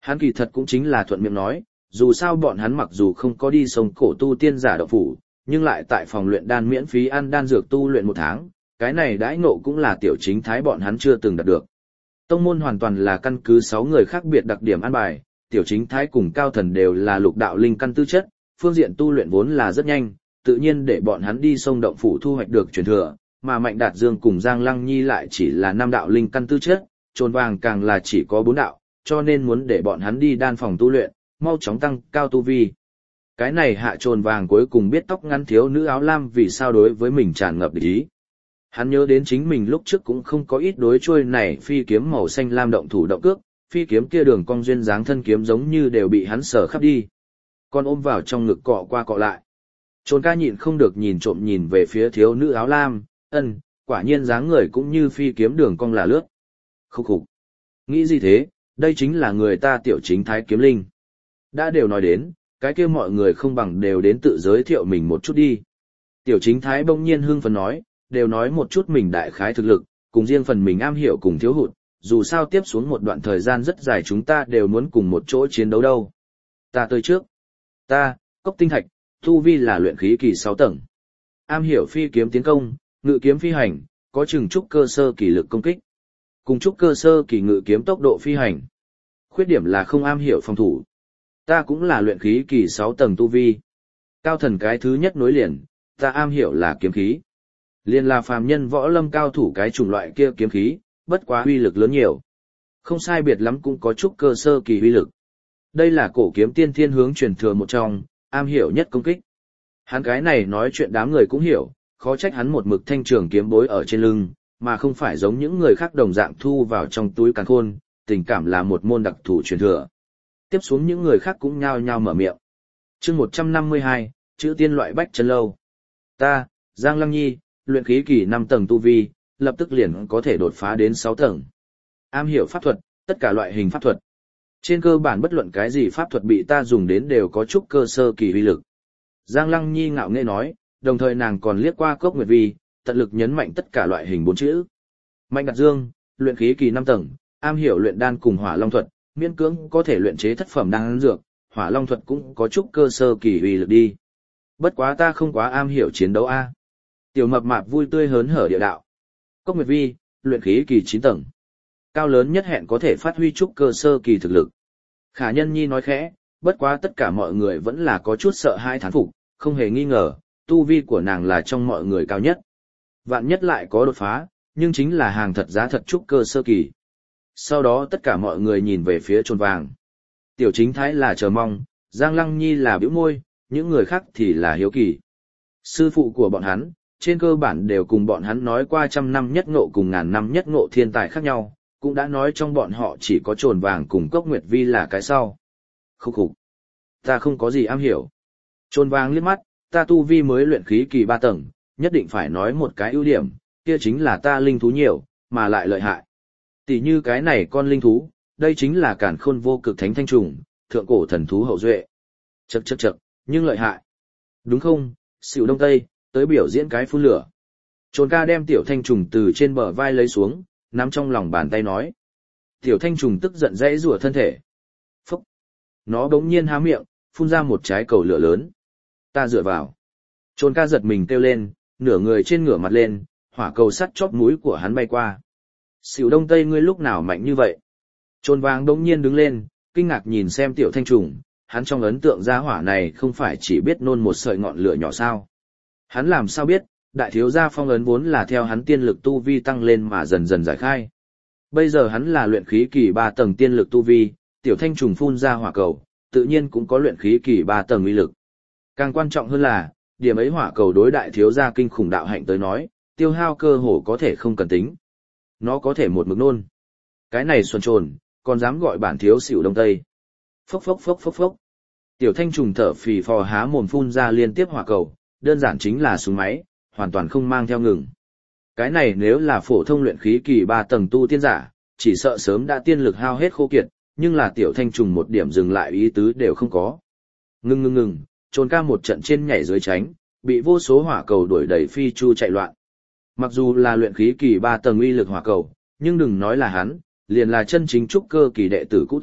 Hắn kỳ thật cũng chính là thuận miệng nói, dù sao bọn hắn mặc dù không có đi sông cổ tu tiên giả động phủ, nhưng lại tại phòng luyện đan miễn phí ăn đan dược tu luyện một tháng, cái này đãi ngộ cũng là tiểu chính thái bọn hắn chưa từng đạt được. Tông môn hoàn toàn là căn cứ sáu người khác biệt đặc điểm ăn bài, tiểu chính thái cùng cao thần đều là lục đạo linh căn tư chất, phương diện tu luyện vốn là rất nhanh, tự nhiên để bọn hắn đi sông động phủ thu hoạch được truyền thừa, mà Mạnh Đạt Dương cùng Giang Lăng Nhi lại chỉ là năm đạo linh căn tư chất, trồn vàng càng là chỉ có bốn đạo, cho nên muốn để bọn hắn đi đan phòng tu luyện, mau chóng tăng cao tu vi. Cái này hạ trồn vàng cuối cùng biết tóc ngắn thiếu nữ áo lam vì sao đối với mình tràn ngập địch ý. Hắn nhớ đến chính mình lúc trước cũng không có ít đối trôi này phi kiếm màu xanh lam động thủ động cước, phi kiếm kia đường cong duyên dáng thân kiếm giống như đều bị hắn sở khắp đi. Còn ôm vào trong ngực cọ qua cọ lại. Trồn ca nhịn không được nhìn trộm nhìn về phía thiếu nữ áo lam, ân, quả nhiên dáng người cũng như phi kiếm đường cong là lướt. Khúc khục. Nghĩ gì thế, đây chính là người ta tiểu chính thái kiếm linh. Đã đều nói đến, cái kia mọi người không bằng đều đến tự giới thiệu mình một chút đi. Tiểu chính thái bỗng nhiên hưng phấn nói, đều nói một chút mình đại khái thực lực, cùng riêng phần mình am hiểu cùng thiếu hụt, dù sao tiếp xuống một đoạn thời gian rất dài chúng ta đều muốn cùng một chỗ chiến đấu đâu. Ta tới trước. Ta, Cốc Tinh Thạch, tu vi là luyện khí kỳ sáu tầng. Am hiểu phi kiếm tiến công, ngự kiếm phi hành, có chừng trúc cơ sơ kỳ lực công kích. Cùng trúc cơ sơ kỳ ngự kiếm tốc độ phi hành. Khuyết điểm là không am hiểu phòng thủ. Ta cũng là luyện khí kỳ sáu tầng tu vi. Cao thần cái thứ nhất nối liền, ta am hiểu là kiếm khí. Liên là phàm nhân võ lâm cao thủ cái chủng loại kia kiếm khí, bất quá uy lực lớn nhiều. Không sai biệt lắm cũng có chút cơ sơ kỳ uy lực. Đây là cổ kiếm tiên thiên hướng truyền thừa một trong, am hiểu nhất công kích. Hắn cái này nói chuyện đám người cũng hiểu, khó trách hắn một mực thanh trường kiếm bối ở trên lưng, mà không phải giống những người khác đồng dạng thu vào trong túi càn khôn, tình cảm là một môn đặc thù truyền thừa. Tiếp xuống những người khác cũng nhao nhao mở miệng. Chương một trăm năm mươi hai, chữ tiên loại bách chân lâu. Ta, Giang Lăng Nhi, luyện khí kỳ năm tầng tu vi, lập tức liền có thể đột phá đến sáu tầng. Am hiểu pháp thuật, tất cả loại hình pháp thuật. Trên cơ bản bất luận cái gì pháp thuật bị ta dùng đến đều có chút cơ sơ kỳ uy lực. Giang Lăng Nhi ngạo nghễ nói, đồng thời nàng còn liếc qua Cốc Nguyệt Vi, tận lực nhấn mạnh tất cả loại hình bốn chữ. Mạnh Đạt Dương, luyện khí kỳ năm tầng, am hiểu luyện đan cùng hỏa long thuật, miễn cưỡng có thể luyện chế thất phẩm đan dược, hỏa long thuật cũng có chút cơ sơ kỳ uy lực đi. Bất quá ta không quá am hiểu chiến đấu a. Tiểu mập mạp vui tươi hớn hở địa đạo. Cốc Nguyệt Vi, luyện khí kỳ chín tầng. Cao lớn nhất hẹn có thể phát huy chút cơ sơ kỳ thực lực. Khả Nhân Nhi nói khẽ, bất quá tất cả mọi người vẫn là có chút sợ hai thán phục, không hề nghi ngờ, tu vi của nàng là trong mọi người cao nhất. Vạn nhất lại có đột phá, nhưng chính là hàng thật giá thật chút cơ sơ kỳ. Sau đó tất cả mọi người nhìn về phía Trồn Vàng. Tiểu chính thái là chờ mong, Giang Lăng Nhi là bĩu môi, những người khác thì là hiếu kỳ. Sư phụ của bọn hắn, trên cơ bản đều cùng bọn hắn nói qua trăm năm nhất ngộ cùng ngàn năm nhất ngộ thiên tài khác nhau, cũng đã nói trong bọn họ chỉ có Trồn Vàng cùng Cốc Nguyệt Vi là cái sau. Khúc khục. Ta không có gì am hiểu. Trồn Vàng liếc mắt, ta tu vi mới luyện khí kỳ ba tầng, nhất định phải nói một cái ưu điểm, kia chính là ta linh thú nhiều, mà lại lợi hại. Tỷ như cái này con linh thú, đây chính là càn khôn vô cực thánh thanh trùng, thượng cổ thần thú hậu duệ. Chậc chậc chậc, nhưng lợi hại. Đúng không, Sửu Đông Tây, tới biểu diễn cái phun lửa. Trồn ca đem tiểu thanh trùng từ trên bờ vai lấy xuống, nắm trong lòng bàn tay nói. Tiểu thanh trùng tức giận dãy rủa thân thể. Phúc! Nó bỗng nhiên há miệng, phun ra một trái cầu lửa lớn. Ta dựa vào. Trồn ca giật mình kêu lên, nửa người trên ngửa mặt lên, hỏa cầu sắt chóp mũi của hắn bay qua. Sửu Đông Tây ngươi lúc nào mạnh như vậy? Trồn Vàng bỗng nhiên đứng lên, kinh ngạc nhìn xem tiểu thanh trùng, hắn trong ấn tượng gia hỏa này không phải chỉ biết nôn một sợi ngọn lửa nhỏ sao. Hắn làm sao biết, đại thiếu gia phong ấn vốn là theo hắn tiên lực tu vi tăng lên mà dần dần giải khai. Bây giờ hắn là luyện khí kỳ ba tầng tiên lực tu vi, tiểu thanh trùng phun ra hỏa cầu, tự nhiên cũng có luyện khí kỳ ba tầng uy lực. Càng quan trọng hơn là, điểm ấy hỏa cầu đối đại thiếu gia kinh khủng đạo hạnh tới nói, tiêu hao cơ hồ có thể không cần tính. Nó có thể một mực nôn. Cái này xuân trồn, còn dám gọi bản thiếu Sửu Đông Tây. Phốc phốc phốc phốc phốc. Tiểu thanh trùng thở phì phò há mồm phun ra liên tiếp hỏa cầu, đơn giản chính là súng máy, hoàn toàn không mang theo ngừng. Cái này nếu là phổ thông luyện khí kỳ ba tầng tu tiên giả, chỉ sợ sớm đã tiên lực hao hết khô kiệt, nhưng là tiểu thanh trùng một điểm dừng lại ý tứ đều không có. Ngừng ngừng ngừng, Trồn ca một trận trên nhảy dưới tránh, bị vô số hỏa cầu đuổi đẩy phi chu chạy loạn. Mặc dù là luyện khí kỳ ba tầng uy lực hỏa cầu, nhưng đừng nói là hắn, liền là chân chính trúc cơ kỳ đệ tử cũ tới,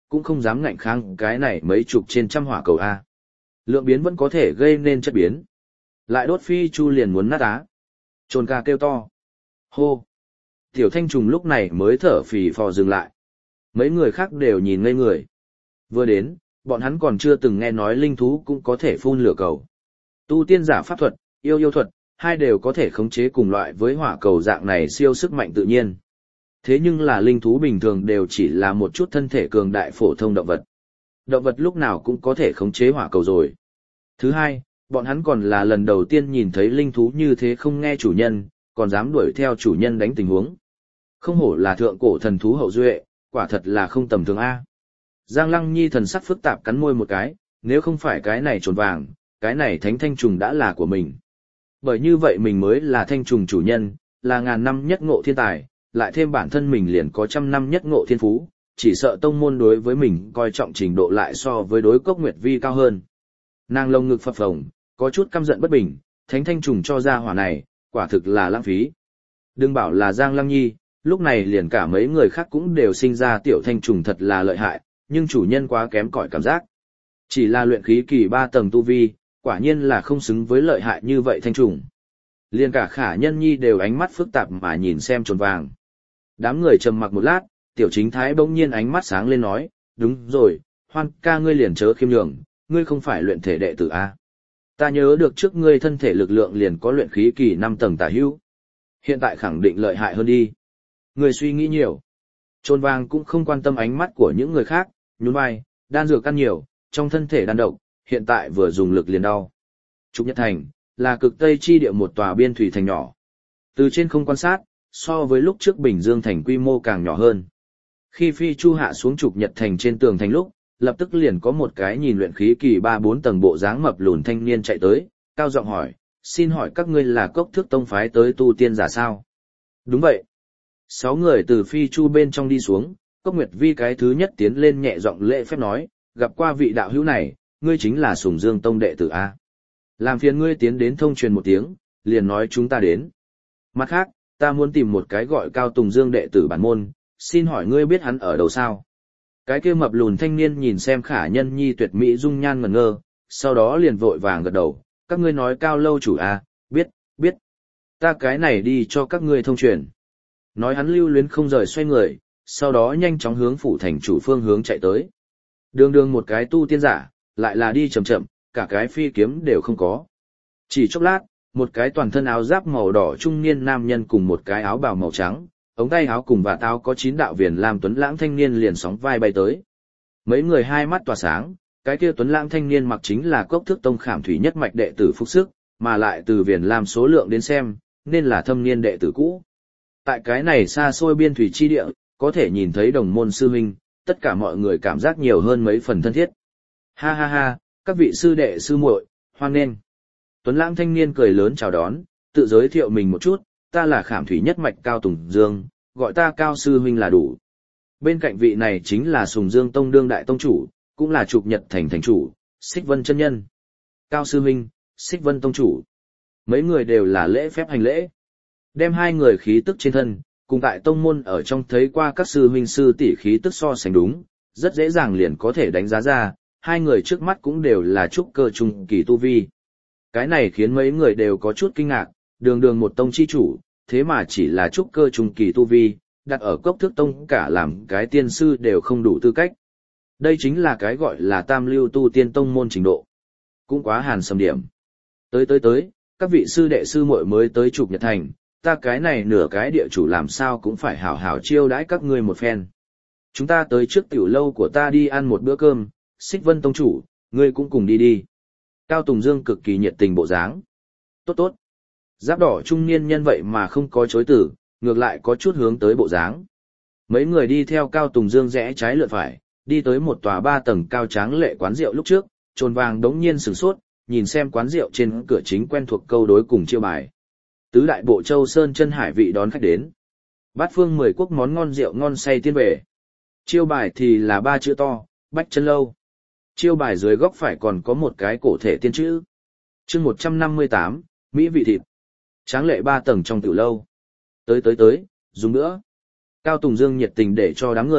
cũng không dám ngạnh kháng cái này mấy chục trên trăm hỏa cầu A. Lượng biến vẫn có thể gây nên chất biến. Lại đốt phi chu liền muốn nát á. Trồn ca kêu to. Hô. Tiểu thanh trùng lúc này mới thở phì phò dừng lại. Mấy người khác đều nhìn ngây người. Vừa đến, bọn hắn còn chưa từng nghe nói linh thú cũng có thể phun lửa cầu. Tu tiên giả pháp thuật, yêu yêu thuật, hai đều có thể khống chế cùng loại với hỏa cầu dạng này siêu sức mạnh tự nhiên. Thế nhưng là linh thú bình thường đều chỉ là một chút thân thể cường đại phổ thông động vật. Động vật lúc nào cũng có thể khống chế hỏa cầu rồi. Thứ hai, bọn hắn còn là lần đầu tiên nhìn thấy linh thú như thế không nghe chủ nhân, còn dám đuổi theo chủ nhân đánh tình huống. Không hổ là thượng cổ thần thú hậu duệ, quả thật là không tầm thường A. Giang Lăng Nhi thần sắc phức tạp cắn môi một cái, nếu không phải cái này trồn vàng, cái này thánh thanh trùng đã là của mình. Bởi như vậy mình mới là thanh trùng chủ nhân, là ngàn năm nhất ngộ thiên tài, lại thêm bản thân mình liền có trăm năm nhất ngộ thiên phú, chỉ sợ tông môn đối với mình coi trọng trình độ lại so với đối cốc nguyệt vi cao hơn. Nàng lông ngực phập phồng, có chút căm giận bất bình, thánh thanh trùng cho ra hỏa này, quả thực là lãng phí. Đừng bảo là Giang Lăng Nhi, lúc này liền cả mấy người khác cũng đều sinh ra tiểu thanh trùng thật là lợi hại, nhưng chủ nhân quá kém cỏi cảm giác. Chỉ là luyện khí kỳ ba tầng tu vi, quả nhiên là không xứng với lợi hại như vậy thanh trùng. Liền cả Khả Nhân Nhi đều ánh mắt phức tạp mà nhìn xem trồn vàng. Đám người trầm mặc một lát, tiểu chính thái bỗng nhiên ánh mắt sáng lên nói, đúng rồi, Hoan ca ngươi liền chớ khiêm nhường, ngươi không phải luyện thể đệ tử A. Ta nhớ được trước ngươi thân thể lực lượng liền có luyện khí kỳ năm tầng tả hữu. Hiện tại khẳng định lợi hại hơn đi. Ngươi suy nghĩ nhiều. Trồn vàng cũng không quan tâm ánh mắt của những người khác, nhún vai, đan dược ăn nhiều, trong thân thể đan độc, hiện tại vừa dùng lực liền đau. Trục Nhật Thành, là cực tây chi địa một tòa biên thủy thành nhỏ. Từ trên không quan sát, so với lúc trước Bình Dương thành quy mô càng nhỏ hơn. Khi phi chu hạ xuống Trục Nhật Thành trên tường thành lúc, lập tức liền có một cái nhìn luyện khí kỳ ba bốn tầng bộ dáng mập lùn thanh niên chạy tới, cao giọng hỏi, xin hỏi các ngươi là Cốc Thước Tông phái tới tu tiên giả sao? Đúng vậy. Sáu người từ phi chu bên trong đi xuống, Cốc Nguyệt Vi cái thứ nhất tiến lên nhẹ giọng lễ phép nói, gặp qua vị đạo hữu này, ngươi chính là Sùng Dương Tông đệ tử A. Làm phiền ngươi tiến đến thông truyền một tiếng, liền nói chúng ta đến. Mặt khác, ta muốn tìm một cái gọi Cao Tùng Dương đệ tử bản môn, xin hỏi ngươi biết hắn ở đâu sao? Cái kia mập lùn thanh niên nhìn xem Khả Nhân Nhi tuyệt mỹ dung nhan ngẩn ngơ, sau đó liền vội vàng gật đầu, các ngươi nói Cao lâu chủ A, biết, biết. Ta cái này đi cho các ngươi thông truyền. Nói hắn lưu luyến không rời xoay người, sau đó nhanh chóng hướng phủ thành chủ phương hướng chạy tới. Đường đường một cái tu tiên giả, lại là đi chậm chậm, cả cái phi kiếm đều không có. Chỉ chốc lát, một cái toàn thân áo giáp màu đỏ trung niên nam nhân cùng một cái áo bào màu trắng, ống tay áo cùng vạt áo có chín đạo viền lam tuấn lãng thanh niên liền sóng vai bay tới. Mấy người hai mắt tỏa sáng, cái kia tuấn lãng thanh niên mặc chính là Cốc Thước Tông Khảm Thủy nhất mạch đệ tử Phúc Sức, mà lại từ viền lam số lượng đến xem, nên là thâm niên đệ tử cũ. Tại cái này xa xôi biên thủy chi địa, có thể nhìn thấy đồng môn sư huynh, tất cả mọi người cảm giác nhiều hơn mấy phần thân thiết. Ha ha ha, các vị sư đệ sư muội, hoan nghênh. Tuấn lãng thanh niên cười lớn chào đón, tự giới thiệu mình một chút, ta là Khảm Thủy nhất mạch Cao Tùng Dương, gọi ta Cao sư huynh là đủ. Bên cạnh vị này chính là Sùng Dương Tông đương đại tông chủ, cũng là Trục Nhật Thành thành chủ, Xích Vân chân nhân. Cao sư huynh, Xích Vân tông chủ. Mấy người đều là lễ phép hành lễ. Đem hai người khí tức trên thân, cùng tại tông môn ở trong thấy qua các sư huynh sư tỷ khí tức so sánh đúng, rất dễ dàng liền có thể đánh giá ra, hai người trước mắt cũng đều là trúc cơ trung kỳ tu vi. Cái này khiến mấy người đều có chút kinh ngạc, đường đường một tông chi chủ, thế mà chỉ là trúc cơ trung kỳ tu vi, đặt ở Cốc Thước Tông cả làm cái tiên sư đều không đủ tư cách. Đây chính là cái gọi là tam lưu tu tiên tông môn trình độ. Cũng quá hàn sầm điểm. Tới tới tới, các vị sư đệ sư muội mới tới Trục Nhật Thành, ta cái này nửa cái địa chủ làm sao cũng phải hảo hảo chiêu đãi các ngươi một phen. Chúng ta tới trước tiểu lâu của ta đi ăn một bữa cơm, Xích Vân tông chủ, ngươi cũng cùng đi đi. Cao Tùng Dương cực kỳ nhiệt tình bộ dáng. Tốt tốt. Giáp đỏ trung niên nhân vậy mà không có chối từ, ngược lại có chút hướng tới bộ dáng. Mấy người đi theo Cao Tùng Dương rẽ trái lượt phải, đi tới một tòa ba tầng cao tráng lệ quán rượu lúc trước, trồn vàng đống nhiên sửng sốt, nhìn xem quán rượu trên cửa chính quen thuộc câu đối cùng chiêu bài. Tứ đại bộ châu sơn chân hải vị đón khách đến. Bát phương mười quốc món ngon rượu ngon say tiên về. Chiêu bài thì là ba chữ to, Bách Chân Lâu. Chiêu bài dưới góc phải còn có một cái cổ thể tiên chữ. Chương một trăm năm mươi tám, Mỹ vị thịt. Tráng lệ ba tầng trong tiểu lâu. Tới tới tới, dùng nữa. Cao Tùng Dương nhiệt tình để cho đám người,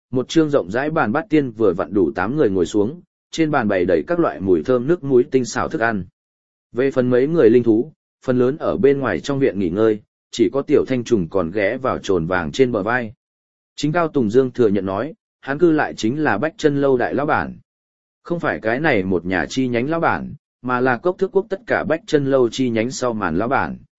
một chương rộng rãi bàn bát tiên vừa vặn đủ tám người ngồi xuống, trên bàn bày đầy các loại mùi thơm nước muối tinh xảo thức ăn. Về phần mấy người linh thú, phần lớn ở bên ngoài trong viện nghỉ ngơi, chỉ có tiểu thanh trùng còn ghé vào trồn vàng trên bờ vai. Chính Cao Tùng Dương thừa nhận nói, hắn cư lại chính là Bách Chân Lâu đại lão bản. Không phải cái này một nhà chi nhánh lão bản, mà là Cốc Thước Quốc tất cả Bách Chân Lâu chi nhánh sau màn lão bản.